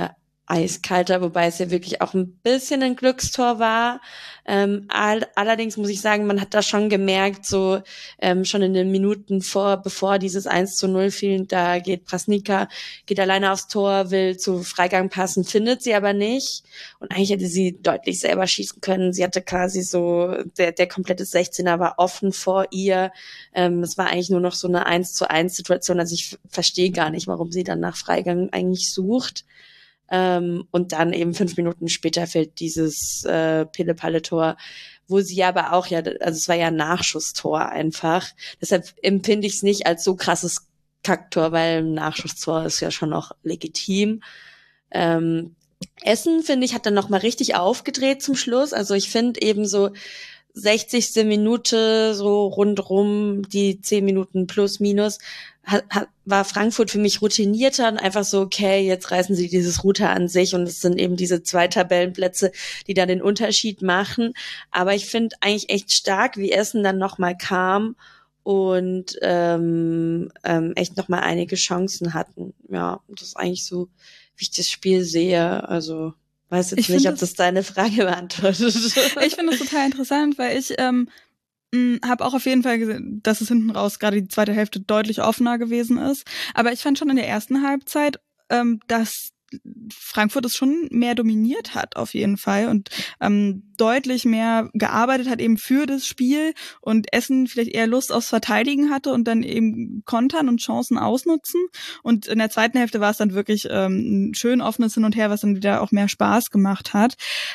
eiskalter, wobei es ja wirklich auch ein bisschen ein Glückstor war. Allerdings muss ich sagen, man hat da schon gemerkt, so schon in den Minuten bevor dieses 1:0 fiel, da geht Prasnica, geht alleine aufs Tor, will zu Freigang passen, findet sie aber nicht. Und eigentlich hätte sie deutlich selber schießen können. Sie hatte quasi so, der komplette 16er war offen vor ihr. Es war eigentlich nur noch so eine 1:1 Situation. Also ich verstehe gar nicht, warum sie dann nach Freigang eigentlich sucht. Und dann eben 5 Minuten später fällt dieses Pille-Palle-Tor, wo sie aber auch also es war ja ein Nachschusstor einfach. Deshalb empfinde ich es nicht als so krasses Kacktor, weil ein Nachschusstor ist ja schon noch legitim. Essen, finde ich, hat dann nochmal richtig aufgedreht zum Schluss. Also ich finde eben so 60. Minute, so rundrum, die 10 Minuten plus minus, war Frankfurt für mich routinierter und einfach so, okay, jetzt reißen sie dieses Ruder an sich und es sind eben diese 2 Tabellenplätze, die dann den Unterschied machen. Aber ich finde eigentlich echt stark, wie Essen dann nochmal kam und echt nochmal einige Chancen hatten. Ja, das ist eigentlich so, wie ich das Spiel sehe. Also weiß jetzt nicht, ob das deine Frage beantwortet. Ich finde das total interessant, weil ich habe auch auf jeden Fall gesehen, dass es hinten raus gerade die zweite Hälfte deutlich offener gewesen ist. Aber ich fand schon in der ersten Halbzeit, dass Frankfurt es schon mehr dominiert hat auf jeden Fall und deutlich mehr gearbeitet hat eben für das Spiel und Essen vielleicht eher Lust aufs Verteidigen hatte und dann eben kontern und Chancen ausnutzen. Und in der zweiten Hälfte war es dann wirklich ein schön offenes Hin und Her, was dann wieder auch mehr Spaß gemacht hat.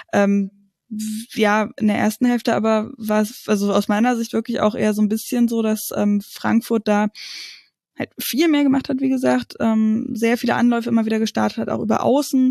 Ja, in der ersten Hälfte aber war es also aus meiner Sicht wirklich auch eher so ein bisschen so, dass Frankfurt da halt viel mehr gemacht hat, wie gesagt, sehr viele Anläufe immer wieder gestartet hat, auch über Außen,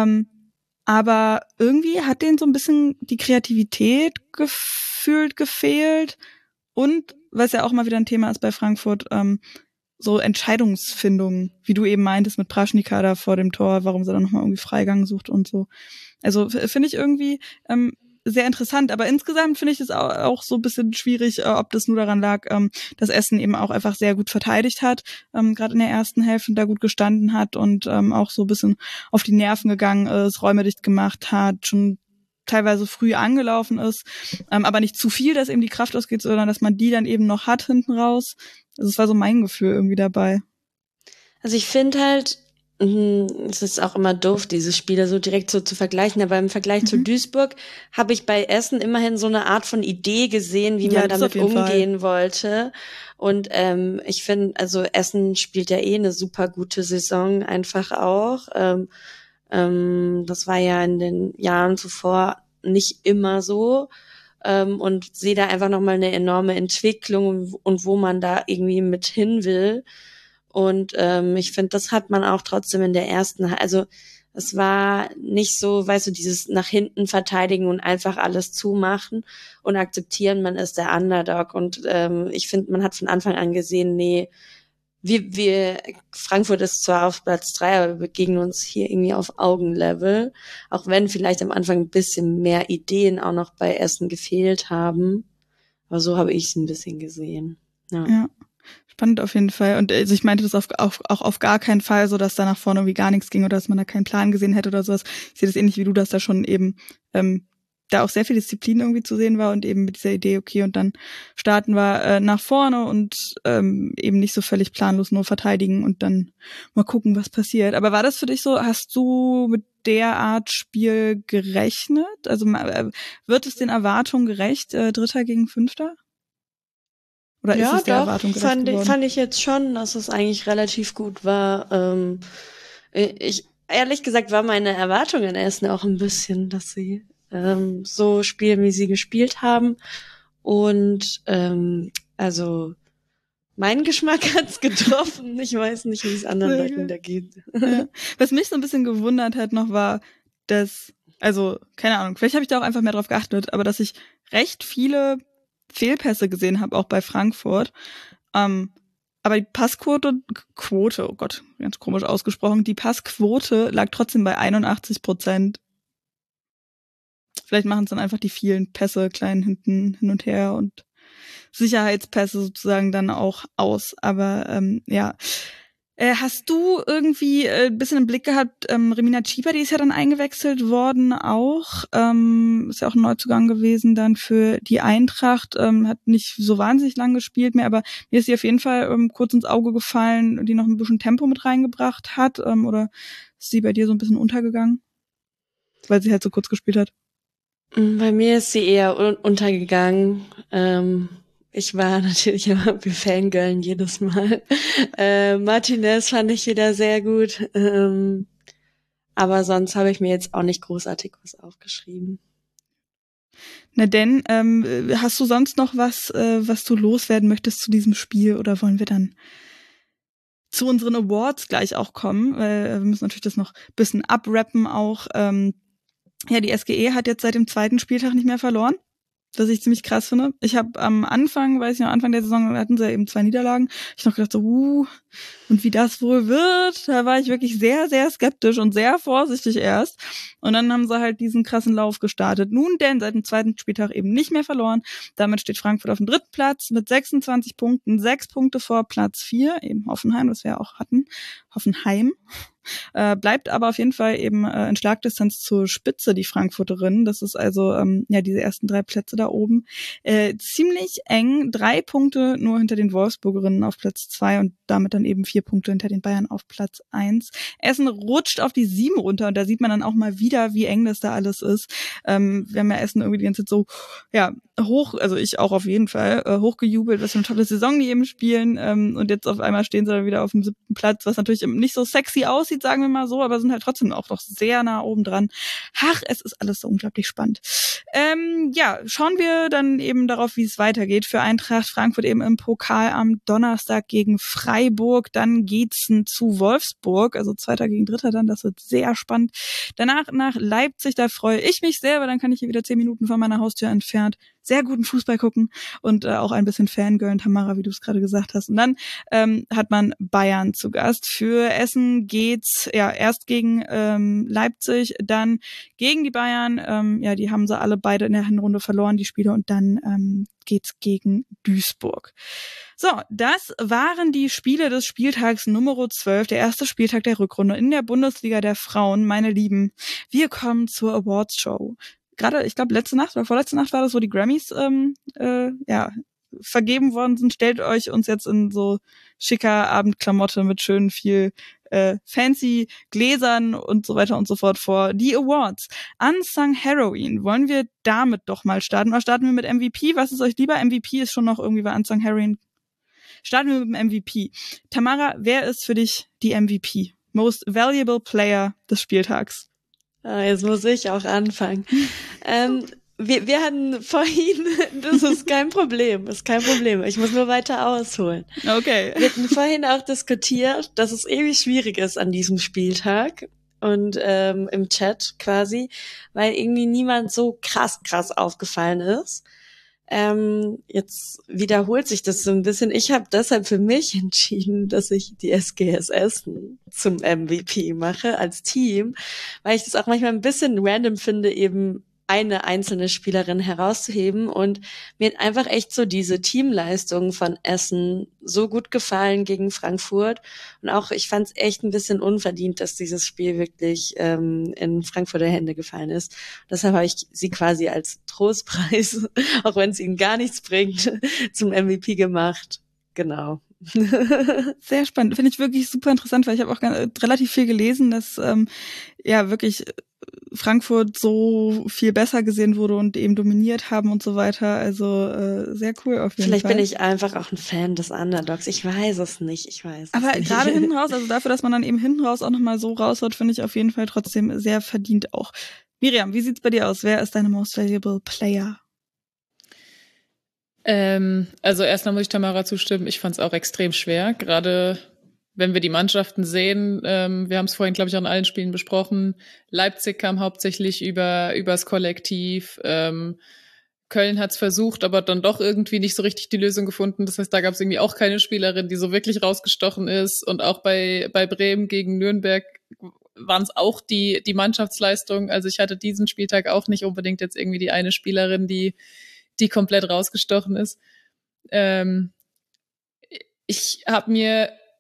aber irgendwie hat denen so ein bisschen die Kreativität gefühlt gefehlt und, was ja auch mal wieder ein Thema ist bei Frankfurt, so Entscheidungsfindung, wie du eben meintest mit Praschnika da vor dem Tor, warum sie dann nochmal irgendwie Freigang sucht und so. Also finde ich irgendwie sehr interessant, aber insgesamt finde ich es auch so ein bisschen schwierig, ob das nur daran lag, dass Essen eben auch einfach sehr gut verteidigt hat, gerade in der ersten Hälfte da gut gestanden hat und auch so ein bisschen auf die Nerven gegangen ist, Räume dicht gemacht hat, schon teilweise früh angelaufen ist, aber nicht zu viel, dass eben die Kraft ausgeht, sondern dass man die dann eben noch hat hinten raus. Also es war so mein Gefühl irgendwie dabei. Also ich finde halt, es ist auch immer doof, diese Spiele so direkt so zu vergleichen, aber im Vergleich zu Duisburg habe ich bei Essen immerhin so eine Art von Idee gesehen, wie man damit umgehen wollte. Und ich finde, also Essen spielt ja eine super gute Saison einfach auch. Das war ja in den Jahren zuvor nicht immer so. Und sehe da einfach nochmal eine enorme Entwicklung und wo man da irgendwie mit hin will. Und ich finde, das hat man auch trotzdem in der ersten, also es war nicht so, weißt du, dieses nach hinten verteidigen und einfach alles zumachen und akzeptieren, man ist der Underdog. Und ich finde, man hat von Anfang an gesehen, nee, Frankfurt ist zwar auf Platz 3, aber wir begegnen uns hier irgendwie auf Augenlevel, auch wenn vielleicht am Anfang ein bisschen mehr Ideen auch noch bei Essen gefehlt haben. Aber so habe ich es ein bisschen gesehen. Ja. Spannend auf jeden Fall. Und also ich meinte das auch auf gar keinen Fall so, dass da nach vorne irgendwie gar nichts ging oder dass man da keinen Plan gesehen hätte oder sowas. Ich sehe das ähnlich wie du, dass da schon eben da auch sehr viel Disziplin irgendwie zu sehen war und eben mit dieser Idee, okay, und dann starten wir nach vorne und eben nicht so völlig planlos nur verteidigen und dann mal gucken, was passiert. Aber war das für dich so, hast du mit der Art Spiel gerechnet? Also wird es den Erwartungen gerecht, Dritter gegen Fünfter? Oder ist es der Erwartung gerecht geworden? Fand ich jetzt schon, dass es eigentlich relativ gut war. Ehrlich gesagt war meine Erwartung in Essen auch ein bisschen, dass sie so spielen, wie sie gespielt haben. Und also mein Geschmack hat's getroffen. Ich weiß nicht, wie es anderen Leuten da geht. Ja. Was mich so ein bisschen gewundert hat noch war, dass, also keine Ahnung, vielleicht habe ich da auch einfach mehr drauf geachtet, aber dass ich recht viele Fehlpässe gesehen habe, auch bei Frankfurt. Aber die Passquote, oh Gott, ganz komisch ausgesprochen, die Passquote lag trotzdem bei 81%. Vielleicht machen es dann einfach die vielen Pässe klein hinten hin und her und Sicherheitspässe sozusagen dann auch aus. Aber ja, Hast du irgendwie ein bisschen im Blick gehabt, Remina Chiba, die ist ja dann eingewechselt worden auch, ist ja auch ein Neuzugang gewesen dann für die Eintracht, hat nicht so wahnsinnig lang gespielt mehr, aber mir ist sie auf jeden Fall kurz ins Auge gefallen, die noch ein bisschen Tempo mit reingebracht hat, oder ist sie bei dir so ein bisschen untergegangen, weil sie halt so kurz gespielt hat? Bei mir ist sie eher untergegangen. Ich war natürlich immer, wir fangirlen jedes Mal. Martinez fand ich wieder sehr gut. Aber sonst habe ich mir jetzt auch nicht großartig was aufgeschrieben. Na denn, hast du sonst noch was, was du loswerden möchtest zu diesem Spiel, oder wollen wir dann zu unseren Awards gleich auch kommen? Weil wir müssen natürlich das noch ein bisschen abrappen auch. Ja, die SGE hat jetzt seit dem 2. Spieltag nicht mehr verloren, was ich ziemlich krass finde. Ich habe am Anfang der Saison hatten sie eben 2 Niederlagen. Ich noch gedacht so, und wie das wohl wird, da war ich wirklich sehr, sehr skeptisch und sehr vorsichtig erst. Und dann haben sie halt diesen krassen Lauf gestartet. Nun denn, seit dem 2. Spieltag eben nicht mehr verloren. Damit steht Frankfurt auf dem 3. Platz mit 26 Punkten, 6 Punkte vor Platz 4, eben Hoffenheim, was wir auch hatten. Hoffenheim. Bleibt aber auf jeden Fall eben in Schlagdistanz zur Spitze, die Frankfurterin. Das ist also diese ersten 3 Plätze da oben. Ziemlich eng, 3 Punkte nur hinter den Wolfsburgerinnen auf Platz 2 und damit dann eben 4 Punkte hinter den Bayern auf Platz 1. Essen rutscht auf die 7 runter und da sieht man dann auch mal wieder, wie eng das da alles ist. Wir haben ja Essen irgendwie die ganze Zeit so hoch, also ich auch auf jeden Fall, hochgejubelt, was für eine tolle Saison die eben spielen, und jetzt auf einmal stehen sie dann wieder auf dem 7. Platz, was natürlich nicht so sexy aussieht, sagen wir mal so, aber sind halt trotzdem auch noch sehr nah oben dran. Ach, es ist alles so unglaublich spannend. Schauen wir dann eben darauf, wie es weitergeht. Für Eintracht Frankfurt eben im Pokal am Donnerstag gegen Freiburg, dann geht's zu Wolfsburg, also 2. gegen 3. dann, das wird sehr spannend. Danach nach Leipzig, da freue ich mich sehr, weil dann kann ich hier wieder 10 Minuten von meiner Haustür entfernt sehr guten Fußball gucken und auch ein bisschen Fangirlen, Tamara, wie du es gerade gesagt hast. Und dann hat man Bayern zu Gast. Für Essen geht's erst gegen Leipzig, dann gegen die Bayern. Die haben sie alle beide in der Hinrunde verloren, die Spiele. Und dann geht's gegen Duisburg. So, das waren die Spiele des Spieltags Nummer 12, der erste Spieltag der Rückrunde in der Bundesliga der Frauen. Meine Lieben, wir kommen zur Awards-Show. Gerade, ich glaube, letzte Nacht oder vorletzte Nacht war das, wo die Grammys vergeben worden sind. Stellt euch uns jetzt in so schicker Abendklamotte mit schön viel fancy Gläsern und so weiter und so fort vor. Die Awards. Unsung Heroine. Wollen wir damit doch mal starten? Oder starten wir mit MVP? Was ist euch lieber? MVP ist schon noch irgendwie bei Unsung Heroine. Starten wir mit dem MVP. Tamara, wer ist für dich die MVP? Most Valuable Player des Spieltags? Jetzt muss ich auch anfangen. Wir hatten vorhin, das ist kein Problem. Ich muss nur weiter ausholen. Okay. Wir hatten vorhin auch diskutiert, dass es ewig schwierig ist an diesem Spieltag und im Chat quasi, weil irgendwie niemand so krass aufgefallen ist. Jetzt wiederholt sich das so ein bisschen. Ich habe deshalb für mich entschieden, dass ich die SGS Essen zum MVP mache als Team, weil ich das auch manchmal ein bisschen random finde, eben eine einzelne Spielerin herauszuheben, und mir hat einfach echt so diese Teamleistung von Essen so gut gefallen gegen Frankfurt, und auch ich fand es echt ein bisschen unverdient, dass dieses Spiel wirklich in Frankfurter Hände gefallen ist. Deshalb habe ich sie quasi als Trostpreis, auch wenn es ihnen gar nichts bringt, zum MVP gemacht. Genau. Sehr spannend. Finde ich wirklich super interessant, weil ich habe auch relativ viel gelesen, dass wirklich Frankfurt so viel besser gesehen wurde und eben dominiert haben und so weiter. Also sehr cool auf jeden Fall. Vielleicht bin ich einfach auch ein Fan des Underdogs. Ich weiß es nicht. Aber gerade hinten raus, also dafür, dass man dann eben hinten raus auch nochmal so raushaut, finde ich auf jeden Fall trotzdem sehr verdient auch. Miriam, wie sieht's bei dir aus? Wer ist deine Most Valuable Player? Also erstmal muss ich Tamara zustimmen. Ich fand es auch extrem schwer, gerade wenn wir die Mannschaften sehen. Wir haben es vorhin, glaube ich, auch in allen Spielen besprochen. Leipzig kam hauptsächlich übers Kollektiv. Köln hat es versucht, aber dann doch irgendwie nicht so richtig die Lösung gefunden. Das heißt, da gab es irgendwie auch keine Spielerin, die so wirklich rausgestochen ist. Und auch bei Bremen gegen Nürnberg waren es auch die Mannschaftsleistung. Also ich hatte diesen Spieltag auch nicht unbedingt jetzt irgendwie die eine Spielerin, die komplett rausgestochen ist. Ich habe mir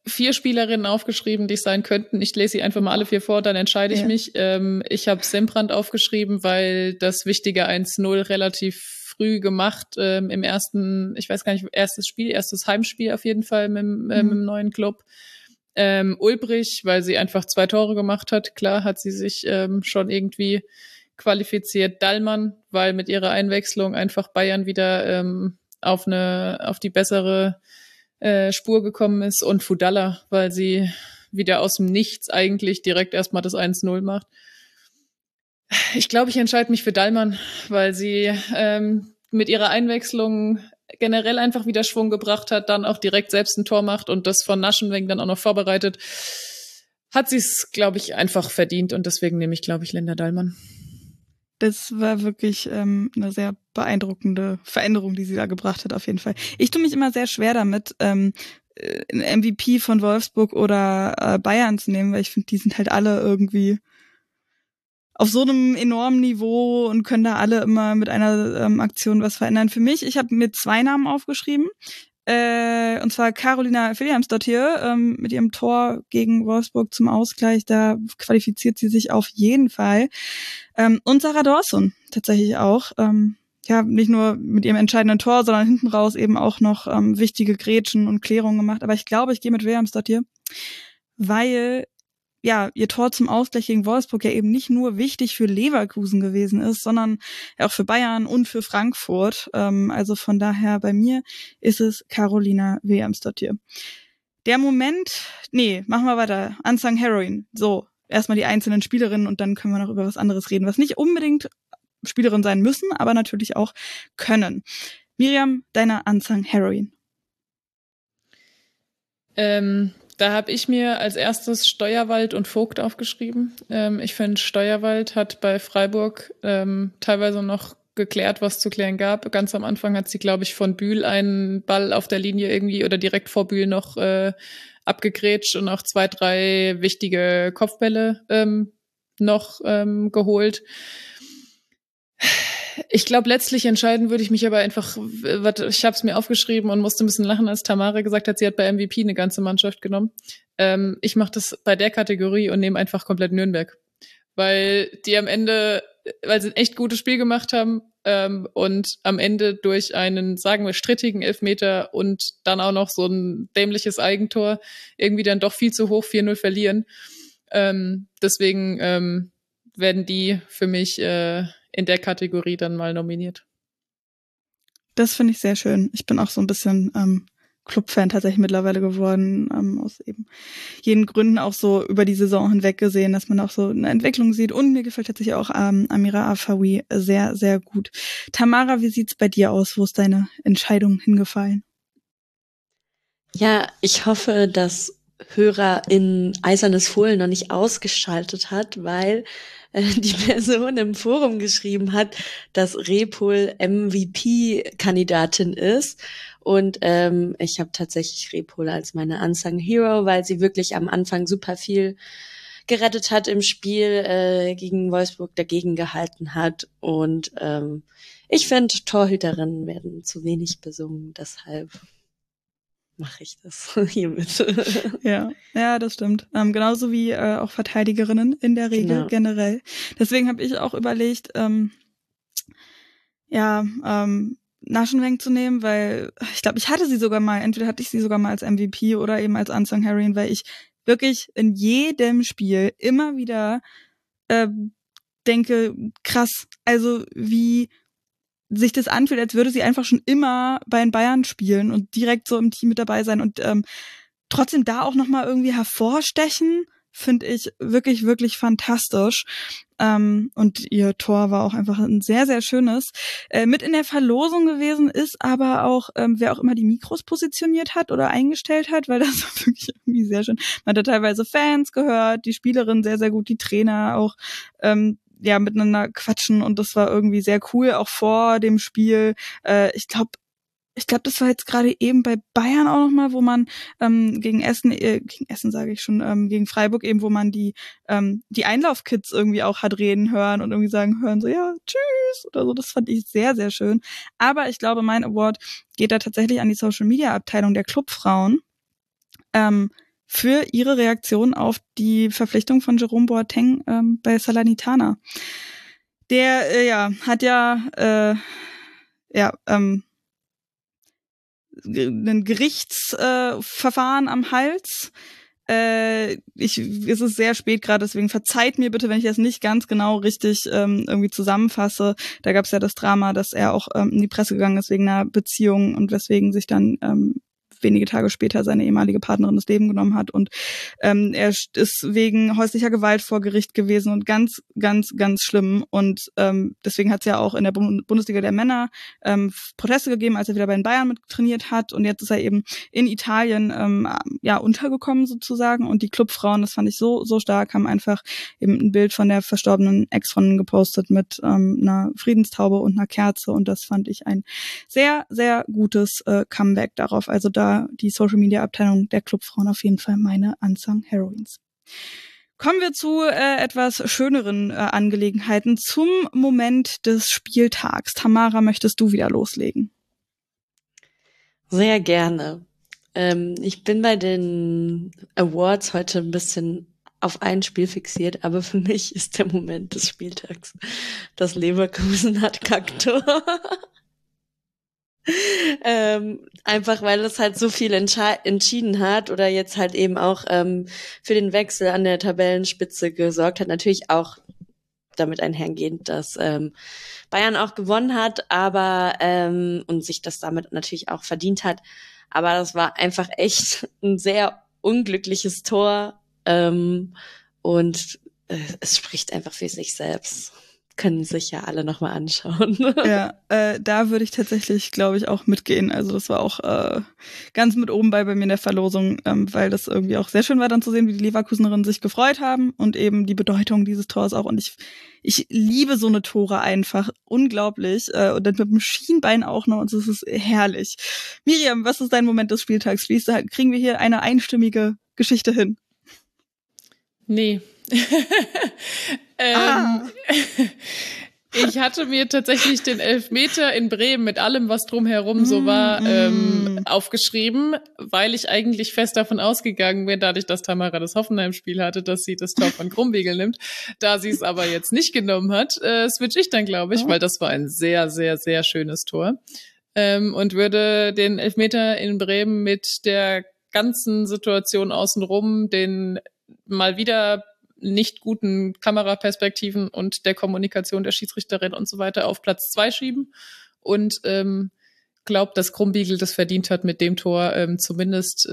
4 Spielerinnen aufgeschrieben, die es sein könnten. Ich lese sie einfach mal alle 4 vor, dann entscheide ich mich. Ich habe Sembrand aufgeschrieben, weil das wichtige 1-0 relativ früh gemacht im ersten, ich weiß gar nicht, erstes Heimspiel auf jeden Fall mit dem neuen Club. Ulbrich, weil sie einfach 2 Tore gemacht hat. Klar hat sie sich schon irgendwie qualifiziert. Dallmann, weil mit ihrer Einwechslung einfach Bayern wieder auf die bessere Spur gekommen ist, und Fudalla, weil sie wieder aus dem Nichts eigentlich direkt erstmal das 1-0 macht. Ich glaube, ich entscheide mich für Dallmann, weil sie mit ihrer Einwechslung generell einfach wieder Schwung gebracht hat, dann auch direkt selbst ein Tor macht und das von Naschenweng dann auch noch vorbereitet. Hat sie es, glaube ich, einfach verdient, und deswegen nehme ich, glaube ich, Linda Dallmann. Das war wirklich eine sehr beeindruckende Veränderung, die sie da gebracht hat, auf jeden Fall. Ich tue mich immer sehr schwer damit, einen MVP von Wolfsburg oder Bayern zu nehmen, weil ich finde, die sind halt alle irgendwie auf so einem enormen Niveau und können da alle immer mit einer Aktion was verändern. Für mich, ich habe mir 2 Namen aufgeschrieben. Und zwar Carolina Williamsdottir mit ihrem Tor gegen Wolfsburg zum Ausgleich. Da qualifiziert sie sich auf jeden Fall. Und Sarah Dawson tatsächlich auch. Nicht nur mit ihrem entscheidenden Tor, sondern hinten raus eben auch noch wichtige Grätschen und Klärungen gemacht. Aber ich glaube, ich gehe mit Williamsdottir, weil ihr Tor zum Ausgleich gegen Wolfsburg ja eben nicht nur wichtig für Leverkusen gewesen ist, sondern auch für Bayern und für Frankfurt. Also von daher bei mir ist es Carolina Williamsdottir. Der Moment, machen wir weiter. Unsung Heroine. So, erstmal die einzelnen Spielerinnen und dann können wir noch über was anderes reden, was nicht unbedingt Spielerinnen sein müssen, aber natürlich auch können. Miriam, deine Unsung Heroine. Da habe ich mir als erstes Steuerwald und Vogt aufgeschrieben. Ich finde, Steuerwald hat bei Freiburg teilweise noch geklärt, was zu klären gab. Ganz am Anfang hat sie, glaube ich, von Bühl einen Ball auf der Linie irgendwie oder direkt vor Bühl noch abgegrätscht und auch 2, 3 wichtige Kopfbälle noch geholt. Ich glaube, letztlich entscheiden würde ich mich aber einfach, ich habe es mir aufgeschrieben und musste ein bisschen lachen, als Tamara gesagt hat, sie hat bei MVP eine ganze Mannschaft genommen. Ich mache das bei der Kategorie und nehme einfach komplett Nürnberg. Weil die am Ende, weil sie ein echt gutes Spiel gemacht haben und am Ende durch einen, sagen wir, strittigen Elfmeter und dann auch noch so ein dämliches Eigentor irgendwie dann doch viel zu hoch 4-0 verlieren. Deswegen werden die für mich in der Kategorie dann mal nominiert. Das finde ich sehr schön. Ich bin auch so ein bisschen Club-Fan tatsächlich mittlerweile geworden, aus eben jenen Gründen auch so über die Saison hinweg gesehen, dass man auch so eine Entwicklung sieht. Und mir gefällt tatsächlich auch Amira Afawi sehr, sehr gut. Tamara, wie sieht's bei dir aus? Wo ist deine Entscheidung hingefallen? Ja, ich hoffe, dass Hörer in Eisernes Fohlen noch nicht ausgeschaltet hat, weil die Person im Forum geschrieben hat, dass Repul MVP-Kandidatin ist. Und ich habe tatsächlich Repul als meine Unsung Hero, weil sie wirklich am Anfang super viel gerettet hat im Spiel, gegen Wolfsburg dagegen gehalten hat. Und ich finde, Torhüterinnen werden zu wenig besungen, deshalb mache ich das hiermit. Ja, das stimmt. Genauso wie auch Verteidigerinnen in der Regel generell. Deswegen habe ich auch überlegt, Naschenweng zu nehmen, weil ich glaube, entweder hatte ich sie sogar mal als MVP oder eben als Unsung Heroine, weil ich wirklich in jedem Spiel immer wieder denke, krass, also wie sich das anfühlt, als würde sie einfach schon immer bei den Bayern spielen und direkt so im Team mit dabei sein und trotzdem da auch nochmal irgendwie hervorstechen, finde ich wirklich, wirklich fantastisch. Und ihr Tor war auch einfach ein sehr, sehr schönes. Mit in der Verlosung gewesen ist aber auch, wer auch immer die Mikros positioniert hat oder eingestellt hat, weil das war wirklich irgendwie sehr schön. Man hat da teilweise Fans gehört, die Spielerin sehr, sehr gut, die Trainer auch, miteinander quatschen und das war irgendwie sehr cool, auch vor dem Spiel. Ich glaube, das war jetzt gerade eben bei Bayern auch nochmal, wo man gegen Freiburg eben, wo man die Einlaufkids irgendwie auch hat reden hören und irgendwie sagen hören, so ja, tschüss oder so. Das fand ich sehr, sehr schön. Aber ich glaube, mein Award geht da tatsächlich an die Social-Media-Abteilung der Clubfrauen. für ihre Reaktion auf die Verpflichtung von Jerome Boateng bei Salernitana. Der hat ein Gerichtsverfahren am Hals. Es ist sehr spät gerade, deswegen verzeiht mir bitte, wenn ich das nicht ganz genau richtig irgendwie zusammenfasse. Da gab es ja das Drama, dass er auch in die Presse gegangen ist wegen einer Beziehung und weswegen sich dann wenige Tage später seine ehemalige Partnerin das Leben genommen hat. Und er ist wegen häuslicher Gewalt vor Gericht gewesen und ganz, ganz, ganz schlimm. Und deswegen hat es ja auch in der Bundesliga der Männer Proteste gegeben, als er wieder bei den Bayern mit trainiert hat. Und jetzt ist er eben in Italien untergekommen sozusagen. Und die Clubfrauen, das fand ich so stark, haben einfach eben ein Bild von der verstorbenen Ex-Freundin gepostet mit einer Friedenstaube und einer Kerze. Und das fand ich ein sehr, sehr gutes Comeback darauf. Also da die Social-Media-Abteilung der Clubfrauen auf jeden Fall meine Unsung Heroines. Kommen wir zu etwas schöneren Angelegenheiten, zum Moment des Spieltags. Tamara, möchtest du wieder loslegen? Sehr gerne. Ich bin bei den Awards heute ein bisschen auf ein Spiel fixiert, aber für mich ist der Moment des Spieltags, das Leverkusen hat Kacktor. Einfach weil es halt so viel entschieden hat oder jetzt halt eben auch für den Wechsel an der Tabellenspitze gesorgt hat. Natürlich auch damit einhergehend, dass Bayern auch gewonnen hat, aber und sich das damit natürlich auch verdient hat. Aber das war einfach echt ein sehr unglückliches Tor und es spricht einfach für sich selbst. Können sich ja alle nochmal anschauen. Ja, da würde ich tatsächlich, glaube ich, auch mitgehen. Also das war auch ganz mit oben bei mir in der Verlosung, weil das irgendwie auch sehr schön war, dann zu sehen, wie die Leverkusenerinnen sich gefreut haben und eben die Bedeutung dieses Tors auch. Und ich liebe so eine Tore einfach. Unglaublich. Und dann mit dem Schienbein auch noch. Und das ist herrlich. Miriam, was ist dein Moment des Spieltags? Kriegen wir hier eine einstimmige Geschichte hin? Nee. Ich hatte mir tatsächlich den Elfmeter in Bremen mit allem, was drumherum so war, aufgeschrieben, weil ich eigentlich fest davon ausgegangen bin, dadurch, dass Tamara das Hoffenheim-Spiel hatte, dass sie das Tor von Krumbiegel nimmt. Da sie es aber jetzt nicht genommen hat, switch ich dann, glaube ich, weil das war ein sehr, sehr, sehr schönes Tor. Und würde den Elfmeter in Bremen mit der ganzen Situation außenrum, den mal wieder nicht guten Kameraperspektiven und der Kommunikation der Schiedsrichterin und so weiter auf Platz 2 schieben und glaubt, dass Krumbiegel das verdient hat, mit dem Tor zumindest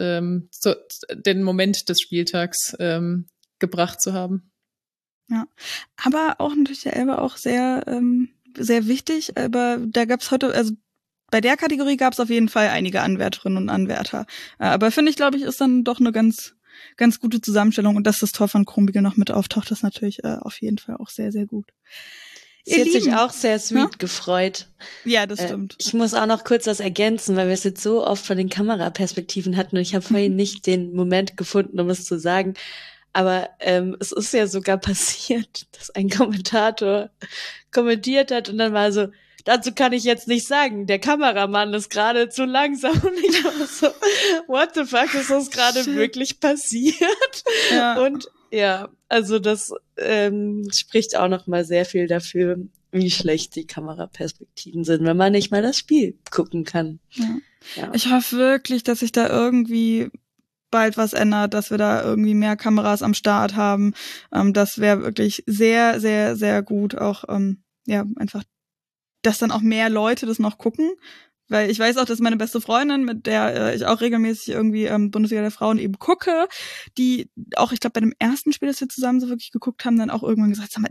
den Moment des Spieltags gebracht zu haben. Ja, aber auch natürlich der Elber auch sehr, sehr wichtig, aber da gab's heute, also bei der Kategorie gab's auf jeden Fall einige Anwärterinnen und Anwärter. Aber finde ich, glaube ich, ist dann doch eine ganz gute Zusammenstellung und dass das Tor von Krumbiegel noch mit auftaucht, ist natürlich auf jeden Fall auch sehr, sehr gut. Sie hat sich auch sehr sweet gefreut. Ja, das stimmt. Ich muss auch noch kurz was ergänzen, weil wir es jetzt so oft von den Kameraperspektiven hatten und ich habe vorhin nicht den Moment gefunden, um es zu sagen. Aber es ist ja sogar passiert, dass ein Kommentator kommentiert hat und dann war so, dazu kann ich jetzt nicht sagen, der Kameramann ist gerade zu langsam. Und ich war so, what the fuck, ist das gerade wirklich passiert? Ja. Und ja, also das spricht auch noch mal sehr viel dafür, wie schlecht die Kameraperspektiven sind, wenn man nicht mal das Spiel gucken kann. Ja. Ich hoffe wirklich, dass sich da irgendwie bald was ändert, dass wir da irgendwie mehr Kameras am Start haben. Das wäre wirklich sehr, sehr, sehr gut. Auch einfach, dass dann auch mehr Leute das noch gucken. Weil ich weiß auch, dass meine beste Freundin, mit der ich auch regelmäßig irgendwie Bundesliga der Frauen eben gucke, die auch, ich glaube, bei dem ersten Spiel, das wir zusammen so wirklich geguckt haben, dann auch irgendwann gesagt, sag mal,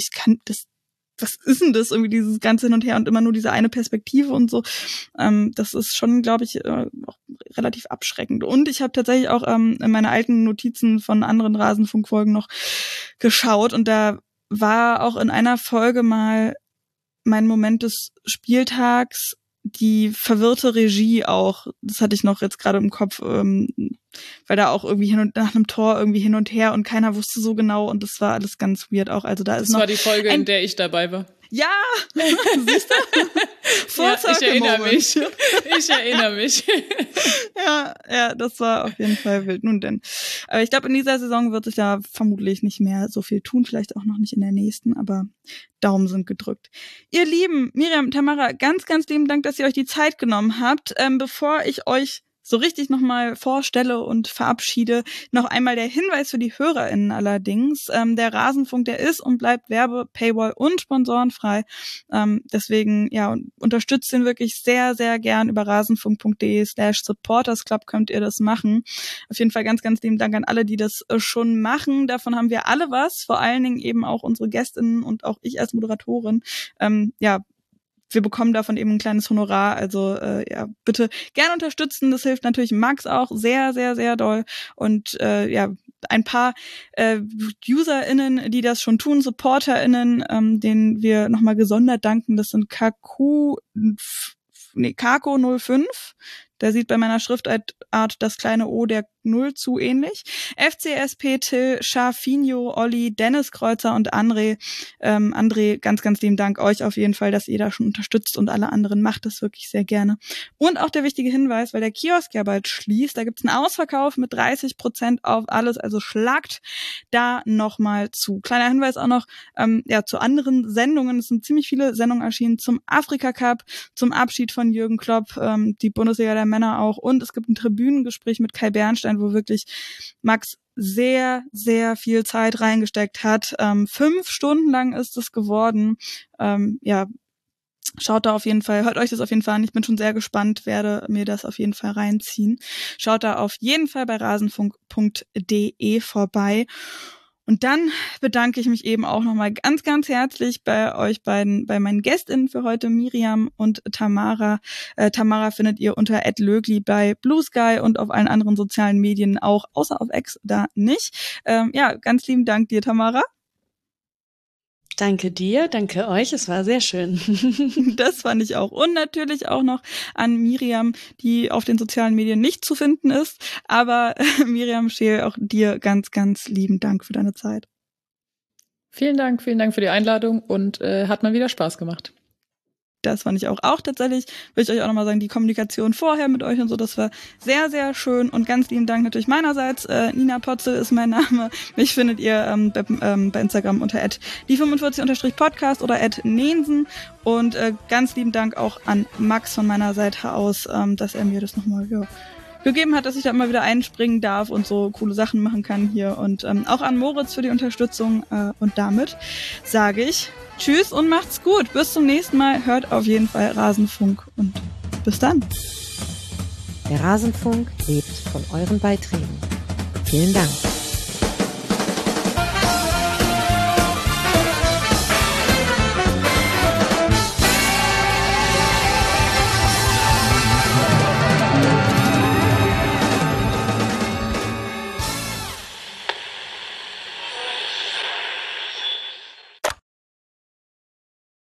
was ist denn das? Irgendwie dieses ganze Hin und Her und immer nur diese eine Perspektive und so. Das ist schon, glaube ich, auch relativ abschreckend. Und ich habe tatsächlich auch in meine alten Notizen von anderen Rasenfunkfolgen noch geschaut und da war auch in einer Folge mal mein Moment des Spieltags die verwirrte Regie auch, das hatte ich noch jetzt gerade im Kopf, weil da auch irgendwie nach einem Tor irgendwie hin und her und keiner wusste so genau und das war alles ganz weird auch. Also da ist das war die Folge, in der ich dabei war. Ja, siehst du? Ja, ich erinnere mich. Ja, das war auf jeden Fall wild. Nun denn. Aber ich glaube, in dieser Saison wird sich da vermutlich nicht mehr so viel tun, vielleicht auch noch nicht in der nächsten, aber Daumen sind gedrückt. Ihr Lieben, Miriam, Tamara, ganz, ganz lieben Dank, dass ihr euch die Zeit genommen habt. Bevor ich euch so richtig nochmal vorstelle und verabschiede, noch einmal der Hinweis für die HörerInnen allerdings. Der Rasenfunk, der ist und bleibt Werbe-, Paywall- und sponsorenfrei. Deswegen, ja, unterstützt den wirklich sehr, sehr gern über rasenfunk.de/supportersclub könnt ihr das machen. Auf jeden Fall ganz, ganz lieben Dank an alle, die das schon machen. Davon haben wir alle was, vor allen Dingen eben auch unsere GästInnen und auch ich als Moderatorin. Wir bekommen davon eben ein kleines Honorar, also ja, bitte gerne unterstützen, das hilft natürlich Max auch sehr, sehr, sehr doll und ja, ein paar UserInnen, die das schon tun, SupporterInnen, denen wir nochmal gesondert danken, das sind Kako05, der sieht bei meiner Schriftart das kleine O der 0 zu ähnlich. FCSP, Till, Scharfinho, Olli, Dennis Kreuzer und André. André, ganz, ganz lieben Dank euch auf jeden Fall, dass ihr da schon unterstützt und alle anderen macht das wirklich sehr gerne. Und auch der wichtige Hinweis, weil der Kiosk ja bald schließt, da gibt's einen Ausverkauf mit 30% auf alles, also schlagt da nochmal zu. Kleiner Hinweis auch noch, ja, zu anderen Sendungen. Es sind ziemlich viele Sendungen erschienen zum Afrika Cup, zum Abschied von Jürgen Klopp, die Bundesliga der Männer auch, und es gibt ein Tribünengespräch mit Kai Bernstein, wo wirklich Max sehr, sehr viel Zeit reingesteckt hat. 5 Stunden lang ist es geworden. Ja, schaut da auf jeden Fall, hört euch das auf jeden Fall an. Ich bin schon sehr gespannt, werde mir das auf jeden Fall reinziehen. Schaut da auf jeden Fall bei rasenfunk.de vorbei. Und dann bedanke ich mich eben auch nochmal ganz, ganz herzlich bei euch beiden, bei meinen GästInnen für heute, Miriam und Tamara. Tamara findet ihr unter @lögli bei Blue Sky und auf allen anderen sozialen Medien auch, außer auf X da nicht. Ja, ganz lieben Dank dir, Tamara. Danke dir, danke euch, es war sehr schön. Das fand ich auch. Und natürlich auch noch an Miriam, die auf den sozialen Medien nicht zu finden ist. Aber Miriam Scheel, auch dir ganz, ganz lieben Dank für deine Zeit. Vielen Dank für die Einladung und hat mal wieder Spaß gemacht. Das fand ich auch. Auch tatsächlich will ich euch auch nochmal sagen, die Kommunikation vorher mit euch und so, das war sehr, sehr schön. Und ganz lieben Dank natürlich meinerseits. Nina Potzel ist mein Name. Mich findet ihr bei Instagram unter @die45_podcast oder @nensen. Und ganz lieben Dank auch an Max von meiner Seite aus, dass er mir das nochmal gegeben hat, dass ich da immer wieder einspringen darf und so coole Sachen machen kann hier. Und auch an Moritz für die Unterstützung. Und damit sage ich tschüss und macht's gut. Bis zum nächsten Mal. Hört auf jeden Fall Rasenfunk und bis dann. Der Rasenfunk lebt von euren Beiträgen. Vielen Dank.